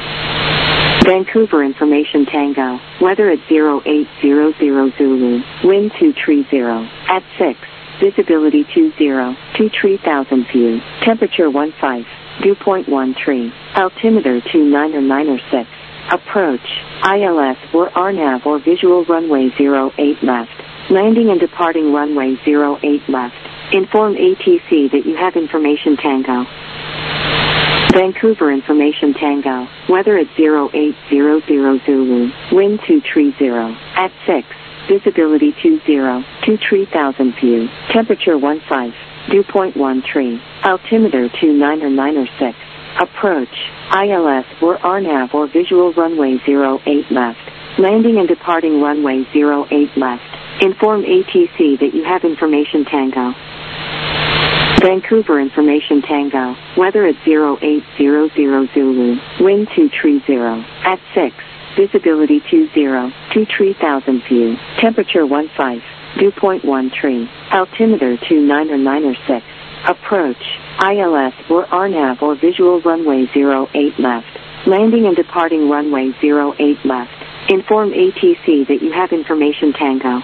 Vancouver information Tango. Weather at zero eight zero zero Zulu. Wind two three zero. At six. Visibility two zero. two three thousand view. Temperature one five. Dew point one three. Altimeter two nine nine six. Approach, I L S or R NAV or visual runway zero eight left. Landing and departing runway zero eight left. Inform A T C that you have information Tango. Vancouver information Tango. Weather at zero eight zero zero Zulu. Wind two three zero. At six. Visibility two zero. two three thousand view. Temperature one five. Dew point one three. Altimeter two nine nine six. Approach, I L S or R NAV or visual runway zero eight left. Landing and departing runway zero eight left. Inform A T C that you have information Tango. Vancouver information Tango. Weather at zero eight zero zero Zulu. Wind two three zero. At six. Visibility two zero. two three thousand view. Temperature one five. Dew point one three. Altimeter two nine nine six. Approach, I L S or R NAV or visual runway zero eight left. Landing and departing runway zero eight left. Inform A T C that you have information Tango.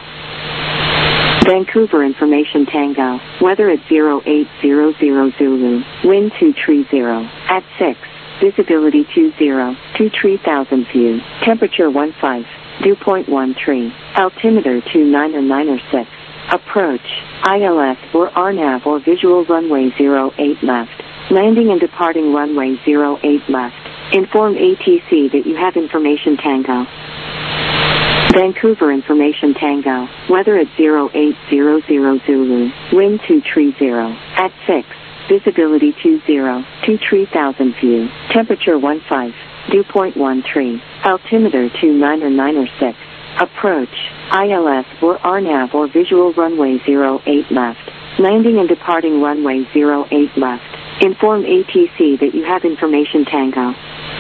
Vancouver information Tango. Weather at zero eight zero zero Zulu. Wind two three zero. At six. Visibility two zero. two three thousand view. Temperature one five. Dew point one three. Altimeter two nine nine six. Approach, I L S or R NAV or visual runway zero eight left. Landing and departing runway zero eight left. Inform A T C that you have information Tango. Vancouver information Tango. Weather at zero eight zero zero Zulu. Wind two three zero. At six. Visibility two zero. two three thousand view. Temperature one five. Dew point one three. Altimeter two nine nine six. Approach, I L S or R NAV or visual runway zero eight left. Landing and departing runway zero eight left. Inform A T C that you have information Tango.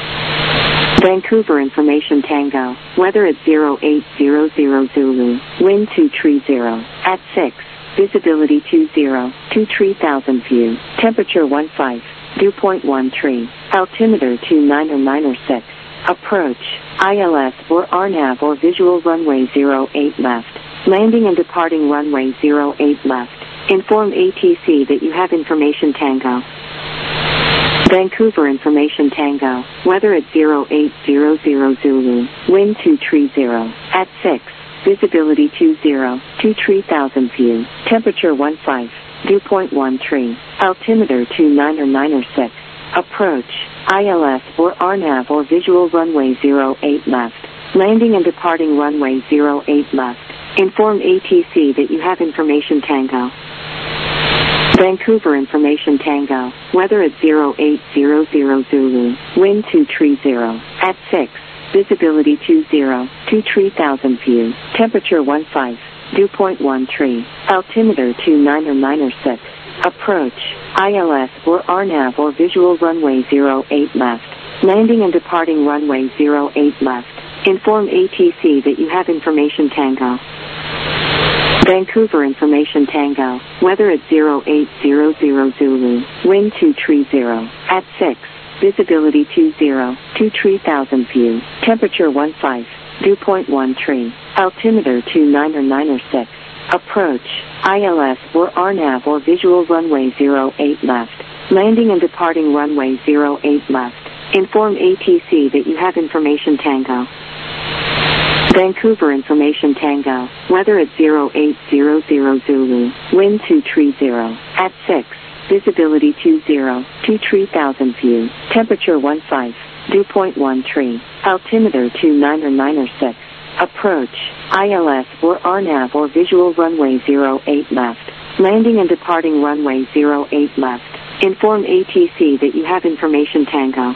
Vancouver information Tango. Weather at zero eight zero zero Zulu. Wind two three zero. At six. Visibility two zero. two three thousand view. Temperature one five. Dew point one three. Altimeter two nine nine six. Approach, I L S or R NAV or visual runway zero eight left. Landing and departing runway zero eight left. Inform A T C that you have information Tango. Vancouver information Tango. Weather at zero eight zero zero Zulu. Wind two three zero. At six. Visibility two zero. two three thousand view. Temperature one five. Dew point one three. Altimeter two nine nine six. Approach, I L S or R NAV or visual runway zero eight left. Landing and departing runway zero eight left. Inform A T C that you have information Tango. Vancouver information Tango. Weather at zero eight zero zero Zulu. Wind two three zero. At six. Visibility two zero. two three thousand view. Temperature one five. Dew point one three. Altimeter two nine nine six. Approach, I L S or R NAV or visual runway zero eight left. Landing and departing runway zero eight left. Inform A T C that you have information Tango. Vancouver information Tango. Weather at zero eight zero zero Zulu. Wind two three zero. At six. Visibility two zero. two three thousand view. Temperature one five. Dew point one three. Altimeter two nine nine six. Approach, I L S or R NAV or visual runway zero eight left. Landing and departing runway zero eight left. Inform A T C that you have information Tango. Vancouver information Tango. Weather at zero eight zero zero Zulu. Wind two three zero. At six. Visibility two zero. two three thousand view. Temperature one five. Dew point one three. Altimeter two nine nine six. Approach, I L S or R NAV or visual runway zero eight left. Landing and departing runway zero eight left. Inform A T C that you have information Tango.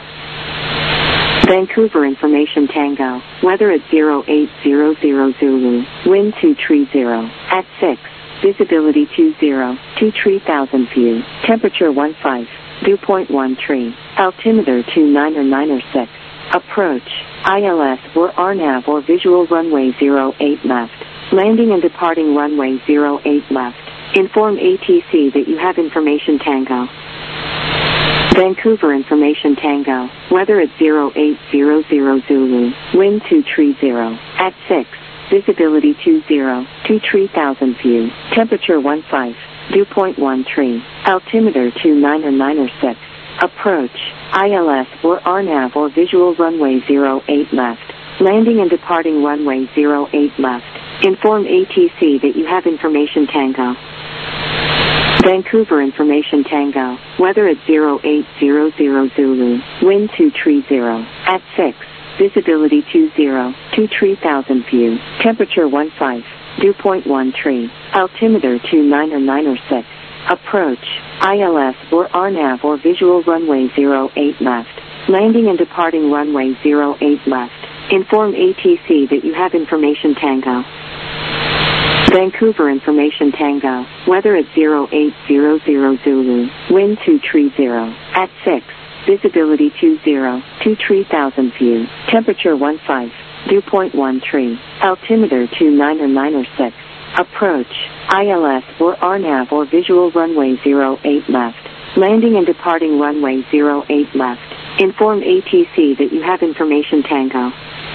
Vancouver information Tango. Weather at zero eight zero zero Zulu. Wind two three zero. At six. Visibility two zero. two three thousand view. Temperature one five. Dew point one three. Altimeter two nine nine six. Approach, I L S or R NAV or visual runway zero eight left. Landing and departing runway zero eight left. Inform A T C that you have information Tango. Vancouver information Tango. Weather at zero eight zero zero Zulu. Wind two three zero. At six. Visibility two zero. two three thousand view. Temperature one five. Dew point one three. Altimeter two nine nine six. Approach, I L S or R NAV or visual runway zero eight left. Landing and departing runway zero eight left. Inform A T C that you have information Tango. Vancouver information Tango. Weather at zero eight zero zero Zulu. Wind two three zero. At six. Visibility two zero. two three thousand view. Temperature one five. Dew point one three. Altimeter two nine nine six. Approach, I L S or R NAV or visual runway zero eight left. Landing and departing runway zero eight left. Inform A T C that you have information Tango. Vancouver information Tango. Weather at zero eight zero zero Zulu. Wind two three zero. At six. Visibility two zero. two three thousand view. Temperature one five. Dew point one three. Altimeter two nine nine six. Approach, I L S or R NAV or visual runway zero eight left. Landing and departing runway zero eight left. Inform A T C that you have information Tango.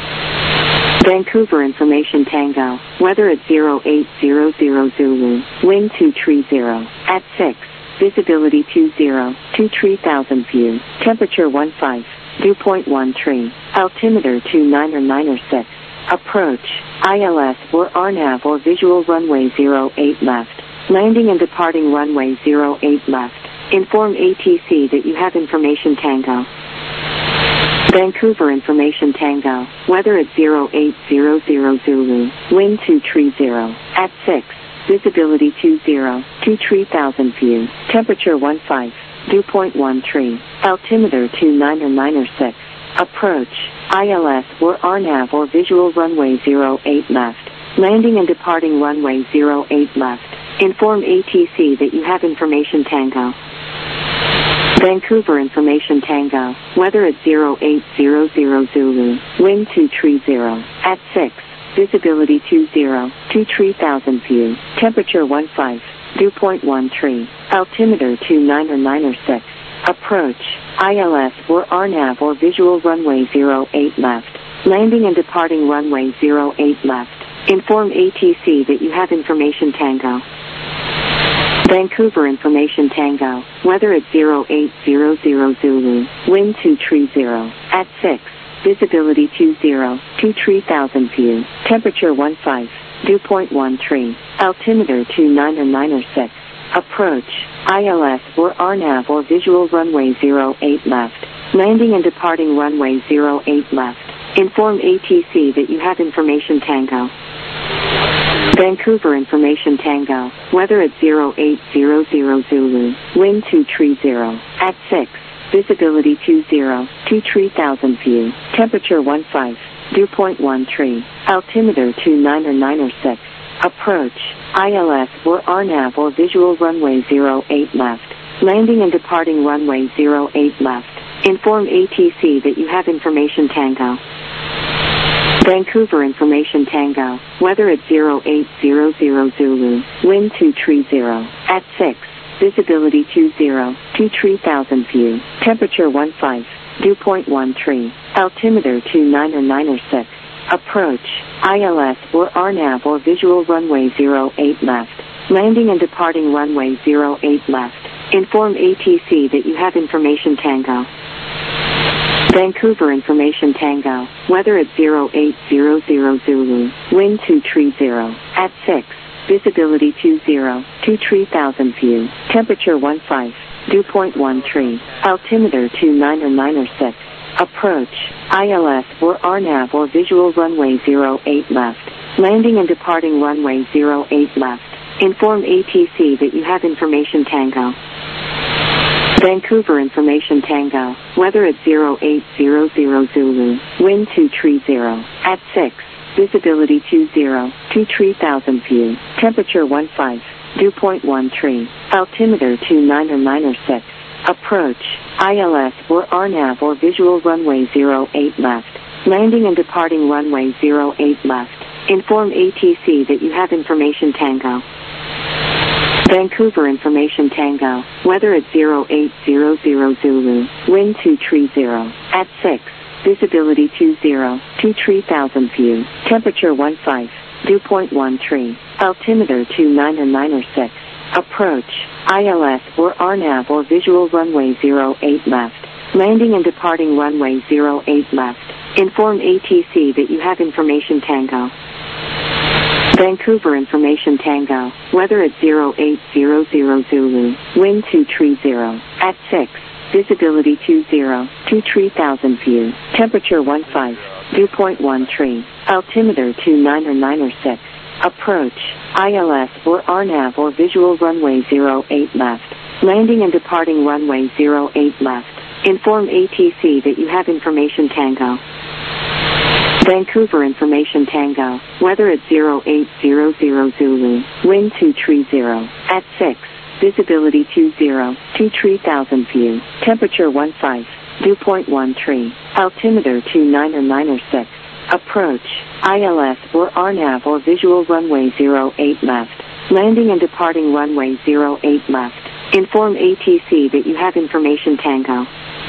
Vancouver information Tango. Weather at zero eight zero zero Zulu. Wind two three zero. At six. Visibility two zero. two three thousand view. Temperature one five. Dew point one three. Altimeter two nine nine six. Approach, I L S or R NAV or visual runway zero eight left. Landing and departing runway zero eight left. Inform A T C that you have information Tango. Vancouver information Tango. Weather at zero eight zero zero Zulu. Wind two three zero. At six. Visibility two zero. two three thousand view. Temperature one five. Dew point one three. Altimeter two nine nine six. Approach, I L S or R NAV or visual runway zero eight left. Landing and departing runway zero eight left. Inform A T C that you have information Tango. Vancouver information Tango. Weather at zero eight zero zero Zulu. Wind two three zero. At six. Visibility two zero. two three thousand view. Temperature one five. Dew point one three. Altimeter two nine nine six. Approach, I L S or R NAV or visual runway zero eight left. Landing and departing runway zero eight left. Inform A T C that you have information Tango. Vancouver information Tango. Weather at zero eight zero zero Zulu. Wind two three zero. At six. Visibility two zero. two three thousand view. Temperature one five. Dew point one three. Altimeter two nine nine six. Approach, I L S or R NAV or visual runway zero eight left. Landing and departing runway zero eight left. Inform A T C that you have information Tango. Vancouver information Tango. Weather at zero eight zero zero Zulu. Wind two three zero. At six. Visibility two zero. two three thousand view. Temperature one five. Dew point one three. Altimeter two nine nine six. Approach, I L S or R NAV or visual runway zero eight left. Landing and departing runway zero eight left. Inform A T C that you have information Tango. Vancouver information Tango. Weather at zero eight zero zero Zulu. Wind two three zero. At six. Visibility two zero. two three thousand view. Temperature one five. Dew point one three. Altimeter two nine nine six. Approach, I L S or R NAV or visual runway zero eight left. Landing and departing runway zero eight left. Inform A T C that you have information Tango. Vancouver information Tango. Weather at zero eight zero zero Zulu. Wind two three zero. At six. Visibility two zero. two three thousand view. Temperature one five. Dew point one three. Altimeter two nine nine six. Approach, I L S or R NAV or visual runway zero eight left. Landing and departing runway zero eight left. Inform A T C that you have information Tango. Vancouver information Tango. Weather at zero eight zero zero Zulu. Wind two three zero. At six. Visibility two zero. two three thousand view. Temperature one five. Dew point one three. Altimeter two nine nine six. Approach, I L S or R NAV or visual runway zero eight left. Landing and departing runway zero eight left. Inform A T C that you have information Tango. Vancouver information Tango. Weather at zero eight zero zero Zulu. Wind two three zero. At six. Visibility two zero. two three thousand view. Temperature one five. Dew point one three. Altimeter two nine nine six. Approach, I L S or R NAV or visual runway zero eight left. Landing and departing runway zero eight left. Inform A T C that you have information Tango. Vancouver information Tango. Weather at zero eight zero zero Zulu. Wind two three zero. At six. Visibility two zero. two three thousand view. Temperature one five. Dew point one three. Altimeter two nine nine six. Approach, I L S or R NAV or visual runway zero eight left. Landing and departing runway zero eight left. Inform A T C that you have information Tango. Vancouver information Tango. Weather at zero eight zero zero Zulu. Wind two three zero. At six. Visibility two zero. two three thousand view. Temperature one five. Dew point one three. Altimeter two nine nine six. Approach, I L S or R NAV or visual runway zero eight left. Landing and departing runway zero eight left. Inform A T C that you have information Tango.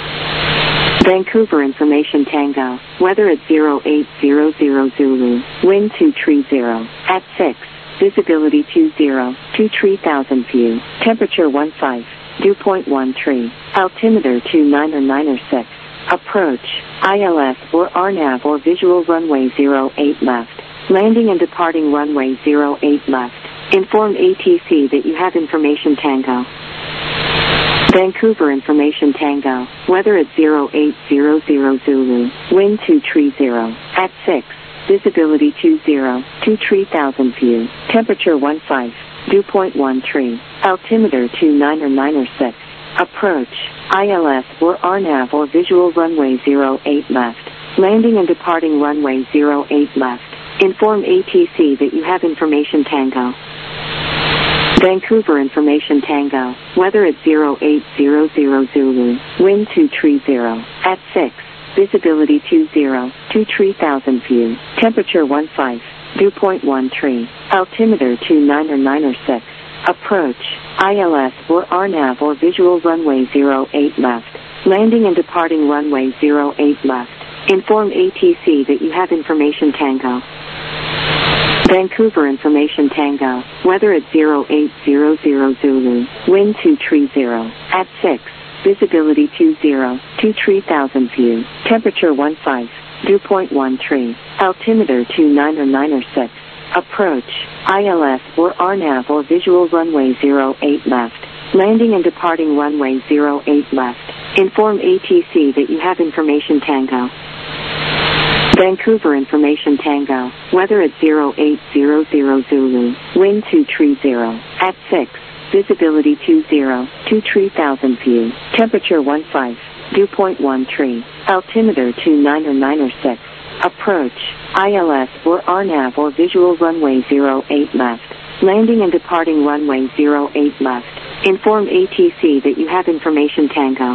Vancouver information Tango. Weather at zero eight zero zero Zulu. Wind two three zero. At six. Visibility two zero. two three thousand view. Temperature one five. Dew point one three. Altimeter two nine nine six. Approach, I L S or R NAV or visual runway zero eight left. Landing and departing runway zero eight left. Inform A T C that you have information Tango. Vancouver information Tango. Weather at zero eight zero zero Zulu. Wind two three zero. At six. Visibility two zero. two three thousand view. Temperature one five. Dew point one three. Altimeter two nine nine six. Approach, I L S or R NAV or visual runway zero eight left. Landing and departing runway zero eight left. Inform A T C that you have information Tango. Vancouver information Tango. Weather at zero eight zero zero Zulu. Wind two three zero. At six. Visibility two zero. two three thousand view. Temperature one five. Dew point one three. Altimeter two nine nine six. Approach, I L S or R NAV or visual runway zero eight left. Landing and departing runway zero eight left. Inform A T C that you have information Tango. Vancouver information Tango. Weather at zero eight zero zero Zulu. Wind two three zero. At six. Visibility two zero. two three thousand view. Temperature one five. Dew point one three. Altimeter two nine nine six. Approach, I L S or R NAV or visual runway zero eight left. Landing and departing runway zero eight left. Inform A T C that you have information Tango. Vancouver information Tango. Weather at zero eight zero zero Zulu. Wind two three zero. At six. Visibility two zero. two three thousand view. Temperature one five. Dew point one three. Altimeter two nine nine six. Approach, I L S or R NAV or visual runway zero eight left. Landing and departing runway zero eight left. Inform A T C that you have information Tango.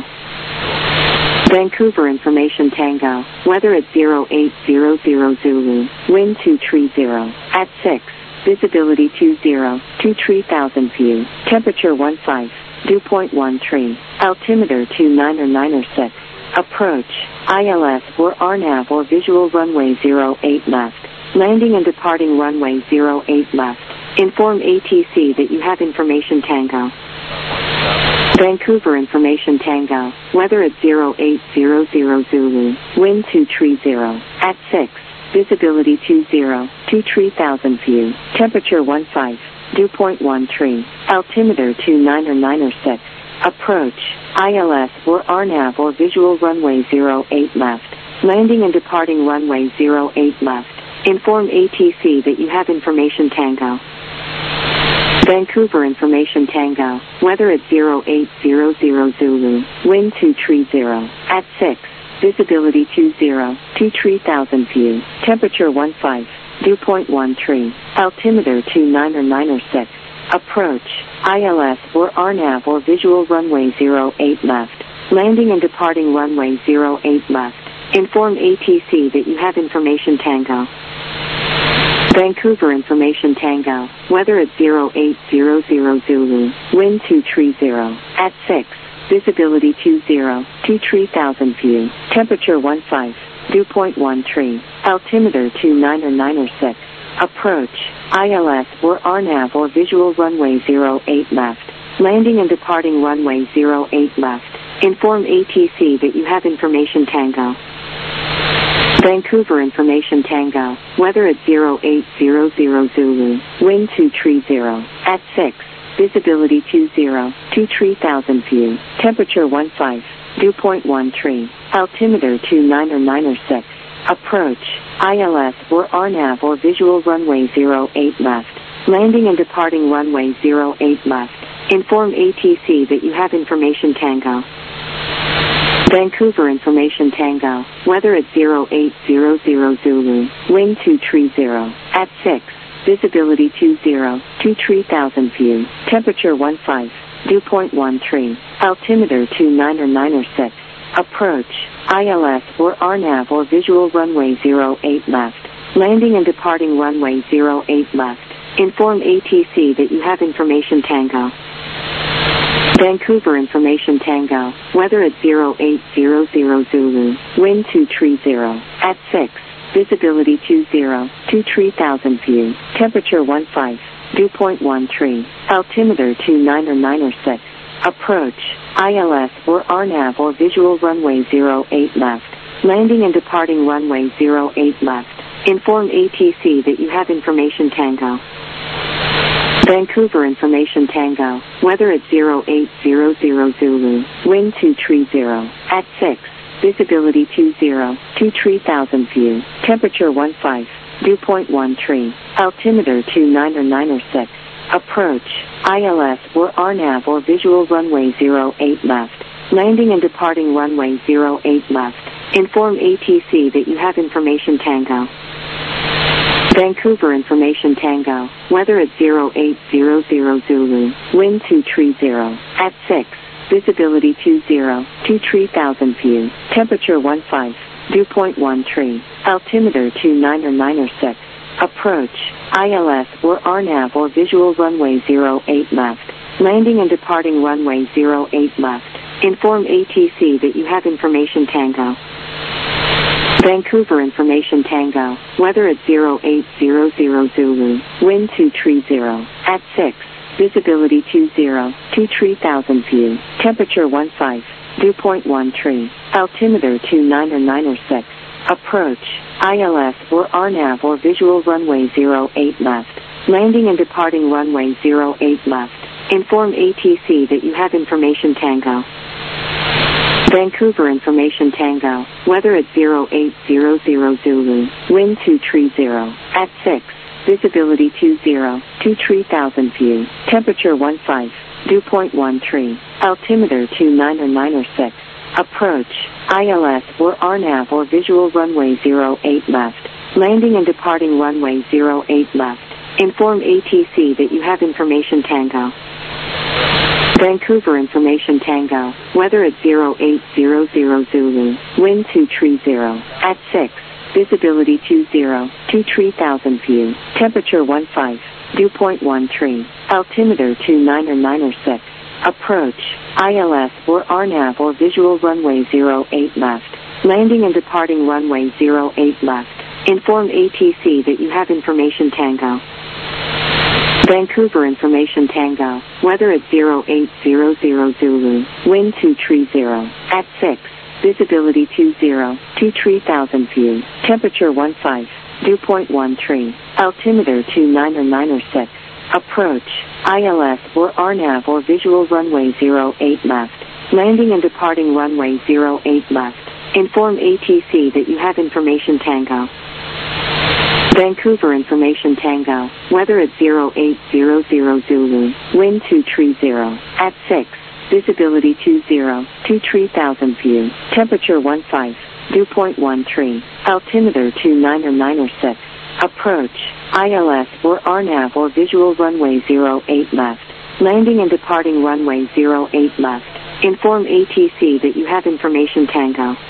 Vancouver information Tango. Weather at zero eight zero zero Zulu. Wind two three zero. At six. Visibility two zero. two three thousand view. Temperature one five. Dew point one three. Altimeter two nine nine six. Approach, I L S or R NAV or visual runway zero eight left. Landing and departing runway zero eight left. Inform A T C that you have information Tango. Vancouver information Tango. Weather at zero eight zero zero Zulu. Wind two three zero. At six. Visibility two zero. two three thousand view. Temperature one five. Dew point one three. Altimeter two nine nine six. Approach, I L S or R NAV or visual runway zero eight left. Landing and departing runway zero eight left. Inform A T C that you have information Tango. Vancouver information Tango. Weather at zero eight zero zero Zulu. Wind two three zero. At six. Visibility two zero. two three thousand view. Temperature one five. Dew point one three. Altimeter two nine nine six. Approach, I L S or R NAV or visual runway zero eight left. Landing and departing runway zero eight left. Inform A T C that you have information Tango. Vancouver information Tango. Weather at zero eight zero zero Zulu. Wind two three zero. At six. Visibility two zero. two three thousand view. Temperature one five. Dew point one three. Altimeter two nine nine six. Approach, I L S or R NAV or visual runway zero eight left. Landing and departing runway zero eight left. Inform A T C that you have information Tango. Vancouver information Tango. Weather at zero eight zero zero Zulu. Wind two three zero. At six. Visibility two zero. two three thousand view. Temperature one five. Dew point one three. Altimeter two nine nine six. Approach, I L S or R NAV or visual runway zero eight left. Landing and departing runway zero eight left. Inform A T C that you have information Tango. Vancouver information Tango. Weather at zero eight zero zero Zulu. Wind two three zero. At six. Visibility two zero. two three thousand view. Temperature one five. Dew point one three. Altimeter two nine nine six. Approach, I L S or R NAV or visual runway zero eight left. Landing and departing runway zero eight left. Inform A T C that you have information Tango. Vancouver information Tango. Weather at zero eight zero zero Zulu. Wind two three zero. At six. Visibility two zero. two three thousand view. Temperature one five. Dew point one three. Altimeter two nine nine six. Approach, I L S or R NAV or visual runway zero eight left. Landing and departing runway zero eight left. Inform A T C that you have information Tango. Vancouver information Tango. Weather at zero eight zero zero Zulu. Wind two three zero. At six. Visibility two zero. two three thousand view. Temperature one five. Dew point one three. Altimeter two nine nine six. Approach, I L S or R NAV or visual runway zero eight left. Landing and departing runway zero eight left. Inform A T C that you have information Tango. Vancouver information Tango. Weather at zero eight zero zero Zulu. Wind two three zero. At six. Visibility two zero. two three thousand view. Temperature one five. Dew point one three. Altimeter two nine nine six. Approach, I L S or R NAV or visual runway zero eight left. Landing and departing runway zero eight left. Inform A T C that you have information Tango. Vancouver information Tango. Weather at zero eight zero zero Zulu. Wind two three zero. At six. Visibility two zero. two three thousand view. Temperature one five. Dew point one three. Altimeter two nine nine six. Approach, I L S or R NAV or visual runway zero eight left. Landing and departing runway zero eight left. Inform A T C that you have information Tango. Vancouver information Tango. Weather at zero eight zero zero Zulu. Wind two three zero. At six. Visibility two zero. two three thousand view. Temperature one five. Dew point one three. Altimeter two nine nine six. Approach, I L S or R NAV or visual runway zero eight left. Landing and departing runway zero eight left. Inform A T C that you have information Tango. Vancouver information Tango. Weather at zero eight zero zero Zulu. Wind two three zero. At six. Visibility two zero. two three thousand view. Temperature one five. Dew point one three. Altimeter two nine nine six. Approach, I L S or R NAV or visual runway zero eight left. Landing and departing runway zero eight left. Inform A T C that you have information Tango. Vancouver information Tango. Weather at zero eight zero zero Zulu. Wind two three zero. At six. Visibility two zero. two three thousand view. Temperature one five. Dew point one three. Altimeter two nine nine six. Approach, I L S or R NAV or visual runway zero eight left. Landing and departing runway zero eight left. Inform A T C that you have information Tango. Vancouver information Tango. Weather at zero eight zero zero Zulu. Wind two three zero. At six. Visibility two zero. two three thousand view. Temperature one five. Dew point one three. Altimeter two nine nine six. Approach, I L S or R NAV or visual runway zero eight left. Landing and departing runway zero eight left. Inform A T C that you have information Tango.